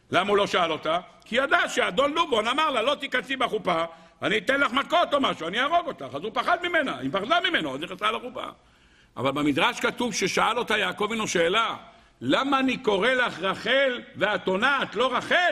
למה הוא לא שאל אותה? כי ידע שאדון לובון אמר לה, לא תיכנסי בחופה, אני אתן לך מכות או משהו, אני אהרוג אותך. אז הוא פחד ממנה, היא פחדה ממנו, אז נכנסה לחופה. אבל במדרש כתוב ששאל אותה יעקב אבינו שאלה, למה אני קורא לך רחל ואת עונה, את לא רחל?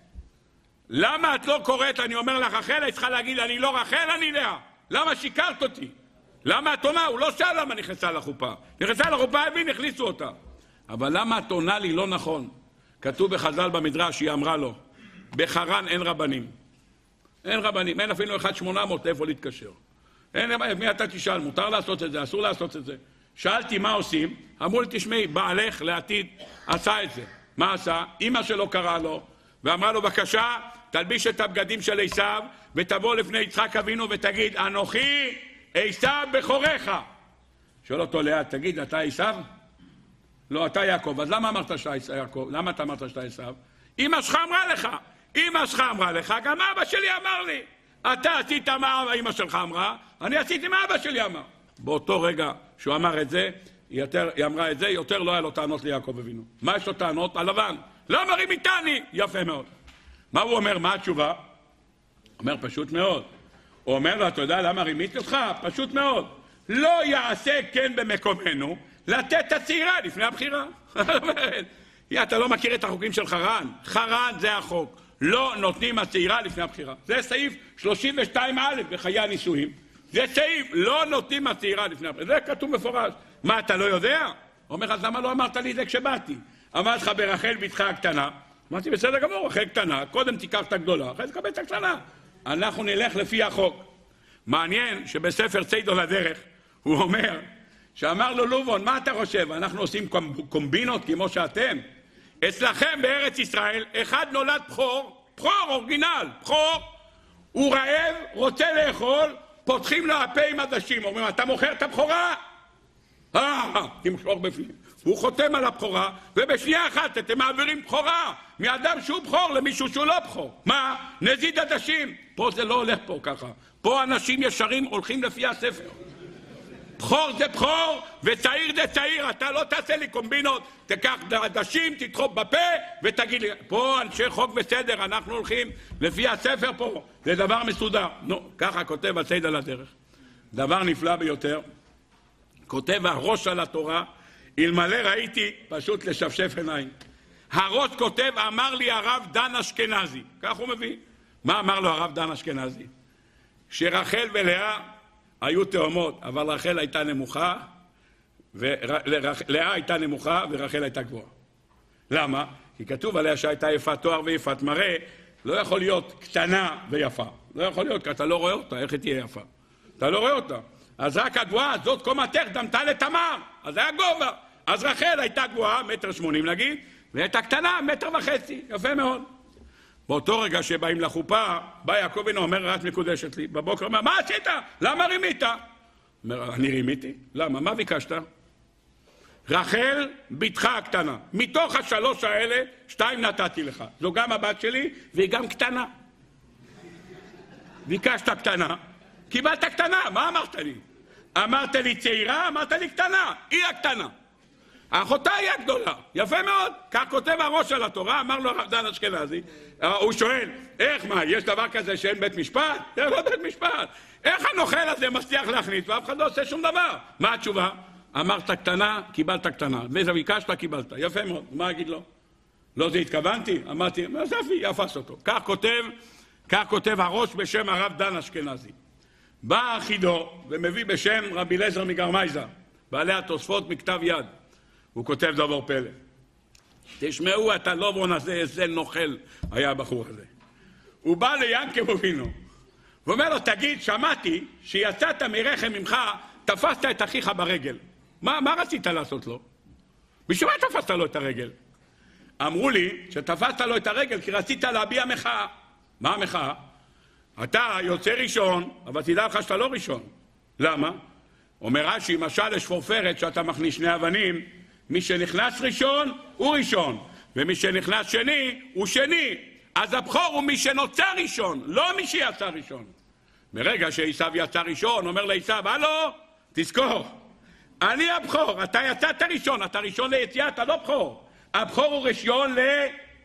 למה את לא קוראת, אני אומר לך רחל, היא צריכה להגיד, אני לא רחל, אני לאה. למה שיקרת אותי? למה את עונה? הוא לא שאל למה נכנסה לחופה. נכנסה לחופה, הבין, הכניסו אותה. אבל למה את עונה לי לא נכון? כתוב בחז"ל במדרש, היא אמרה לו, בחרן אין רבנים. אין רבנים, אין אפילו 1-800 איפה להתקשר. אין, מי אתה תשאל, מותר לעשות את זה, אסור לעשות את זה. שאלתי מה עושים, אמרו לי, תשמעי, בעלך לעתיד עשה את זה. מה עשה? אמא שלו קראה לו, ואמרה לו, בבקשה, תלביש את הבגדים של עשיו, ותבוא לפני יצחק אבינו ותגיד, אנוכי עשיו בכורך. שואל אותו לאה, תגיד, אתה עשיו? לא, אתה יעקב. אז למה אמרת שאתה יעקב? למה אתה אמרת שאתה עשיו? אמא שלך אמרה לך. אמא שלך אמרה לך, גם אבא שלי אמר לי. אתה עשית מה אמא שלך אמרה, אני עשיתי מה אבא שלי אמר. באותו רגע שהוא אמר את זה, היא אמרה את זה, יותר לא היה לו טענות ליעקב אבינו. מה יש לו טענות? הלבן. למה רימיתני? יפה מאוד. מה הוא אומר? מה התשובה? אומר פשוט מאוד. הוא אומר לו, אתה יודע למה רימיתי אותך? פשוט מאוד. לא יעשה כן במקומנו לתת את הצעירה לפני הבחירה. אתה לא מכיר את החוקים של חרן? חרן זה החוק. לא נותנים הצעירה לפני הבחירה. זה סעיף 32א בחיי הנישואים. זה סעיף, לא נותנים הצעירה לפני הבחירה. זה כתוב מפורש. מה, אתה לא יודע? אומר, אז למה לא אמרת לי זה כשבאתי? אמרתי לך ברחל בתך הקטנה. אמרתי, בסדר גמור, רחל קטנה, קודם תיקח את הגדולה, אחרי זה תקבל את הקטנה. אנחנו נלך לפי החוק. מעניין שבספר צידו לדרך, הוא אומר, שאמר לו לובון, מה אתה חושב? אנחנו עושים קומבינות כמו שאתם? אצלכם בארץ ישראל, אחד נולד בכור, בכור אורגינל, בכור, הוא רעב, רוצה לאכול, פותחים לו הפה עם עדשים, אומרים, אתה מוכר את הבכורה? תמשוך בפנים. הוא חותם על הבכורה, ובשנייה אחת אתם מעבירים בכורה, מאדם שהוא בכור למישהו שהוא לא בכור. מה? נזיד עדשים. פה זה לא הולך פה ככה. פה אנשים ישרים הולכים לפי הספר. בכור זה בכור, וצעיר זה צעיר. אתה לא תעשה לי קומבינות, תקח עדשים, תדחוף בפה, ותגיד לי, פה אנשי חוק וסדר, אנחנו הולכים לפי הספר פה. זה דבר מסודר. נו, ככה כותב הצייד על הדרך. דבר נפלא ביותר. כותב הראש על התורה, אלמלא ראיתי פשוט לשפשף עיניים. הראש כותב, אמר לי הרב דן אשכנזי. כך הוא מביא. מה אמר לו הרב דן אשכנזי? שרחל ולאה היו תאומות, אבל רחל הייתה נמוכה, ולאה הייתה נמוכה ורחל הייתה גבוהה. למה? כי כתוב עליה שהייתה יפת תואר ויפת מראה, לא יכול להיות קטנה ויפה. לא יכול להיות, כי אתה לא רואה אותה, איך היא תהיה יפה? אתה לא רואה אותה. אז רק הגבוהה, זאת קומתך, דמתה לתמר. אז זה היה גובה. אז רחל הייתה גבוהה, 1.80 נגיד, והייתה קטנה, 1.5 מטר. יפה מאוד. באותו רגע שבאים לחופה, בא יעקב אבינו, אומר, רק מקודשת לי. בבוקר אומר, מה עשית? למה רימית? אומר, אני רימיתי? למה? מה ביקשת? רחל, בתך הקטנה. מתוך 3 האלה, 2 נתתי לך. זו גם הבת שלי, והיא גם קטנה. ביקשת קטנה. קיבלת קטנה, מה אמרת לי? אמרת לי צעירה, אמרת לי קטנה, היא הקטנה. אחותה היא הגדולה, יפה מאוד. כך כותב הראש על התורה, אמר לו הרב דן אשכנזי, הוא שואל, איך מה, יש דבר כזה שאין בית משפט? זה לא בית משפט. איך הנוכל הזה מצליח להכניס, ואף אחד לא עושה שום דבר? מה התשובה? אמרת קטנה, קיבלת קטנה. וזה ביקשת, קיבלת. יפה מאוד, מה אגיד לו? לא זה התכוונתי? אמרתי, מה זה יפס אותו. כך כותב הראש בשם הרב דן אשכנזי. בא אחידו ומביא בשם רבי אליעזר מגרמייזר, בעלי התוספות מכתב יד. הוא כותב דבר פלא. תשמעו את הלובון הזה, איזה נוכל היה הבחור הזה. הוא בא ליעקב אבינו, ואומר לו, תגיד, שמעתי שיצאת מרחם ממך, תפסת את אחיך ברגל. מה רצית לעשות לו? בשביל מה תפסת לו את הרגל? אמרו לי שתפסת לו את הרגל כי רצית להביע מחאה. מה המחאה? אתה יוצא ראשון, אבל תדע לך שאתה לא ראשון. למה? אומר רש"י, משל לשפורפרת שאתה מכניס 2 אבנים, מי שנכנס ראשון הוא ראשון, ומי שנכנס שני הוא שני. אז הבכור הוא מי שנוצר ראשון, לא מי שיצא ראשון. ברגע שעשיו יצא ראשון, אומר לעשיו, הלו, תזכור, אני הבכור, אתה יצאת ראשון, אתה ראשון ליציאה, אתה לא בכור. הבכור הוא ראשון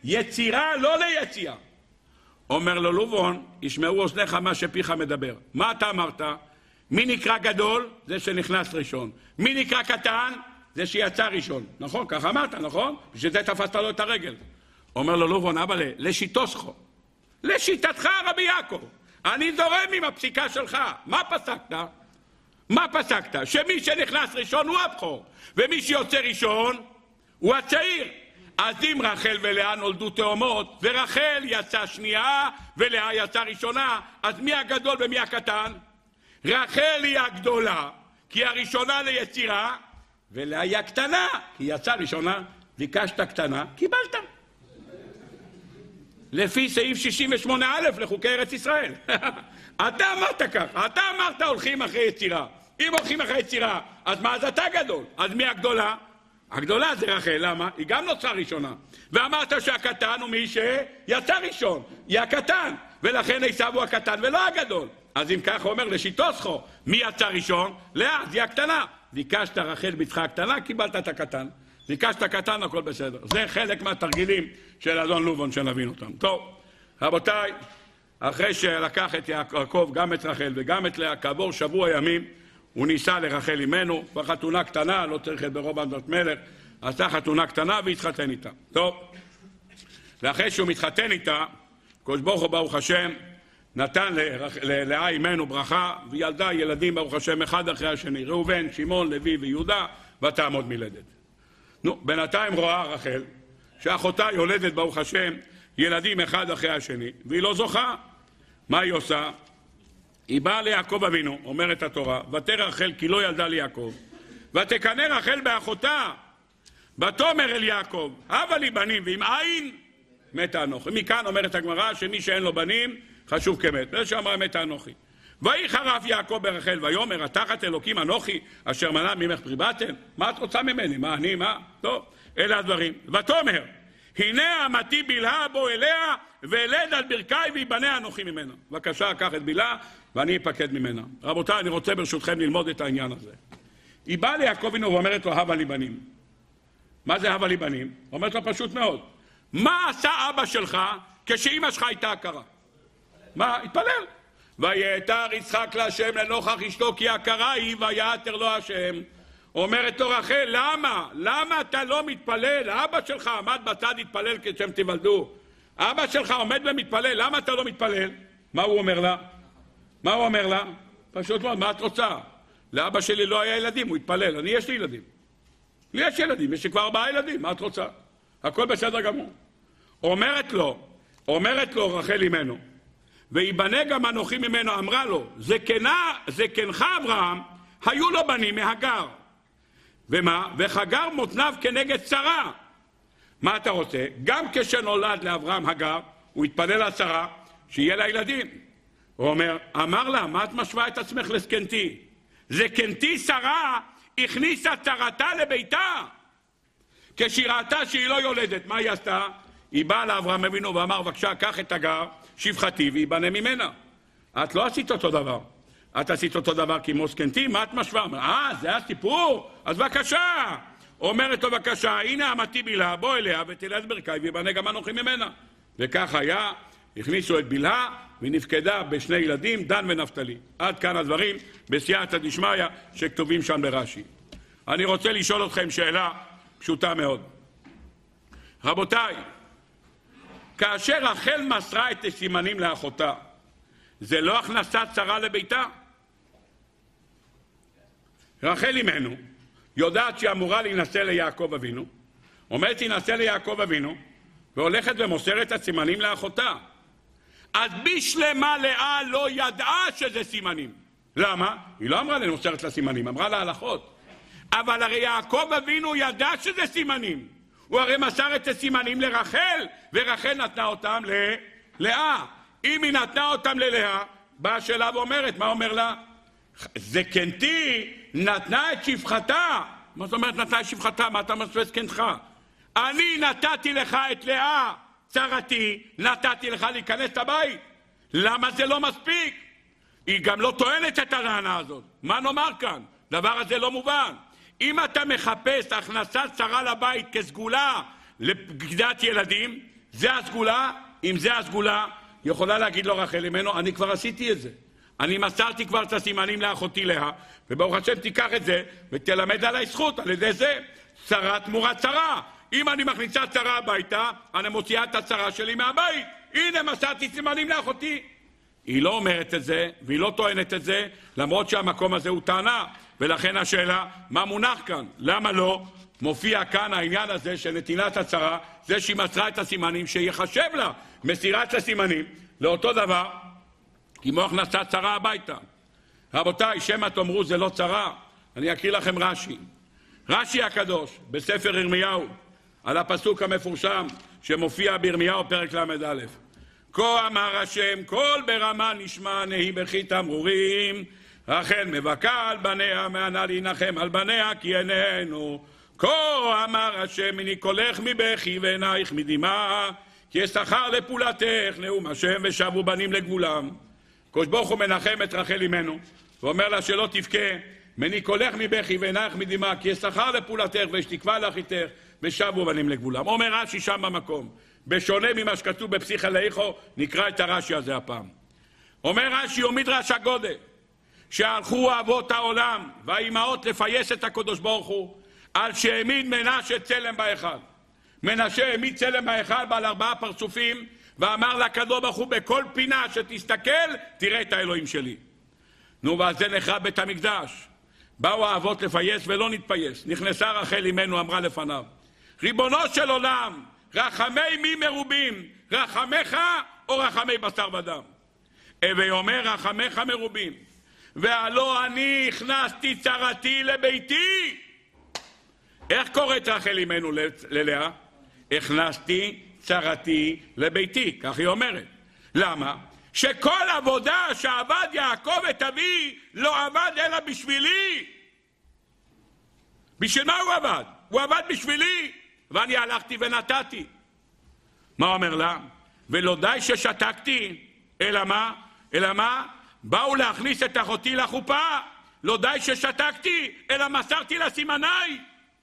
יצירה לא ליציאה. אומר לו לובון, ישמעו אוזניך מה שפיך מדבר. מה אתה אמרת? מי נקרא גדול? זה שנכנס ראשון. מי נקרא קטן? זה שיצא ראשון. נכון? ככה אמרת, נכון? בשביל זה תפסת לו את הרגל. אומר לו לובון, אבא, לשיטוסכו. לשיטתך רבי יעקב. אני זורם עם הפסיקה שלך. מה פסקת? מה פסקת? שמי שנכנס ראשון הוא הבכור, ומי שיוצא ראשון הוא הצעיר. אז אם רחל ולאה נולדו תאומות, ורחל יצאה שנייה ולאה יצאה ראשונה, אז מי הגדול ומי הקטן? רחל היא הגדולה, כי היא הראשונה ליצירה, ולאה היא הקטנה, כי היא יצאה ראשונה. ביקשת קטנה, קיבלת. לפי סעיף 68א לחוקי ארץ ישראל. אתה אמרת כך, אתה אמרת הולכים אחרי יצירה. אם הולכים אחרי יצירה, אז מה? אז אתה גדול. אז מי הגדולה? הגדולה זה רחל, למה? היא גם נוצרה ראשונה. ואמרת שהקטן הוא מי שיצא ראשון, היא הקטן, ולכן עשיו הוא הקטן ולא הגדול. אז אם כך הוא אומר לשיטוסכו, מי יצא ראשון? לאה, אז היא הקטנה. ביקשת רחל בתך הקטנה, קיבלת את הקטן. ביקשת קטן, הכל בסדר. זה חלק מהתרגילים של אדון לובון שנבין אותם. טוב, רבותיי, אחרי שלקח את יעקב, גם את רחל וגם את לאה, כעבור שבוע ימים, הוא ניסה לרחל אימנו, בחתונה קטנה, לא צריך את ברוב בנות מלך, עשה חתונה קטנה והתחתן איתה. טוב, ואחרי שהוא מתחתן איתה, קדוש ברוך הוא ברוך השם, נתן ללאה אימנו ברכה, וילדה ילדים ברוך השם אחד אחרי השני, ראובן, שמעון, לוי ויהודה, ותעמוד מלדת. נו, בינתיים רואה רחל, שאחותה יולדת ברוך השם, ילדים אחד אחרי השני, והיא לא זוכה. מה היא עושה? היא באה ליעקב אבינו, אומרת התורה, ותרא רחל כי לא ילדה ליעקב, ותקנא רחל באחותה, ותאמר אל יעקב, הבה לי בנים, ואם אין, מתה אנוכי. מכאן אומרת הגמרא שמי שאין לו בנים, חשוב כמת. זה שאמרה מתה אנוכי. ויחרף יעקב ברחל, ויאמר, התחת אלוקים אנוכי, אשר מנע ממך פרי בטן? מה את רוצה ממני? מה אני? מה? טוב, אלה הדברים. ותאמר, הנה אמתי בלהה בו אליה, ואלד על ברכי ויבנה אנוכי ממנה. בבקשה, קח את בלהה, ואני אפקד ממנה. רבותיי, אני רוצה ברשותכם ללמוד את העניין הזה. היא באה ליעקב אבינו ואומרת לו, הבה לי בנים. מה זה הבה לי בנים? אומרת לו פשוט מאוד. מה עשה אבא שלך כשאמא שלך הייתה הכרה? מה? התפלל. ויתר יצחק להשם לנוכח אשתו כי הכרה היא ויתר לו השם. אומרת לו רחל, למה? למה אתה לא מתפלל? אבא שלך עמד בצד התפלל כשהם תיוולדו. אבא שלך עומד ומתפלל, למה אתה לא מתפלל? מה הוא אומר לה? מה הוא אומר לה? פשוט מאוד, מה את רוצה? לאבא שלי לא היה ילדים, הוא התפלל. אני יש לי ילדים. לי יש ילדים, יש לי כבר 4 ילדים, מה את רוצה? הכל בסדר גמור. אומרת לו רחל אימנו, ויבנה גם אנוכי ממנו, אמרה לו, זקנך אברהם, היו לו בנים מהגר. ומה? וחגר מותניו כנגד שרה. מה אתה רוצה? גם כשנולד לאברהם הגר, הוא התפלל על שרה, שיהיה לה ילדים. הוא אומר, אמר לה, מה את משווה את עצמך לזקנתי? זקנתי שרה הכניסה צרתה לביתה. כשהיא ראתה שהיא לא יולדת, מה היא עשתה? היא באה לאברהם אבינו ואמר, בבקשה, קח את הגר, שפחתי ויבנה ממנה. את לא עשית אותו דבר. את עשית אותו דבר כמו זקנתי, מה את משווה? זה הסיפור? אז בבקשה. אומרת לו, בבקשה, הנה אמתי בלהה, בוא אליה ותלד ברכי ויבנה גם אנוכי ממנה. וכך היה, הכניסו את בלהה ונפקדה בשני ילדים, דן ונפתלי. עד כאן הדברים בסייעתא דשמיא שכתובים שם ברש"י. אני רוצה לשאול אתכם שאלה פשוטה מאוד. רבותיי, כאשר רחל מסרה את הסימנים לאחותה, זה לא הכנסת שרה לביתה? רחל אימנו יודעת שהיא אמורה להינשא ליעקב אבינו, אומרת להינשא ליעקב אבינו, והולכת ומוסרת את הסימנים לאחותה. אז בשלמה לאה לא ידעה שזה סימנים. למה? היא לא אמרה למוסרת לה סימנים, אמרה לה הלכות. אבל הרי יעקב אבינו ידע שזה סימנים. הוא הרי מסר את הסימנים לרחל, ורחל נתנה אותם ללאה. אם היא נתנה אותם ללאה, באה שאלה ואומרת, מה אומר לה? זקנתי נתנה את שפחתה. מה זאת אומרת נתנה את שפחתה? מה אתה משווה זקנתך? אני נתתי לך את לאה, צרתי, נתתי לך להיכנס לבית. למה זה לא מספיק? היא גם לא טוענת את הטענה הזאת. מה נאמר כאן? דבר הזה לא מובן. אם אתה מחפש הכנסת שרה לבית כסגולה לבגידת ילדים, זה הסגולה, אם זה הסגולה, יכולה להגיד לו רחל אמנו, אני כבר עשיתי את זה. אני מסרתי כבר את הסימנים לאחותי לאה, וברוך השם תיקח את זה ותלמד עליי זכות, על ידי זה צרה תמורת צרה. אם אני מכניסה צרה הביתה, אני מוציאה את הצרה שלי מהבית. הנה מסרתי סימנים לאחותי. היא לא אומרת את זה, והיא לא טוענת את זה, למרות שהמקום הזה הוא טענה. ולכן השאלה, מה מונח כאן? למה לא מופיע כאן העניין הזה של נתינת הצרה, זה שהיא מסרה את הסימנים, שיחשב לה מסירת הסימנים, לאותו דבר, כמו הכנסת צרה הביתה. רבותיי, שמא תאמרו זה לא צרה, אני אקריא לכם רש"י. רש"י הקדוש, בספר ירמיהו, על הפסוק המפורשם, שמופיע בירמיהו פרק ל"א. כה אמר השם, קול ברמה נשמע נהי בכי תמרורים, רחל מבכה על בניה, מענה להנחם על בניה, כי איננו. כה אמר השם, מני קולך מבכי ועינייך מדמעה, כי אשכר לפעולתך נאום השם ושבו בנים לגבולם. הקדוש ברוך הוא מנחם את רחל אמנו, ואומר לה שלא תבכה, מני קולך מבכי ועינייך מדמעה, כי אשכר לפעולתך ושתקווה לאחיתך ושבו בנים לגבולם. אומר רש"י שם במקום, בשונה ממה שכתוב בפסיכא לאיכו, נקרא את הרש"י הזה הפעם. אומר רש"י ומדרש הגודל, שהלכו אבות העולם והאימהות לפייס את הקדוש ברוך הוא, על שהעמיד מנשה צלם בהיכל. מנשה העמיד צלם בהיכל בעל 4 פרצופים, ואמר לקדוש ברוך הוא בכל פינה שתסתכל, תראה את האלוהים שלי. נו, ועל זה נחרב בית המקדש. באו האבות לפייס ולא נתפייס. נכנסה רחל אמנו, אמרה לפניו, ריבונו של עולם, רחמי מי מרובים, רחמך או רחמי בשר ודם? הווי אומר רחמך מרובים, והלא אני הכנסתי צרתי לביתי. איך קוראת רחל אמנו ללאה? הכנסתי צרתי לביתי, כך היא אומרת. למה? שכל עבודה שעבד יעקב את אבי לא עבד אלא בשבילי. בשביל מה הוא עבד? הוא עבד בשבילי, ואני הלכתי ונתתי. מה אומר לה? ולא די ששתקתי, אלא מה? אלא מה? באו להכניס את אחותי לחופה. לא די ששתקתי, אלא מסרתי לה סימניי.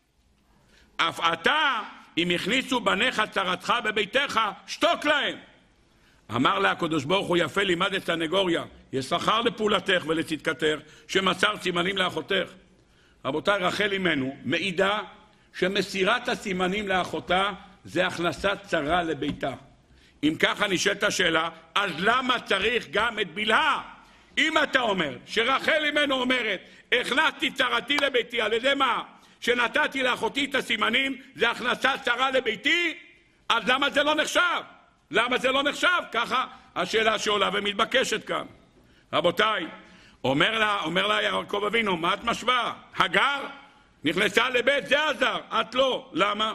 אף אתה, אם הכניסו בניך צרתך בביתך, שתוק להם. אמר לה הקדוש ברוך הוא, יפה לימד את סנגוריה, ישכר לפעולתך ולצדקתך, שמסר סימנים לאחותך. רבותיי, רחל אמנו מעידה שמסירת הסימנים לאחותה זה הכנסת צרה לביתה. אם ככה נשאלת השאלה, אז למה צריך גם את בלהה? אם אתה אומר שרחל אמנו אומרת, הכנסתי צרתי לביתי, על ידי מה? שנתתי לאחותי את הסימנים, זה הכנסת צרה לביתי, אז למה זה לא נחשב? למה זה לא נחשב? ככה השאלה שעולה ומתבקשת כאן. רבותיי, אומר לה יעקב אבינו, מה את משווה? הגר נכנסה לבית זה עזר, את לא. למה?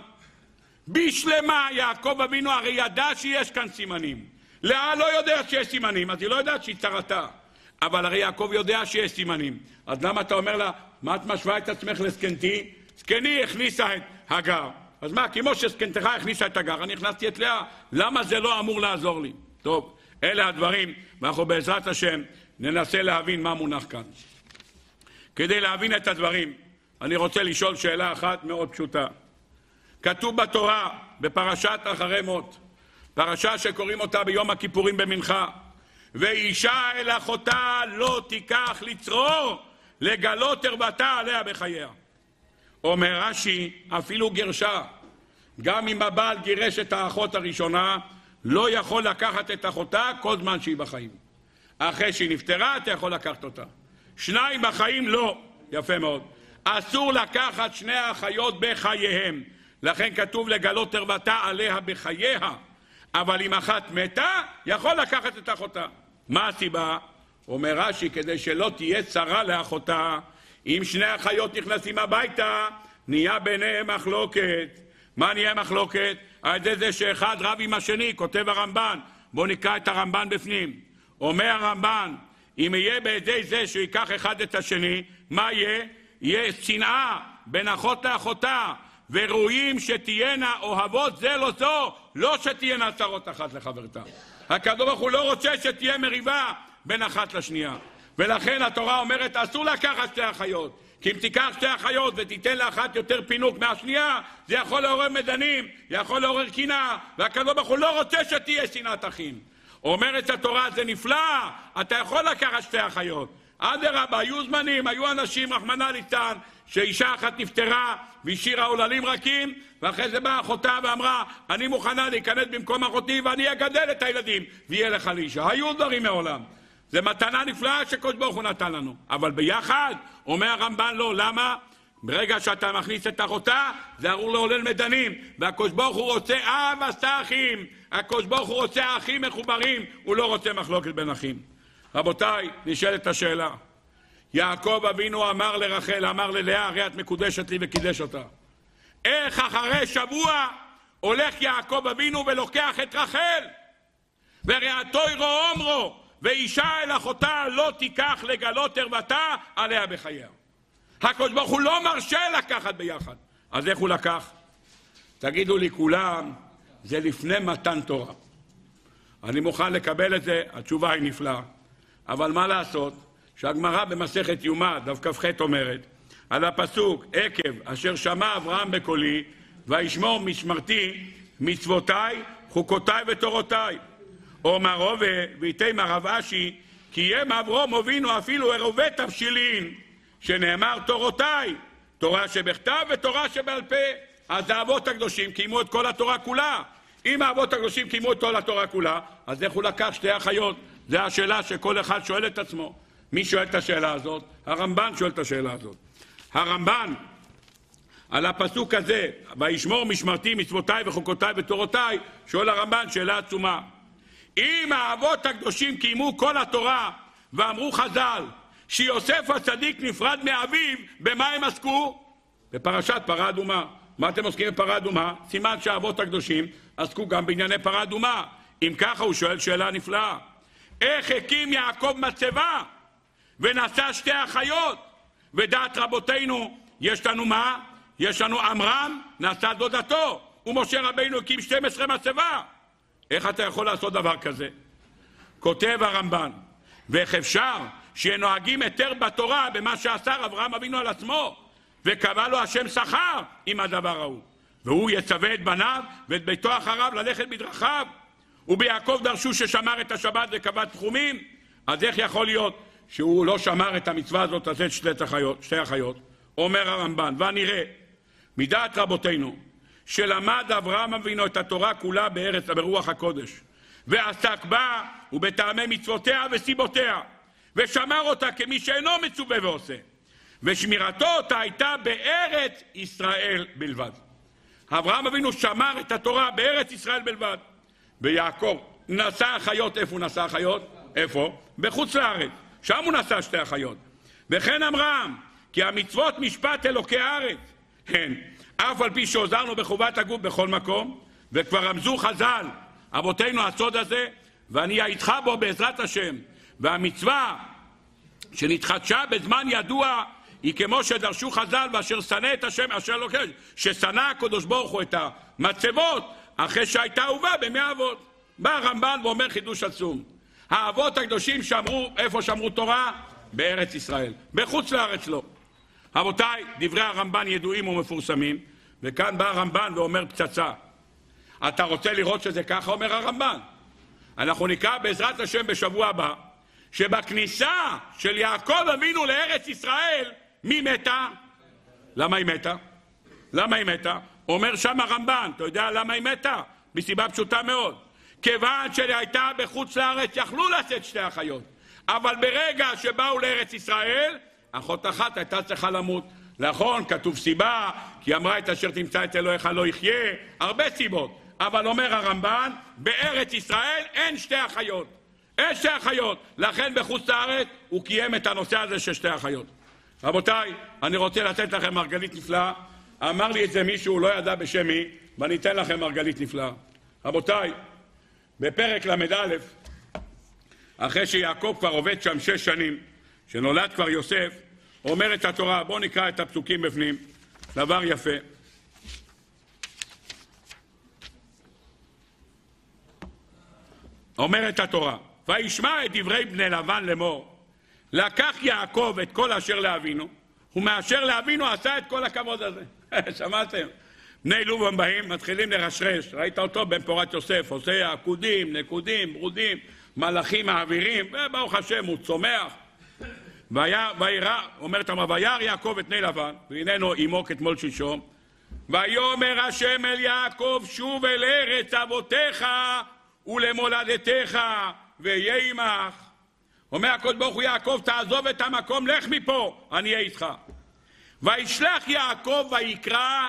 בשלמה יעקב אבינו הרי ידע שיש כאן סימנים. לאה לא יודע שיש סימנים, אז היא לא יודעת שהיא צרתה. אבל הרי יעקב יודע שיש סימנים. אז למה אתה אומר לה, מה את משווה את עצמך לסקנתי? סקני הכניסה את הגר. אז מה, כמו שסקנתך הכניסה את הגר, אני הכנסתי את לאה. למה זה לא אמור לעזור לי? טוב, אלה הדברים, ואנחנו בעזרת השם ננסה להבין מה מונח כאן. כדי להבין את הדברים, אני רוצה לשאול שאלה אחת מאוד פשוטה. כתוב בתורה, בפרשת אחרי מות, פרשה שקוראים אותה ביום הכיפורים במנחה, ואישה אל אחותה לא תיקח לצרור, לגלות ערוותה עליה בחייה. אומר רש"י, אפילו גרשה, גם אם הבעל גירש את האחות הראשונה, לא יכול לקחת את אחותה כל זמן שהיא בחיים. אחרי שהיא נפטרה, אתה יכול לקחת אותה. 2 בחיים לא. יפה מאוד. אסור לקחת 2 האחיות בחייהם. לכן כתוב לגלות ערוותה עליה בחייה. אבל אם אחת מתה, יכול לקחת את אחותה. מה הסיבה? אומר רש"י, כדי שלא תהיה צרה לאחותה, אם 2 אחיות נכנסים הביתה, נהיה ביניהם מחלוקת. מה נהיה מחלוקת? על ידי זה שאחד רב עם השני, כותב הרמב"ן. בואו נקרא את הרמב"ן בפנים. אומר הרמב"ן, אם יהיה בידי זה שיקח אחד את השני, מה יהיה? יהיה שנאה בין אחות לאחותה, וראויים שתהיינה אוהבות זה לא זו, לא שתהיינה צרות אחת לחברתה. הקדוש ברוך הוא לא רוצה שתהיה מריבה בין אחת לשנייה. ולכן התורה אומרת, אסור לקחת שתי אחיות. כי אם תיקח שתי אחיות ותיתן לאחת יותר פינוק מהשנייה, זה יכול לעורר מדנים, יכול לעורר קנאה, והקדוש ברוך הוא לא רוצה שתהיה שנאת אחים. אומרת התורה, זה נפלא, אתה יכול לקחת שתי אחיות. אדרבה, היו זמנים, היו אנשים, רחמנא ליצלן, שאישה אחת נפטרה והשאירה עוללים רכים, ואחרי זה באה אחותה ואמרה, אני מוכנה להיכנס במקום אחותי ואני אגדל את הילדים, ויהיה לך לאישה. היו דברים מעולם. זה מתנה נפלאה שקדוש ברוך הוא נתן לנו. אבל ביחד, אומר הרמב"ן לא, למה? ברגע שאתה מכניס את אחותה, זה ארור לעולל מדנים, והקדוש ברוך הוא רוצה אב עשה אחים. הקדוש ברוך הוא רוצה אחים מחוברים, הוא לא רוצה מחלוקת בין אחים. רבותיי, נשאלת השאלה. יעקב אבינו אמר לרחל, אמר ללאה, הרי את מקודשת לי וקידש אותה. איך אחרי שבוע הולך יעקב אבינו ולוקח את רחל? ורעתו ירו אומרו, ואישה אל אחותה לא תיקח לגלות ערוותה עליה בחייה. הקדוש ברוך הוא לא מרשה לקחת ביחד. אז איך הוא לקח? תגידו לי כולם, זה לפני מתן תורה. אני מוכן לקבל את זה, התשובה היא נפלאה. אבל מה לעשות? שהגמרא במסכת יומא, דף כ"ח אומרת, על הפסוק, עקב אשר שמע אברהם בקולי, וישמור משמרתי מצוותיי, חוקותיי ותורותיי. אומר רובע, ויתימה רב אשי, כי ים אברהם אבינו אפילו ערובי תבשילין, שנאמר תורותיי, תורה שבכתב ותורה שבעל פה. אז האבות הקדושים קיימו את כל התורה כולה. אם האבות הקדושים קיימו את כל התורה כולה, אז איך הוא לקח שתי אחיות? זו השאלה שכל אחד שואל את עצמו. מי שואל את השאלה הזאת? הרמב"ן שואל את השאלה הזאת. הרמב"ן, על הפסוק הזה, וישמור משמרתי מצוותיי וחוקותיי ותורותיי, שואל הרמב"ן שאלה עצומה. אם האבות הקדושים קיימו כל התורה, ואמרו חז"ל, שיוסף הצדיק נפרד מאביו, במה הם עסקו? בפרשת פרה אדומה. מה אתם עוסקים בפרה אדומה? סימן שהאבות הקדושים עסקו גם בענייני פרה אדומה. אם ככה הוא שואל שאלה נפלאה. איך הקים יעקב מצבה ונשא שתי אחיות? ודעת רבותינו, יש לנו מה? יש לנו עמרם, נשא דודתו, ומשה רבינו הקים 12 מצבה. איך אתה יכול לעשות דבר כזה? כותב הרמב"ן, ואיך אפשר שנוהגים יותר בתורה במה שעשה אברהם אבינו על עצמו, וקבע לו השם שכר עם הדבר ההוא, והוא יצווה את בניו ואת ביתו אחריו ללכת בדרכיו. וביעקב דרשו ששמר את השבת וקבע תחומים. אז איך יכול להיות שהוא לא שמר את המצווה הזאת לתת שתי אחיות? אומר הרמב"ן, ונראה מדעת רבותינו שלמד אברהם אבינו את התורה כולה בארץ ברוח הקודש, ועסק בה ובטעמי מצוותיה וסיבותיה, ושמר אותה כמי שאינו מצווה ועושה, ושמירתו אותה הייתה בארץ ישראל בלבד. אברהם אבינו שמר את התורה בארץ ישראל בלבד. ויעקב נשא אחיות. איפה הוא נשא אחיות? איפה? בחוץ לארץ. שם הוא נשא שתי אחיות. וכן אמרם, כי המצוות משפט אלוקי הארץ הן, אף על פי שעוזרנו בחובת הגוף בכל מקום, וכבר רמזו חז"ל אבותינו הסוד הזה, ואני איתך בו בעזרת השם. והמצווה שנתחדשה בזמן ידוע היא כמו שדרשו חז"ל, ואשר שנא את השם אשר לא כן, ששנא הקדוש ברוך הוא את המצבות אחרי שהייתה אהובה במי האבות. בא הרמב"ן ואומר חידוש עצום. האבות הקדושים שמרו, איפה שמרו תורה? בארץ ישראל. בחוץ לארץ לא. רבותיי, דברי הרמב"ן ידועים ומפורסמים, וכאן בא הרמב"ן ואומר פצצה. אתה רוצה לראות שזה ככה? אומר הרמב"ן. אנחנו נקרא בעזרת השם בשבוע הבא, שבכניסה של יעקב אבינו לארץ ישראל, מי מתה? למה היא מתה? למה היא מתה? אומר שם הרמב"ן, אתה יודע למה היא מתה? מסיבה פשוטה מאוד. כיוון שהייתה בחוץ לארץ יכלו לשאת שתי אחיות, אבל ברגע שבאו לארץ ישראל, אחות אחת הייתה צריכה למות. נכון, כתוב סיבה, כי אמרה את אשר תמצא את אלוהיך לא יחיה, הרבה סיבות. אבל אומר הרמב"ן, בארץ ישראל אין שתי אחיות. אין שתי אחיות. לכן בחוץ לארץ הוא קיים את הנושא הזה של שתי אחיות. רבותיי, אני רוצה לתת לכם מרגלית נפלאה. אמר לי את זה מישהו, לא ידע בשמי, ואני אתן לכם מרגלית נפלאה. רבותיי, בפרק למד-א', אחרי שיעקב כבר עובד שם 6 שנים, שנולד כבר יוסף, אומרת התורה, בואו נקרא את הפסוקים בפנים, דבר יפה. אומרת התורה, וישמע את דברי בני לבן לאמור, לקח יעקב את כל אשר לאבינו, ומאשר לאבינו עשה את כל הכבוד הזה. שמעתם? בני לובן באים, מתחילים לרשרש. ראית אותו בן פורת יוסף, עושה עקודים, נקודים, ברודים, מלאכים מעבירים, וברוך השם הוא צומח. וירא, אומרת אמרה, וירא יעקב את בני לבן, והננו עמו כתמול שלשום, ויאמר השם אל יעקב, שוב אל ארץ אבותיך ולמולדתך, ויהיה עמך. אומר הקדוש ברוך הוא, יעקב, תעזוב את המקום, לך מפה, אני אהיה איתך. וישלח יעקב ויקרא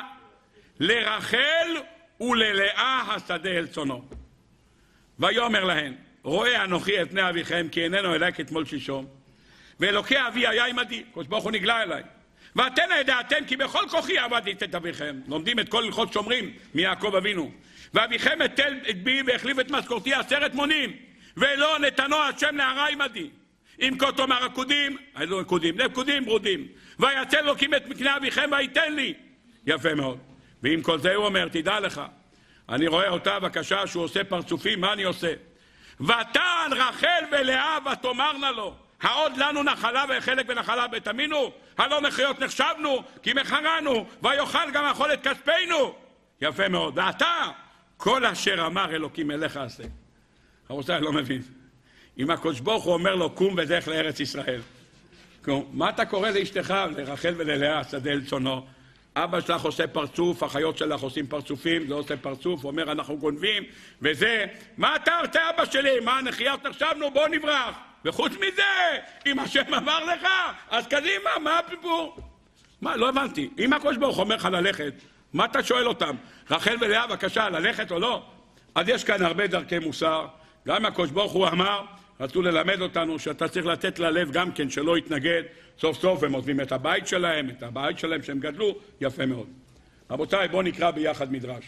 לרחל וללאה השדה אל צונו. ויאמר להן, רואה אנוכי את פני אביכם, כי איננו אליי כתמול שלשום, ואלוקי אבי היה עמדי. הקדוש ברוך הוא נגלה אליי. ואתן הידעתם כי בכל כוחי עבדתי את אביכם. לומדים את כל הלכות שומרים מיעקב אבינו. ואביכם הטל את בי והחליף את משכורתי 10 מונים, ולא נתנו השם להרע עמדי. אם כה תאמר עקודים, נקודים ברודים, ויצל אלוקים את מקנה אביכם ויתן לי. יפה מאוד. ועם כל זה הוא אומר, תדע לך, אני רואה אותה בבקשה שהוא עושה פרצופים, מה אני עושה? ותען רחל ולאה ותאמרנה לו, העוד לנו נחלה וחלק ונחלה בתמינו? הלא נחיות נחשבנו, כי מחרנו, ויאכל גם אכול את כספינו. יפה מאוד. ואתה, כל אשר אמר אלוקים אליך עשה. רבותיי, לא מבין. אם הקדוש ברוך הוא אומר לו, קום ודרך לארץ ישראל. מה אתה קורא לאשתך, לרחל וללאה, שדה אל צונו? אבא שלך עושה פרצוף, החיות שלך עושים פרצופים, זה עושה פרצוף, הוא אומר אנחנו גונבים, וזה, מה אתה רוצה אבא שלי? מה נחיות נחשבנו? בוא נברח. וחוץ מזה, אם השם אמר לך, אז קדימה, מה הפיפור? מה, לא הבנתי. אם הקדוש ברוך הוא אומר לך ללכת, מה אתה שואל אותם? רחל ולאה, בבקשה, ללכת או לא? אז יש כאן הרבה דרכי מוסר. גם הקדוש ברוך הוא אמר, רצו ללמד אותנו שאתה צריך לתת ללב גם כן שלא יתנגד. סוף סוף הם עוזבים את הבית שלהם, שהם גדלו, יפה מאוד. רבותיי, בואו נקרא ביחד מדרש.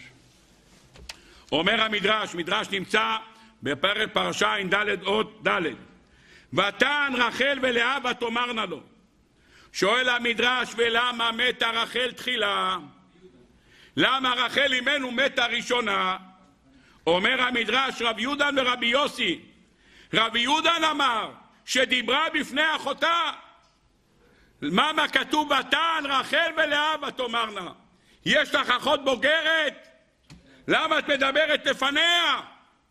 אומר המדרש, מדרש נמצא בפרק פרשה ע"ד אות ד'. ותען רחל ולאה ותאמרנה לו. שואל המדרש, ולמה מתה רחל תחילה? למה רחל אימנו מתה ראשונה? אומר המדרש, רב יהודן ורבי יוסי. רבי יהודן אמר שדיברה בפני אחותה. מה כתוב? ותען רחל ולאה ותאמרנה. יש לך אחות בוגרת? למה את מדברת לפניה?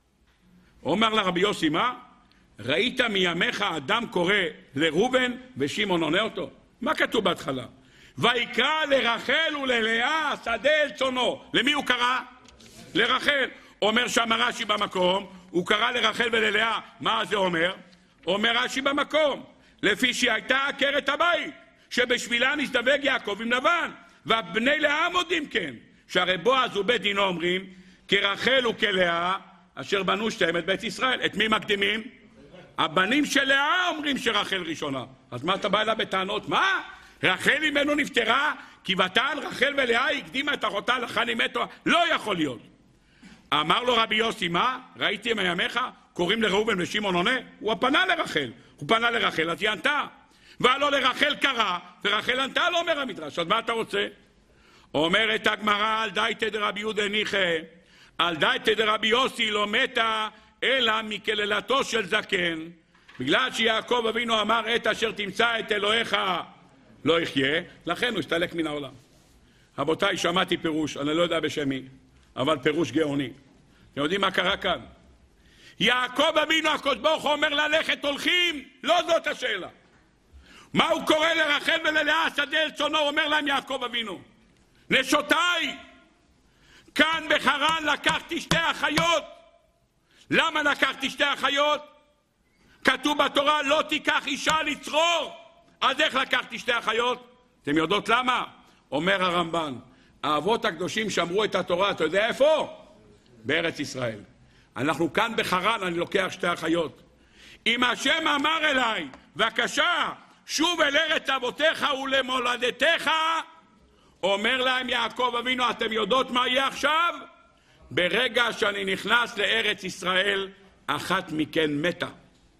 אומר לה רבי יוסי, מה? ראית מימיך אדם קורא לראובן ושמעון עונה אותו? מה כתוב בהתחלה? ויקרא לרחל וללאה שדה אל צונו. למי הוא קרא? לרחל. אומר שם רש"י במקום, הוא קרא לרחל וללאה. מה זה אומר? אומר רש"י במקום, לפי שהיא הייתה עקרת הבית, שבשבילה נזדווג יעקב עם לבן, והבני לאה מודים כן, שהרי בועז ובית דינו אומרים, כרחל וכלאה, אשר בנו שתיהם את בית ישראל. את מי מקדימים? הבנים של לאה אומרים שרחל ראשונה. אז מה אתה בא אליו בטענות? מה? רחל אימנו נפטרה, כי ותען רחל ולאה הקדימה את אחותה לחני מתו. לא יכול להיות. אמר לו רבי יוסי, מה? ראיתי מימיך קוראים לראובן ושמעון עונה? הוא פנה לרחל. הוא פנה לרחל, אז היא ענתה. והלא לרחל קרא, ורחל ענתה, לא אומר המדרש. אז מה אתה רוצה? אומרת הגמרא, על דייתא דרבי יהודה ניחא, על דייתא דרבי יוסי לא מתה, אלא מקללתו של זקן. בגלל שיעקב אבינו אמר, את אשר תמצא את אלוהיך לא יחיה, לכן הוא הסתלק מן העולם. רבותיי, שמעתי פירוש, אני לא יודע בשם מי, אבל פירוש גאוני. אתם יודעים מה קרה כאן? יעקב אבינו, הקדוש ברוך הוא אומר ללכת הולכים, לא זאת השאלה. מה הוא קורא לרחל וללאה שדה אל צונו? אומר להם יעקב אבינו, נשותיי, כאן בחרן לקחתי 2 אחיות. למה לקחתי 2 אחיות? כתוב בתורה לא תיקח אישה לצרור. אז איך לקחתי 2 אחיות? אתם יודעות למה? אומר הרמב"ן, האבות הקדושים שמרו את התורה, אתה יודע איפה? בארץ ישראל. אנחנו כאן בחרן, אני לוקח 2 אחיות. אם השם אמר אליי, בבקשה, שוב אל ארץ אבותיך ולמולדתך, אומר להם יעקב אבינו, אתם יודעות מה יהיה עכשיו? ברגע שאני נכנס לארץ ישראל, אחת מכן מתה.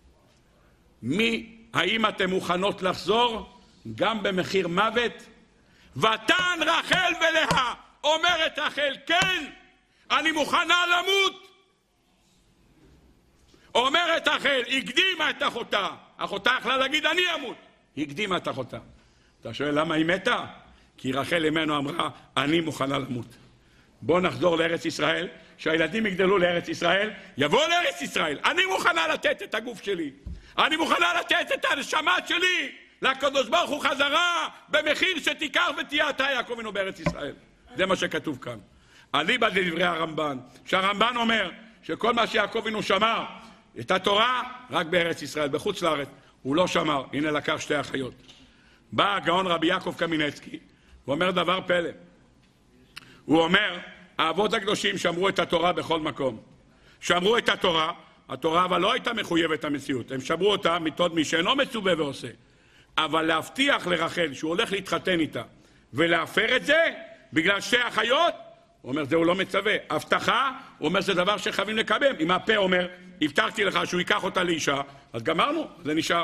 האם אתם מוכנות לחזור? גם במחיר מוות? ותען רחל ולאה, אומרת רחל, כן, אני מוכנה למות. אומרת רחל, הקדימה את אחותה. אחותה יכלה להגיד, אני אמות. הקדימה את אחותה. אתה שואל למה היא מתה? כי רחל אמנו אמרה, אני מוכנה למות. בוא נחזור לארץ ישראל, שהילדים יגדלו לארץ ישראל, יבוא לארץ ישראל. אני מוכנה לתת את הגוף שלי. אני מוכנה לתת את הנשמה שלי לקדוש ברוך הוא חזרה, במחיר שתיקח ותהיה אתה יעקב אבינו בארץ ישראל. זה מה שכתוב כאן. אליבא דברי הרמב"ן, שהרמב"ן אומר שכל מה שיעקב אבינו שמר, את התורה, רק בארץ ישראל, בחוץ לארץ. הוא לא שמר, הנה לקח שתי אחיות. בא הגאון רבי יעקב קמינצקי, הוא אומר דבר פלא. הוא אומר, האבות הקדושים שמרו את התורה בכל מקום. שמרו את התורה, התורה אבל לא הייתה מחויבת המציאות. הם שמרו אותה מתוד מי שאינו מצווה ועושה. אבל להבטיח לרחל שהוא הולך להתחתן איתה, ולהפר את זה, בגלל שתי אחיות, הוא אומר, זהו לא מצווה. הבטחה, הוא אומר, זה דבר שחייבים לקבל. אם הפה אומר, הבטחתי לך שהוא ייקח אותה לאישה, אז גמרנו, זה נשאר.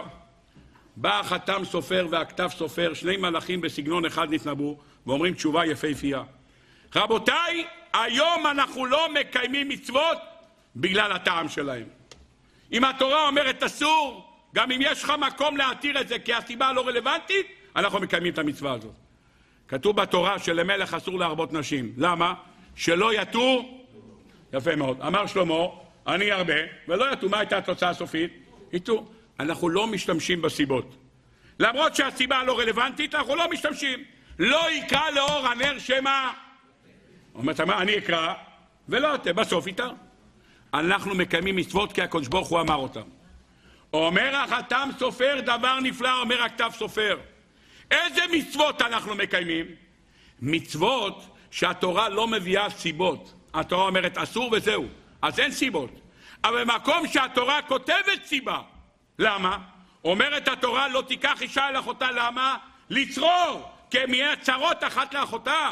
בא החתם סופר והכתב סופר, שני מלאכים בסגנון אחד נתנבאו, ואומרים תשובה יפהפייה. רבותיי, היום אנחנו לא מקיימים מצוות בגלל הטעם שלהם. אם התורה אומרת אסור, גם אם יש לך מקום להתיר את זה כי הסיבה לא רלוונטית, אנחנו מקיימים את המצווה הזאת. כתוב בתורה שלמלך אסור להרבות נשים. למה? שלא יתו. יפה מאוד. אמר שלמה, אני הרבה, ולא יתו. מה הייתה התוצאה הסופית? יתו. אנחנו לא משתמשים בסיבות. למרות שהסיבה לא רלוונטית, אנחנו לא משתמשים. לא יקרא לאור הנר שמא. אומרת, אני אקרא, ולא אתם, בסוף איתה. אנחנו מקיימים מצוות כי הקדוש ברוך הוא אמר אותם. אומר החתם סופר דבר נפלא, אומר הכתב סופר. איזה מצוות אנחנו מקיימים? מצוות שהתורה לא מביאה סיבות. התורה אומרת אסור וזהו, אז אין סיבות. אבל במקום שהתורה כותבת סיבה. למה? אומרת התורה לא תיקח אישה אל אחותה, למה? לצרור, כי הם יהיה צרות אחת לאחותה.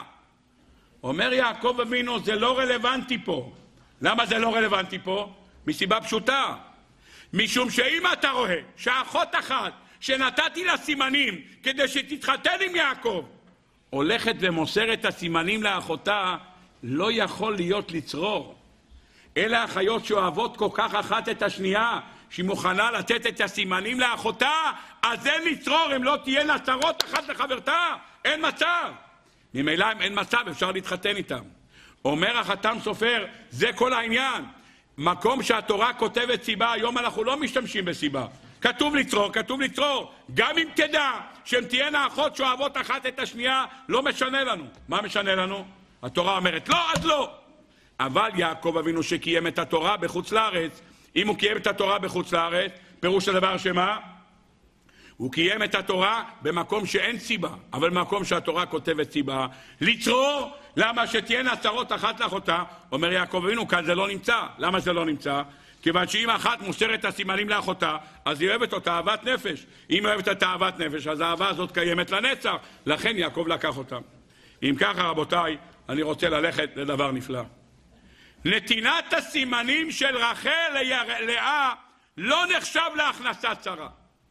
אומר יעקב אבינו, זה לא רלוונטי פה. למה זה לא רלוונטי פה? מסיבה פשוטה. משום שאם אתה רואה שאחות אחת שנתתי לה סימנים כדי שתתחתן עם יעקב, הולכת ומוסרת את הסימנים לאחותה, לא יכול להיות לצרור. אלה החיות שאוהבות כל כך אחת את השנייה, שהיא מוכנה לתת את הסימנים לאחותה, אז אין לצרור, אם לא תהיינה צרות אחת לחברתה, אין מצב. ממילא אם אין מצב, אפשר להתחתן איתם. אומר החתם סופר, זה כל העניין. מקום שהתורה כותבת סיבה, היום אנחנו לא משתמשים בסיבה. כתוב לצרור, כתוב לצרור. גם אם תדע שהן תהיינה אחות שאוהבות אחת את השנייה, לא משנה לנו. מה משנה לנו? התורה אומרת לא, אז לא. אבל יעקב אבינו שקיים את התורה בחוץ לארץ, אם הוא קיים את התורה בחוץ לארץ, פירוש הדבר שמה? הוא קיים את התורה במקום שאין סיבה, אבל במקום שהתורה כותבת סיבה. לצרור, למה שתהיינה צרות אחת לאחותה? אומר יעקב אבינו, כאן זה לא נמצא. למה זה לא נמצא? כיוון שאם אחת מוסרת את הסימנים לאחותה, אז היא אוהבת אותה אהבת נפש. אם היא אוהבת את אהבת נפש, אז האהבה הזאת קיימת לנצח. לכן יעקב לקח אותה. אם ככה, רבותיי, אני רוצה ללכת לדבר נפלא. נתינת הסימנים של רחל ללאה לא נחשב להכנסת צרה.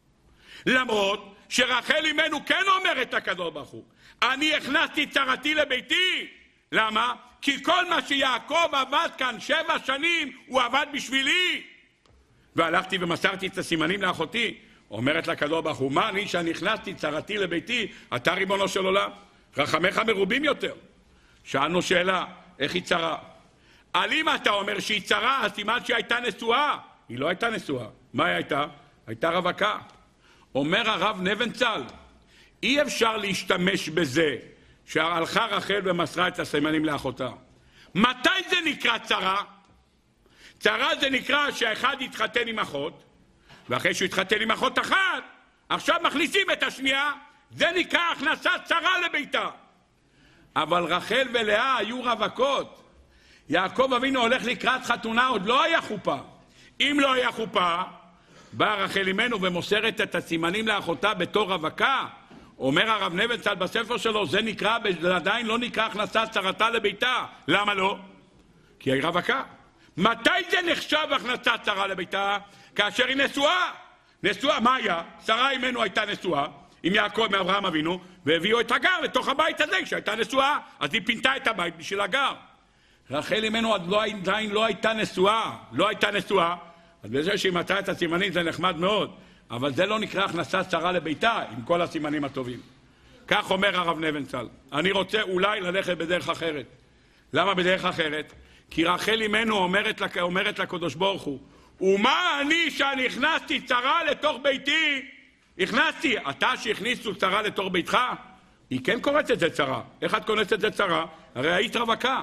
למרות שרחל אימנו כן אומרת הקדוש ברוך הוא, אני הכנסתי צרתי לביתי. למה? כי כל מה שיעקב עבד כאן 7 שנים, הוא עבד בשבילי. והלכתי ומסרתי את הסימנים לאחותי. אומרת לקדוש ברוך הוא, מה אני שאני הכנסתי צרתי לביתי? אתה ריבונו של עולם, רחמך מרובים יותר. שאלנו שאלה, איך היא צרה? על אם אתה אומר שהיא צרה, הסימן שהיא הייתה נשואה. היא לא הייתה נשואה. מה היא הייתה? הייתה רווקה. אומר הרב נבנצל, אי אפשר להשתמש בזה שהלכה רחל ומסרה את הסימנים לאחותה. מתי זה נקרא צרה? צרה זה נקרא שהאחד יתחתן עם אחות, ואחרי שהוא יתחתן עם אחות אחת, עכשיו מכניסים את השנייה, זה נקרא הכנסת צרה לביתה. אבל רחל ולאה היו רווקות. יעקב אבינו הולך לקראת חתונה, עוד לא היה חופה. אם לא היה חופה, באה רחל אימנו ומוסרת את הסימנים לאחותה בתור רווקה. אומר הרב נבנצל בספר שלו, זה נקרא, זה עדיין לא נקרא הכנסת צרתה לביתה. למה לא? כי היא רווקה. מתי זה נחשב הכנסת צרה לביתה? כאשר היא נשואה. נשואה, מה היה? שרה אימנו הייתה נשואה, עם יעקב מאברהם אבינו, והביאו את הגר לתוך הבית הזה שהייתה נשואה. אז היא פינתה את הבית בשביל הגר. רחל אימנו עדיין לא הייתה נשואה. לא הייתה נשואה. אז בזה שהיא מצאה את הסימנים זה נחמד מאוד, אבל זה לא נקרא הכנסת שרה לביתה עם כל הסימנים הטובים. כך אומר הרב נבנצל. אני רוצה אולי ללכת בדרך אחרת. למה בדרך אחרת? כי רחל אמנו אומרת לקדוש ברוך הוא, ומה אני שאני הכנסתי צרה לתוך ביתי? הכנסתי, אתה שהכניסו צרה לתוך ביתך? היא כן קוראת את זה צרה. איך את קוראת את זה צרה? הרי היית רווקה.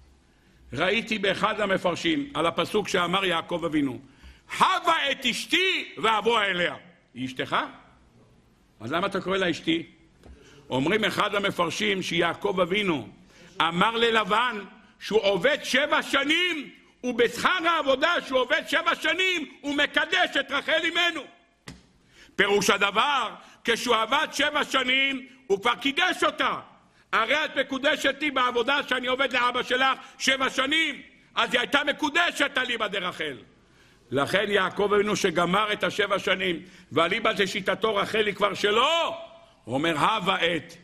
ראיתי באחד המפרשים על הפסוק שאמר יעקב אבינו, הבה את אשתי ואבוא אליה. היא אשתך? אז למה אתה קורא לה אשתי? אומרים אחד המפרשים שיעקב אבינו אמר ללבן שהוא עובד 7 שנים, ובשכר העבודה שהוא עובד 7 שנים הוא מקדש את רחל אמנו. פירוש הדבר, כשהוא עבד 7 שנים הוא כבר קידש אותה. הרי את מקודשת לי בעבודה שאני עובד לאבא שלך 7 שנים, אז היא הייתה מקודשת אליבא דרחל. לכן יעקב אבינו שגמר את 7 שנים ואליבא זה שיטתו רחל היא כבר שלו, הוא אומר הבה את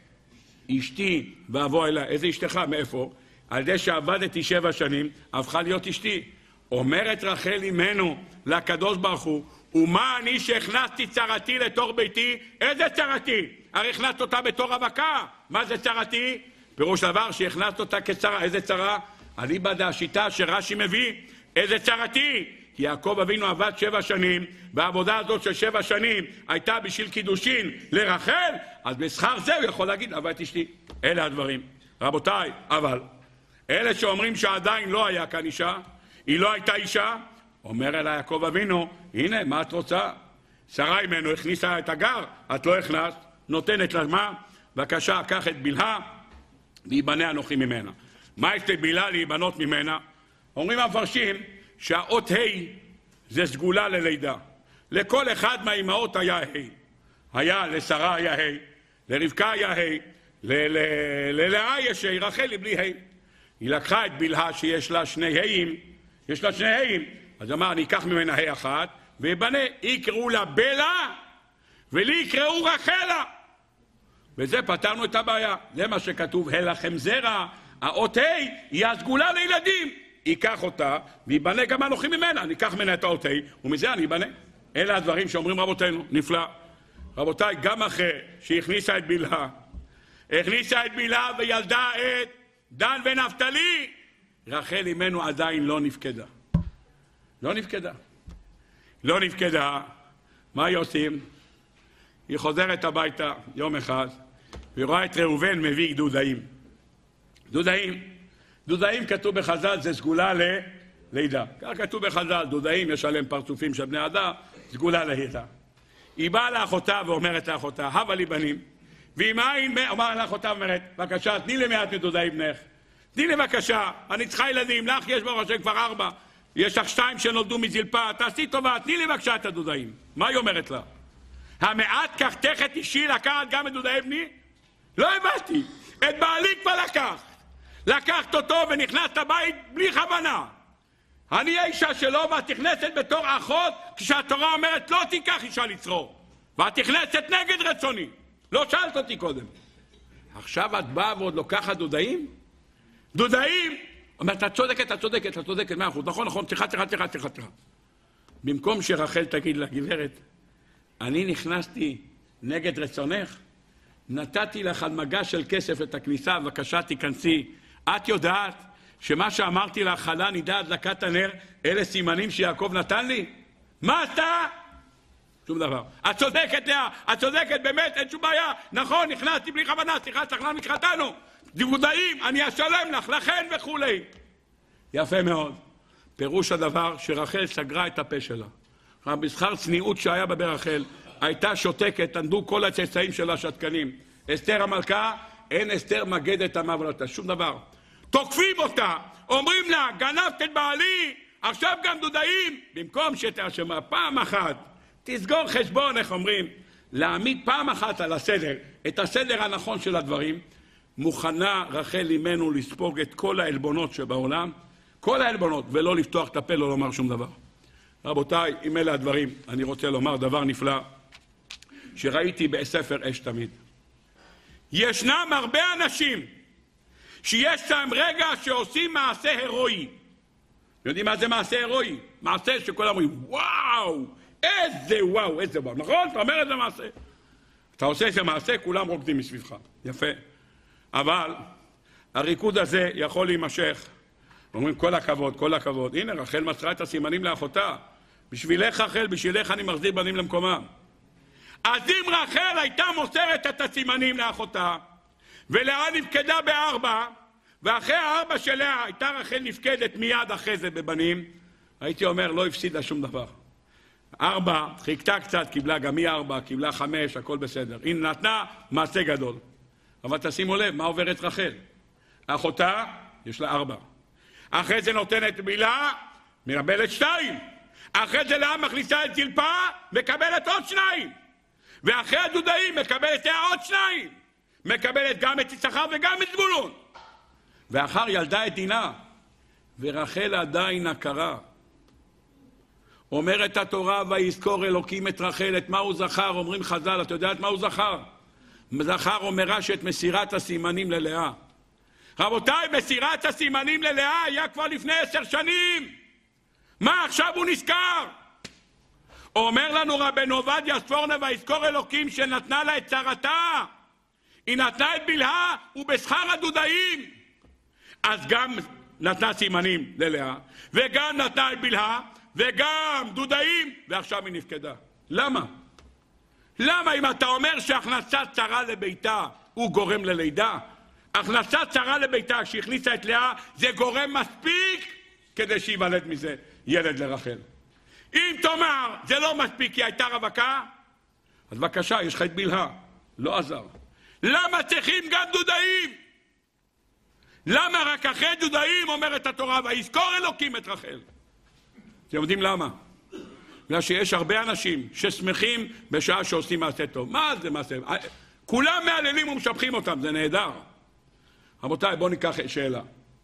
אשתי ואבוא אליה. איזה אשתך? מאיפה? על זה שעבדתי 7 שנים הפכה להיות אשתי. אומרת רחל אמנו לקדוש ברוך הוא, ומה אני שהכנסתי צרתי לתוך ביתי? איזה צרתי? הרי הכנסת אותה בתור רווקה. מה זה צרתי? פירוש דבר שהכנסת אותה כצרה. איזה צרה? אליבא דהשיטה שרש"י מביא. איזה צרתי? כי יעקב אבינו עבד 7 שנים, והעבודה הזאת של 7 שנים הייתה בשביל קידושין לרחל, אז בשכר זה הוא יכול להגיד עבדתי אשתי. אלה הדברים. רבותיי, אבל אלה שאומרים שעדיין לא היה כאן אישה, היא לא הייתה אישה, אומר אלה יעקב אבינו, הנה מה את רוצה? שרה אמנו הכניסה את הגר, את לא הכנסת, נותנת לה מה? בבקשה, קח את בלהה ויבנה אנוכי ממנה. מה יש לבלהה להיבנות ממנה? אומרים המפרשים שהאות ה' זה סגולה ללידה. לכל אחד מהאימהות היה ה'. היה לשרה היה ה', לרבקה היה ה', ללאה יש ה', רחל היא בלי ה'. היא לקחה את בלהה שיש לה 2 ה'ים, יש לה 2 ה'ים, אז אמר אני אקח ממנה ה' אחת ובנה, יקראו לה בלה ולי יקראו רחלה, וזה פתרנו את הבעיה. זה מה שכתוב הלכם זרע, האות ה' היא הסגולה לילדים, ייקח אותה ויבנה גם אנוכי ממנה, אני אקח ממנה את האות ה' ומזה אני אבנה. אלה הדברים שאומרים רבותינו. נפלא. רבותיי, גם אחרי שהכניסה את בלהה, הכניסה את בלהה וילדה את דן ונפתלי, רחל אמנו עדיין לא נפקדה. לא נפקדה. מה היא עושים? היא חוזרת הביתה יום אחד והיא רואה את ראובן מביא דודאים כתוב בחז"ל זה סגולה ללידה. כך כתוב בחז"ל, דודאים יש עליהם פרצופים של בני אדם, סגולה ללידה. היא באה לאחותה ואומרת לאחותה, הבה לי בנים. והיא אומרת לאחותה, אומרת, בבקשה, תני לי מעט מדודאים בנך. תני לי בבקשה, אני צריכה ילדים, לך יש ברוך השם כבר 4. יש לך 2 שנולדו מזלפה, תעשי טובה, תני לי בבקשה את הדודאים. מה היא אומרת לה? המעט קחתך את אישי לקחת גם את דודאי בני? לא הבנתי. את בעלי כבר לקחת אותו ונכנסת לבית בלי כוונה. אני האישה שלו ואת נכנסת בתור אחות כשהתורה אומרת לא תיקח אישה לצרור. ואת נכנסת נגד רצוני. לא שאלת אותי קודם. עכשיו את באה ועוד לוקחת דודאים? דודאים? אומרת, את צודקת, 100%. נכון, סליחה. במקום שרחל תגיד לה, גברת, אני נכנסתי נגד רצונך, נתתי לך על מגש של כסף את הכניסה, בבקשה תיכנסי. את יודעת שמה שאמרתי לך, חלה נידה הדלקת הנר, אלה סימנים שיעקב נתן לי? מה אתה? שום דבר. את צודקת לאה, את צודקת באמת, אין שום בעיה. נכון, נכנסתי בלי כוונה, סליחה, מתחתנו. דודאים, אני אשלם לך, לכן וכולי. יפה מאוד. פירוש הדבר שרחל סגרה את הפה שלה. בשכר צניעות שהיה ברחל, הייתה שותקת, ענדו כל הצאצאים שלה שתקנים. אסתר המלכה, אין אסתר מגדת המעבלתה, שום דבר. תוקפים אותה, אומרים לה, גנבת את בעלי, עכשיו גם דודאים. במקום שתאשמה פעם אחת, תסגור חשבון, איך אומרים, להעמיד פעם אחת על הסדר, את הסדר הנכון של הדברים, מוכנה רחל אמנו לספוג את כל העלבונות שבעולם, כל העלבונות, ולא לפתוח את הפה, לא לומר שום דבר. רבותיי, אם אלה הדברים, אני רוצה לומר דבר נפלא, שראיתי בספר אש תמיד. ישנם הרבה אנשים, שיש להם רגע שעושים מעשה הרואי. יודעים מה זה מעשה הירואי? מעשה שכולם אומרים, וואו, איזה וואו, איזה וואו. נכון? אתה אומר איזה מעשה. אתה עושה איזה מעשה, כולם רוקדים מסביבך. יפה. אבל הריקוד הזה יכול להימשך. אומרים, כל הכבוד, כל הכבוד. הנה, רחל מסרה את הסימנים לאחותה. בשבילך, רחל, בשבילך אני מחזיר בנים למקומם. אז אם רחל הייתה מוסרת את הסימנים לאחותה, ולאה נפקדה ב4, ואחרי 4 שלאה הייתה רחל נפקדת מיד אחרי זה בבנים, הייתי אומר, לא הפסידה שום דבר. 4, חיכתה קצת, קיבלה גם 4, קיבלה 5, הכל בסדר. היא נתנה מעשה גדול. אבל תשימו לב, מה עוברת רחל? אחותה, יש לה 4. אחרי זה נותנת בלהה, מקבלת 2. אחרי זה לאה מכניסה את זלפה, מקבלת עוד 2. ואחרי הדודאים מקבלת עוד 2. מקבלת גם את יששכר וגם את זבולון. ואחר ילדה את דינה, ורחל עדיין הכרה. אומרת התורה, ויזכור אלוקים את רחל, את מה הוא זכר? אומרים חז"ל, אתה יודע את מה הוא זכר? זכר אומר את מסירת הסימנים ללאה. רבותיי, מסירת הסימנים ללאה היה כבר לפני 10 שנים. מה עכשיו הוא נזכר? אומר לנו רבנו עובדיה ספורנה, ויזכור אלוקים שנתנה לה את צרתה. היא נתנה את בלהה ובשכר הדודאים. אז גם נתנה סימנים ללאה, וגם נתנה את בלהה, וגם דודאים, ועכשיו היא נפקדה. למה? למה אם אתה אומר שהכנסת צרה לביתה הוא גורם ללידה? הכנסת צרה לביתה שהכניסה את לאה זה גורם מספיק כדי שיוולד מזה ילד לרחל. אם תאמר זה לא מספיק כי הייתה רווקה, אז בבקשה, יש לך את בלהה. לא עזר. למה צריכים גם דודאים? למה רק אחרי דודאים אומרת התורה ויזכור אלוקים את רחל? אתם יודעים למה? בגלל שיש הרבה אנשים ששמחים בשעה שעושים מעשה טוב. מה זה מעשה? כולם מהללים ומשבחים אותם, זה נהדר. רבותיי, בואו ניקח שאלה.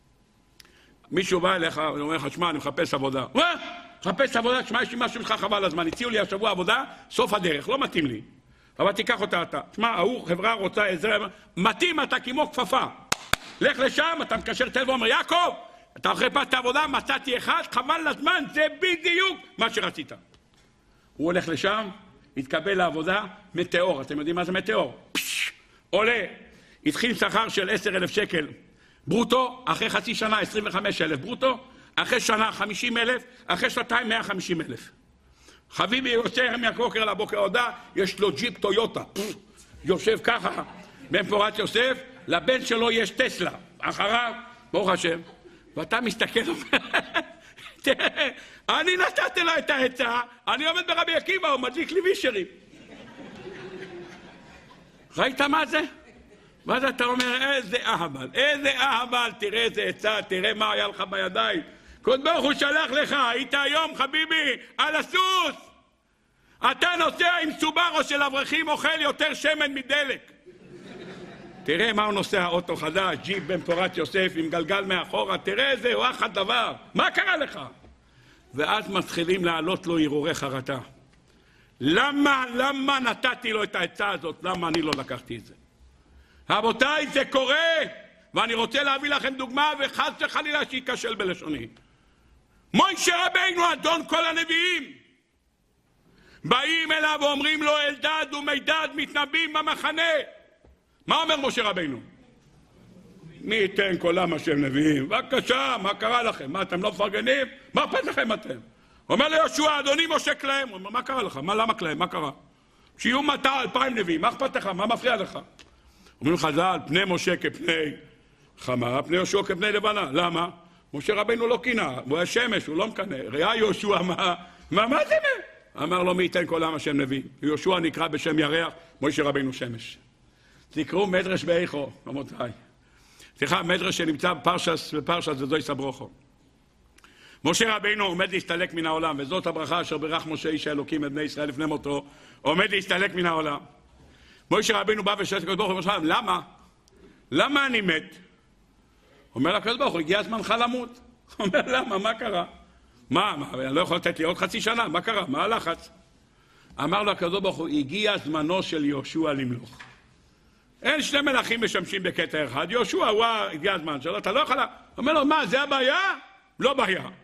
מישהו בא אליך ואומר לך, שמע, אני מחפש עבודה. מחפש עבודה, שמע, יש לי משהו שלך חבל הזמן. הציעו לי השבוע עבודה, סוף הדרך, לא מתאים לי. אבל תיקח אותה אתה. שמע, ההוא חברה רוצה עזרה, מתאים אתה כמו כפפה. לך לשם, אתה מקשר טלפון ואומר, יעקב, אתה אחרי פסת העבודה, מצאתי אחד, חבל לזמן, זה בדיוק מה שרצית. הוא הולך לשם, התקבל לעבודה, מטאור. אתם יודעים מה זה מטאור? עולה. התחיל שכר של 10,000 שקל ברוטו, אחרי חצי שנה 25,000 ברוטו, אחרי שנה 50,000, אחרי שנתיים 150,000. חביבי יוצא מהבוקר לבוקר הודעה, יש לו ג'יפ טויוטה. יושב ככה, בן פורת יוסף, לבן שלו יש טסלה. אחריו, ברוך השם. ואתה מסתכל, תראה, אני נתתי לו את העצה, אני עומד ברבי עקיבא, הוא מדליק לי וישרים. ראית מה זה? ואז אתה אומר, איזה אהבל, תראה איזה עצה, תראה מה היה לך בידיים. קוד ברוך הוא שלח לך, היית היום חביבי, על הסוס. אתה נוסע עם סוברו של אברכים, אוכל יותר שמן מדלק. תראה מה הוא נוסע, אוטו חדש, ג'יפ בן פורת יוסף עם גלגל מאחורה, תראה איזה וואחד דבר, מה קרה לך? ואז מתחילים לעלות לו הרהורי חרטה. למה נתתי לו את העצה הזאת? למה אני לא לקחתי את זה? רבותיי, זה קורה, ואני רוצה להביא לכם דוגמה, וחס וחלילה שייכשל בלשוני. מוישה רבינו, אדון כל הנביאים, באים אליו ואומרים לו, אלדד ומידד מתנבאים במחנה. מה אומר משה רבינו? מי ייתן קולם השם נביאים? בבקשה, מה קרה לכם? מה, אתם לא מפרגנים? מה אכפת לכם אתם? אומר ליהושע, אדוני משה קלהם. הוא אומר, מה קרה לך? למה קלהם? מה קרה? שיהיו 2,000 נביאים, מה אכפת לך? מה מפריע לך? אומרים חז"ל, פני משה כפני חמה, פני יהושע כפני לבנה. למה? משה רבינו לא קינה, הוא היה שמש, הוא לא מקנה. ראה יהושע, מה זה? אמר לו, מי ייתן קולם השם נביאים? יהושע נקרא בשם ירח, משה רבינו שמש. תקראו מדרש באיכו, רבותיי. סליחה, מדרש שנמצא בפרשת וזוהי סברוכו. משה רבינו עומד להסתלק מן העולם, וזאת הברכה אשר ברך משה איש האלוקים את בני ישראל לפני מותו, עומד להסתלק מן העולם. משה רבינו בא ושואל את הקדוש ברוך הוא, למה? למה אני מת? אומר לקדוש ברוך הוא, הגיע זמנך למות. אומר, למה? מה קרה? מה? אני לא יכול לתת לי עוד חצי שנה? מה קרה? מה הלחץ? אמר לו הקדוש ברוך הוא, הגיע זמנו של יהושע למלוך. אין שני מלכים משמשים בקטע אחד. יהושע הוא הגיע הזמן שלו, אתה לא יכול... אומר לו, מה, זה הבעיה? לא בעיה.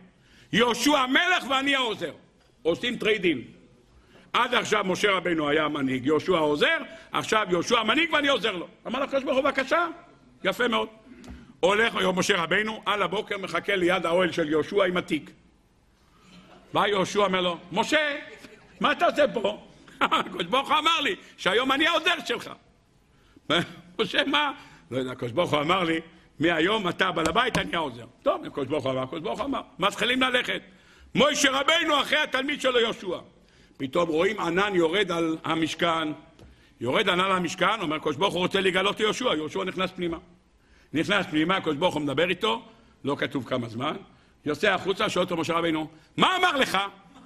יהושע המלך ואני העוזר. עושים טריידין. עד עכשיו משה רבנו היה מנהיג, יהושע העוזר, עכשיו יהושע המנהיג ואני עוזר לו. אמר לקדוש ברוך הוא, בבקשה, יפה מאוד. הולך משה רבנו, על הבוקר מחכה ליד האוהל של יהושע עם התיק. בא יהושע, אומר לו, משה, מה אתה עושה פה? הקדוש ברוך הוא אמר לי שהיום אני העוזר שלך. משה, מה? לא יודע, הקדוש ברוך הוא אמר לי, מהיום אתה בעל הבית, אני העוזר. טוב, הקדוש ברוך הוא אמר, הקדוש ברוך הוא אמר. מתחילים ללכת. משה רבנו אחרי התלמיד שלו יהושע. פתאום רואים ענן יורד על המשכן. יורד ענן על המשכן, אומר, הקדוש ברוך הוא רוצה לגלות יהושע. יהושע נכנס פנימה. נכנס פנימה, הקדוש ברוך הוא מדבר איתו, לא כתוב כמה זמן. יוצא החוצה, שואל אותו משה רבנו, מה אמר לך?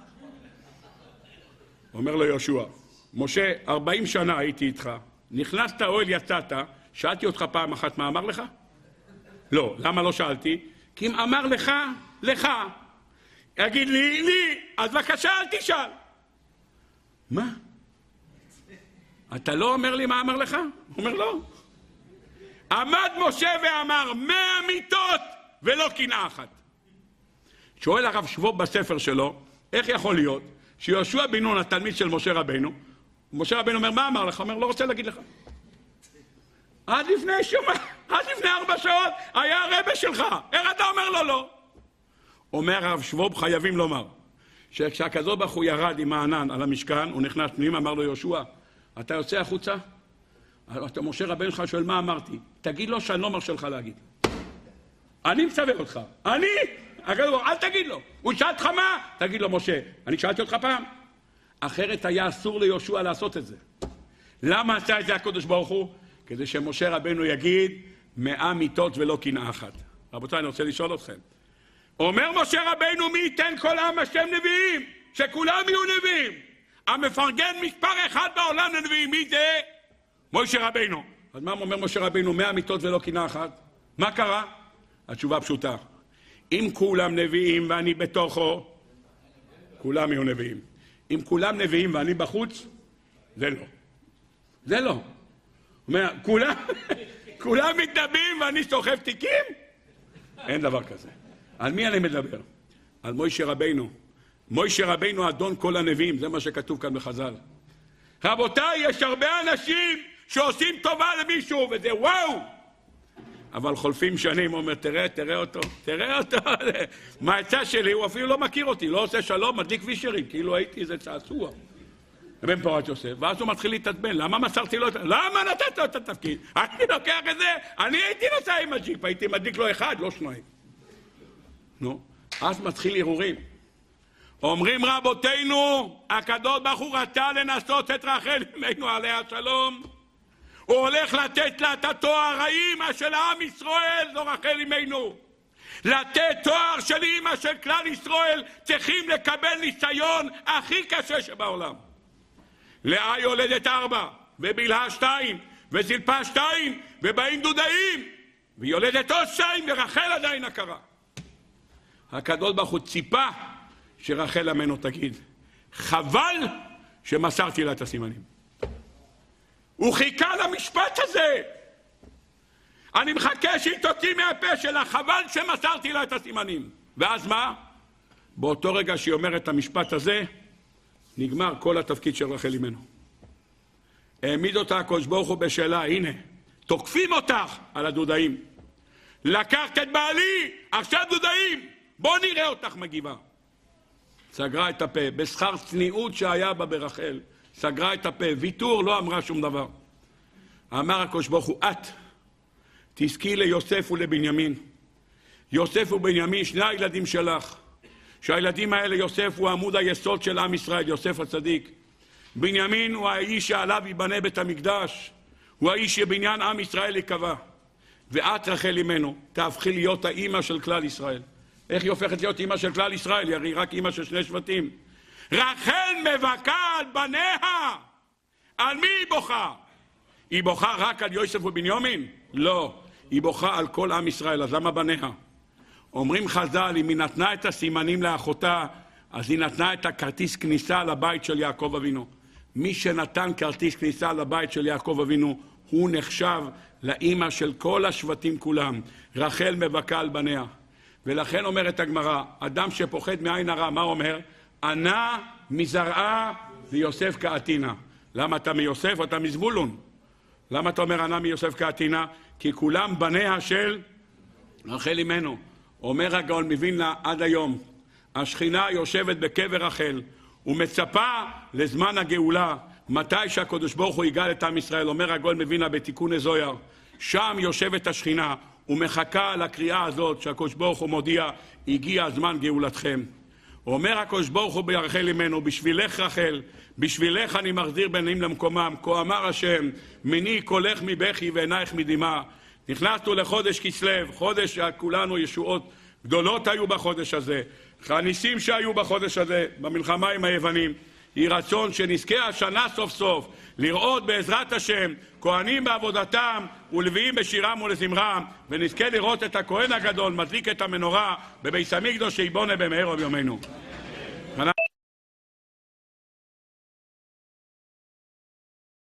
אומר לו יהושע, משה, 40 שנה הייתי איתך, נכנסת אוהל יצאת, שאלתי אותך פעם אחת מה אמר לך? לא, למה לא שאלתי? כי אם אמר לך, לך. יגיד לי, אז בבקשה אל תשאל. מה? אתה לא אומר לי מה אמר לך? הוא אומר לא. עמד משה ואמר 100 מיתות ולא קנאה אחת. שואל הרב שבוב בספר שלו, איך יכול להיות שיהושע בן נון, התלמיד של משה רבנו, משה רבנו אומר, מה אמר לך? אומר, לא רוצה להגיד לך. עד לפני 4 שעות היה הרבה שלך. איך אתה אומר לו לא? אומר הרב שבוב, חייבים לומר, שכשהקדוש ברוך הוא ירד עם הענן על המשכן, הוא נכנס פנימה, אמר לו יהושע, אתה יוצא החוצה? אתה משה רבנו שלך שואל, מה אמרתי? תגיד לו שאני לא מרשה לך להגיד. אני מצווה אותך. אל תגיד לו. הוא שאל אותך מה? תגיד לו, משה, אני שאלתי אותך פעם. אחרת היה אסור ליהושע לעשות את זה. למה עשה את זה הקדוש ברוך הוא? כדי שמשה רבנו יגיד 100 מיתות ולא קנאה אחת. רבותיי, אני רוצה לשאול אתכם. אומר משה רבנו, מי ייתן כל עם השם נביאים? שכולם יהיו נביאים. המפרגן מספר 1 בעולם לנביאים, מי זה? משה רבנו. אז מה אומר משה רבנו? 100 מיתות ולא קנאה אחת. מה קרה? התשובה פשוטה. אם כולם נביאים ואני בתוכו, כולם יהיו נביאים. אם כולם נביאים ואני בחוץ, זה לא. זה לא. אומר, כולם מתנבאים ואני סוחב תיקים? אין דבר כזה. על מי אני מדבר? על משה רבנו. משה רבנו אדון כל הנביאים, זה מה שכתוב כאן בחז"ל. רבותיי, יש הרבה אנשים שעושים טובה למישהו, וזה וואו! אבל חולפים שנים, הוא אומר, תראה אותו. מה העצה שלי? הוא אפילו לא מכיר אותי, לא עושה שלום, מדליק וישרים, כאילו הייתי איזה צעצוע. בן פורת יוסף, ואז הוא מתחיל להתעצבן, למה מסרתי לו את... למה נתת לו את התפקיד? אני לוקח את זה, אני הייתי נוסע עם הג'יפ, הייתי מדליק לו 1, לא 2. נו, אז מתחיל ערעורים. אומרים רבותינו, הקדוש ברוך הוא רצה לנסות את רחל אמנו עליה השלום. הוא הולך לתת לה את התואר, האמא של עם ישראל, זו רחל אמנו. לתת תואר של אמא של כלל ישראל, צריכים לקבל ניסיון הכי קשה שבעולם. לאה יולדת 4, ובלהה 2, וזלפה 2, ובאים דודאים, ויולדת עוד 2, ורחל עדיין הכרה. הקדוש ברוך הוא ציפה שרחל אמנו תגיד, חבל שמסרתי לה את הסימנים. הוא חיכה למשפט הזה. אני מחכה שהיא תוציא מהפה שלה, חבל שמסרתי לה את הסימנים. ואז מה? באותו רגע שהיא אומרת את המשפט הזה, נגמר כל התפקיד של רחל אמנו. העמיד אותה הקדוש ברוך הוא בשאלה, הנה, תוקפים אותך על הדודאים. לקחת את בעלי, עכשיו דודאים, בוא נראה אותך מגיבה. סגרה את הפה, בשכר צניעות שהיה בה ברחל, סגרה את הפה, ויתור, לא אמרה שום דבר. אמר הקדוש ברוך הוא, את תזכי ליוסף ולבנימין. יוסף ובנימין, 2 הילדים שלך. שהילדים האלה, יוסף הוא עמוד היסוד של עם ישראל, יוסף הצדיק. בנימין הוא האיש שעליו ייבנה בית המקדש. הוא האיש שבניין עם ישראל יקבע. ואת רחל אמנו, תהפכי להיות האמא של כלל ישראל. איך היא הופכת להיות אמא של כלל ישראל? היא רק אמא של 2 שבטים. רחל מבכה על בניה. על מי היא בוכה? היא בוכה רק על יוסף ובנימין? לא. היא בוכה על כל עם ישראל, אז למה בניה? אומרים חז"ל, אם היא נתנה את הסימנים לאחותה, אז היא נתנה את הכרטיס כניסה לבית של יעקב אבינו. מי שנתן כרטיס כניסה לבית של יעקב אבינו, הוא נחשב לאמא של כל השבטים כולם. רחל מבכה על בניה. ולכן אומרת הגמרא, אדם שפוחד מעין הרע, מה אומר? ענה מזרעה ויוסף כעתינה. למה אתה מיוסף או אתה מזבולון? למה אתה אומר ענה מיוסף כעתינה? כי כולם בניה של רחל אמנו. אומר הגאון מווילנה עד היום, השכינה יושבת בקבר רחל ומצפה לזמן הגאולה, מתי שהקדוש ברוך הוא יגאל את עם ישראל. אומר הגאון מווילנה בתיקון הזוהר, שם יושבת השכינה ומחכה לקריאה הזאת שהקדוש ברוך הוא מודיע, הגיע זמן גאולתכם. אומר הקדוש ברוך הוא ברחל אמנו, בשבילך רחל, בשבילך אני מחזיר בנים למקומם, כה אמר השם, מני קולך מבכי ועינייך מדמעה. נכנסנו לחודש כסלו, חודש שכולנו ישועות גדולות היו בחודש הזה, הניסים שהיו בחודש הזה במלחמה עם היוונים. יהי רצון שנזכה השנה סוף סוף לראות בעזרת השם כהנים בעבודתם ולוויים בשירם ולזמרם, ונזכה לראות את הכהן הגדול מדליק את המנורה בבית המקדש שיבונה במהרה בימינו.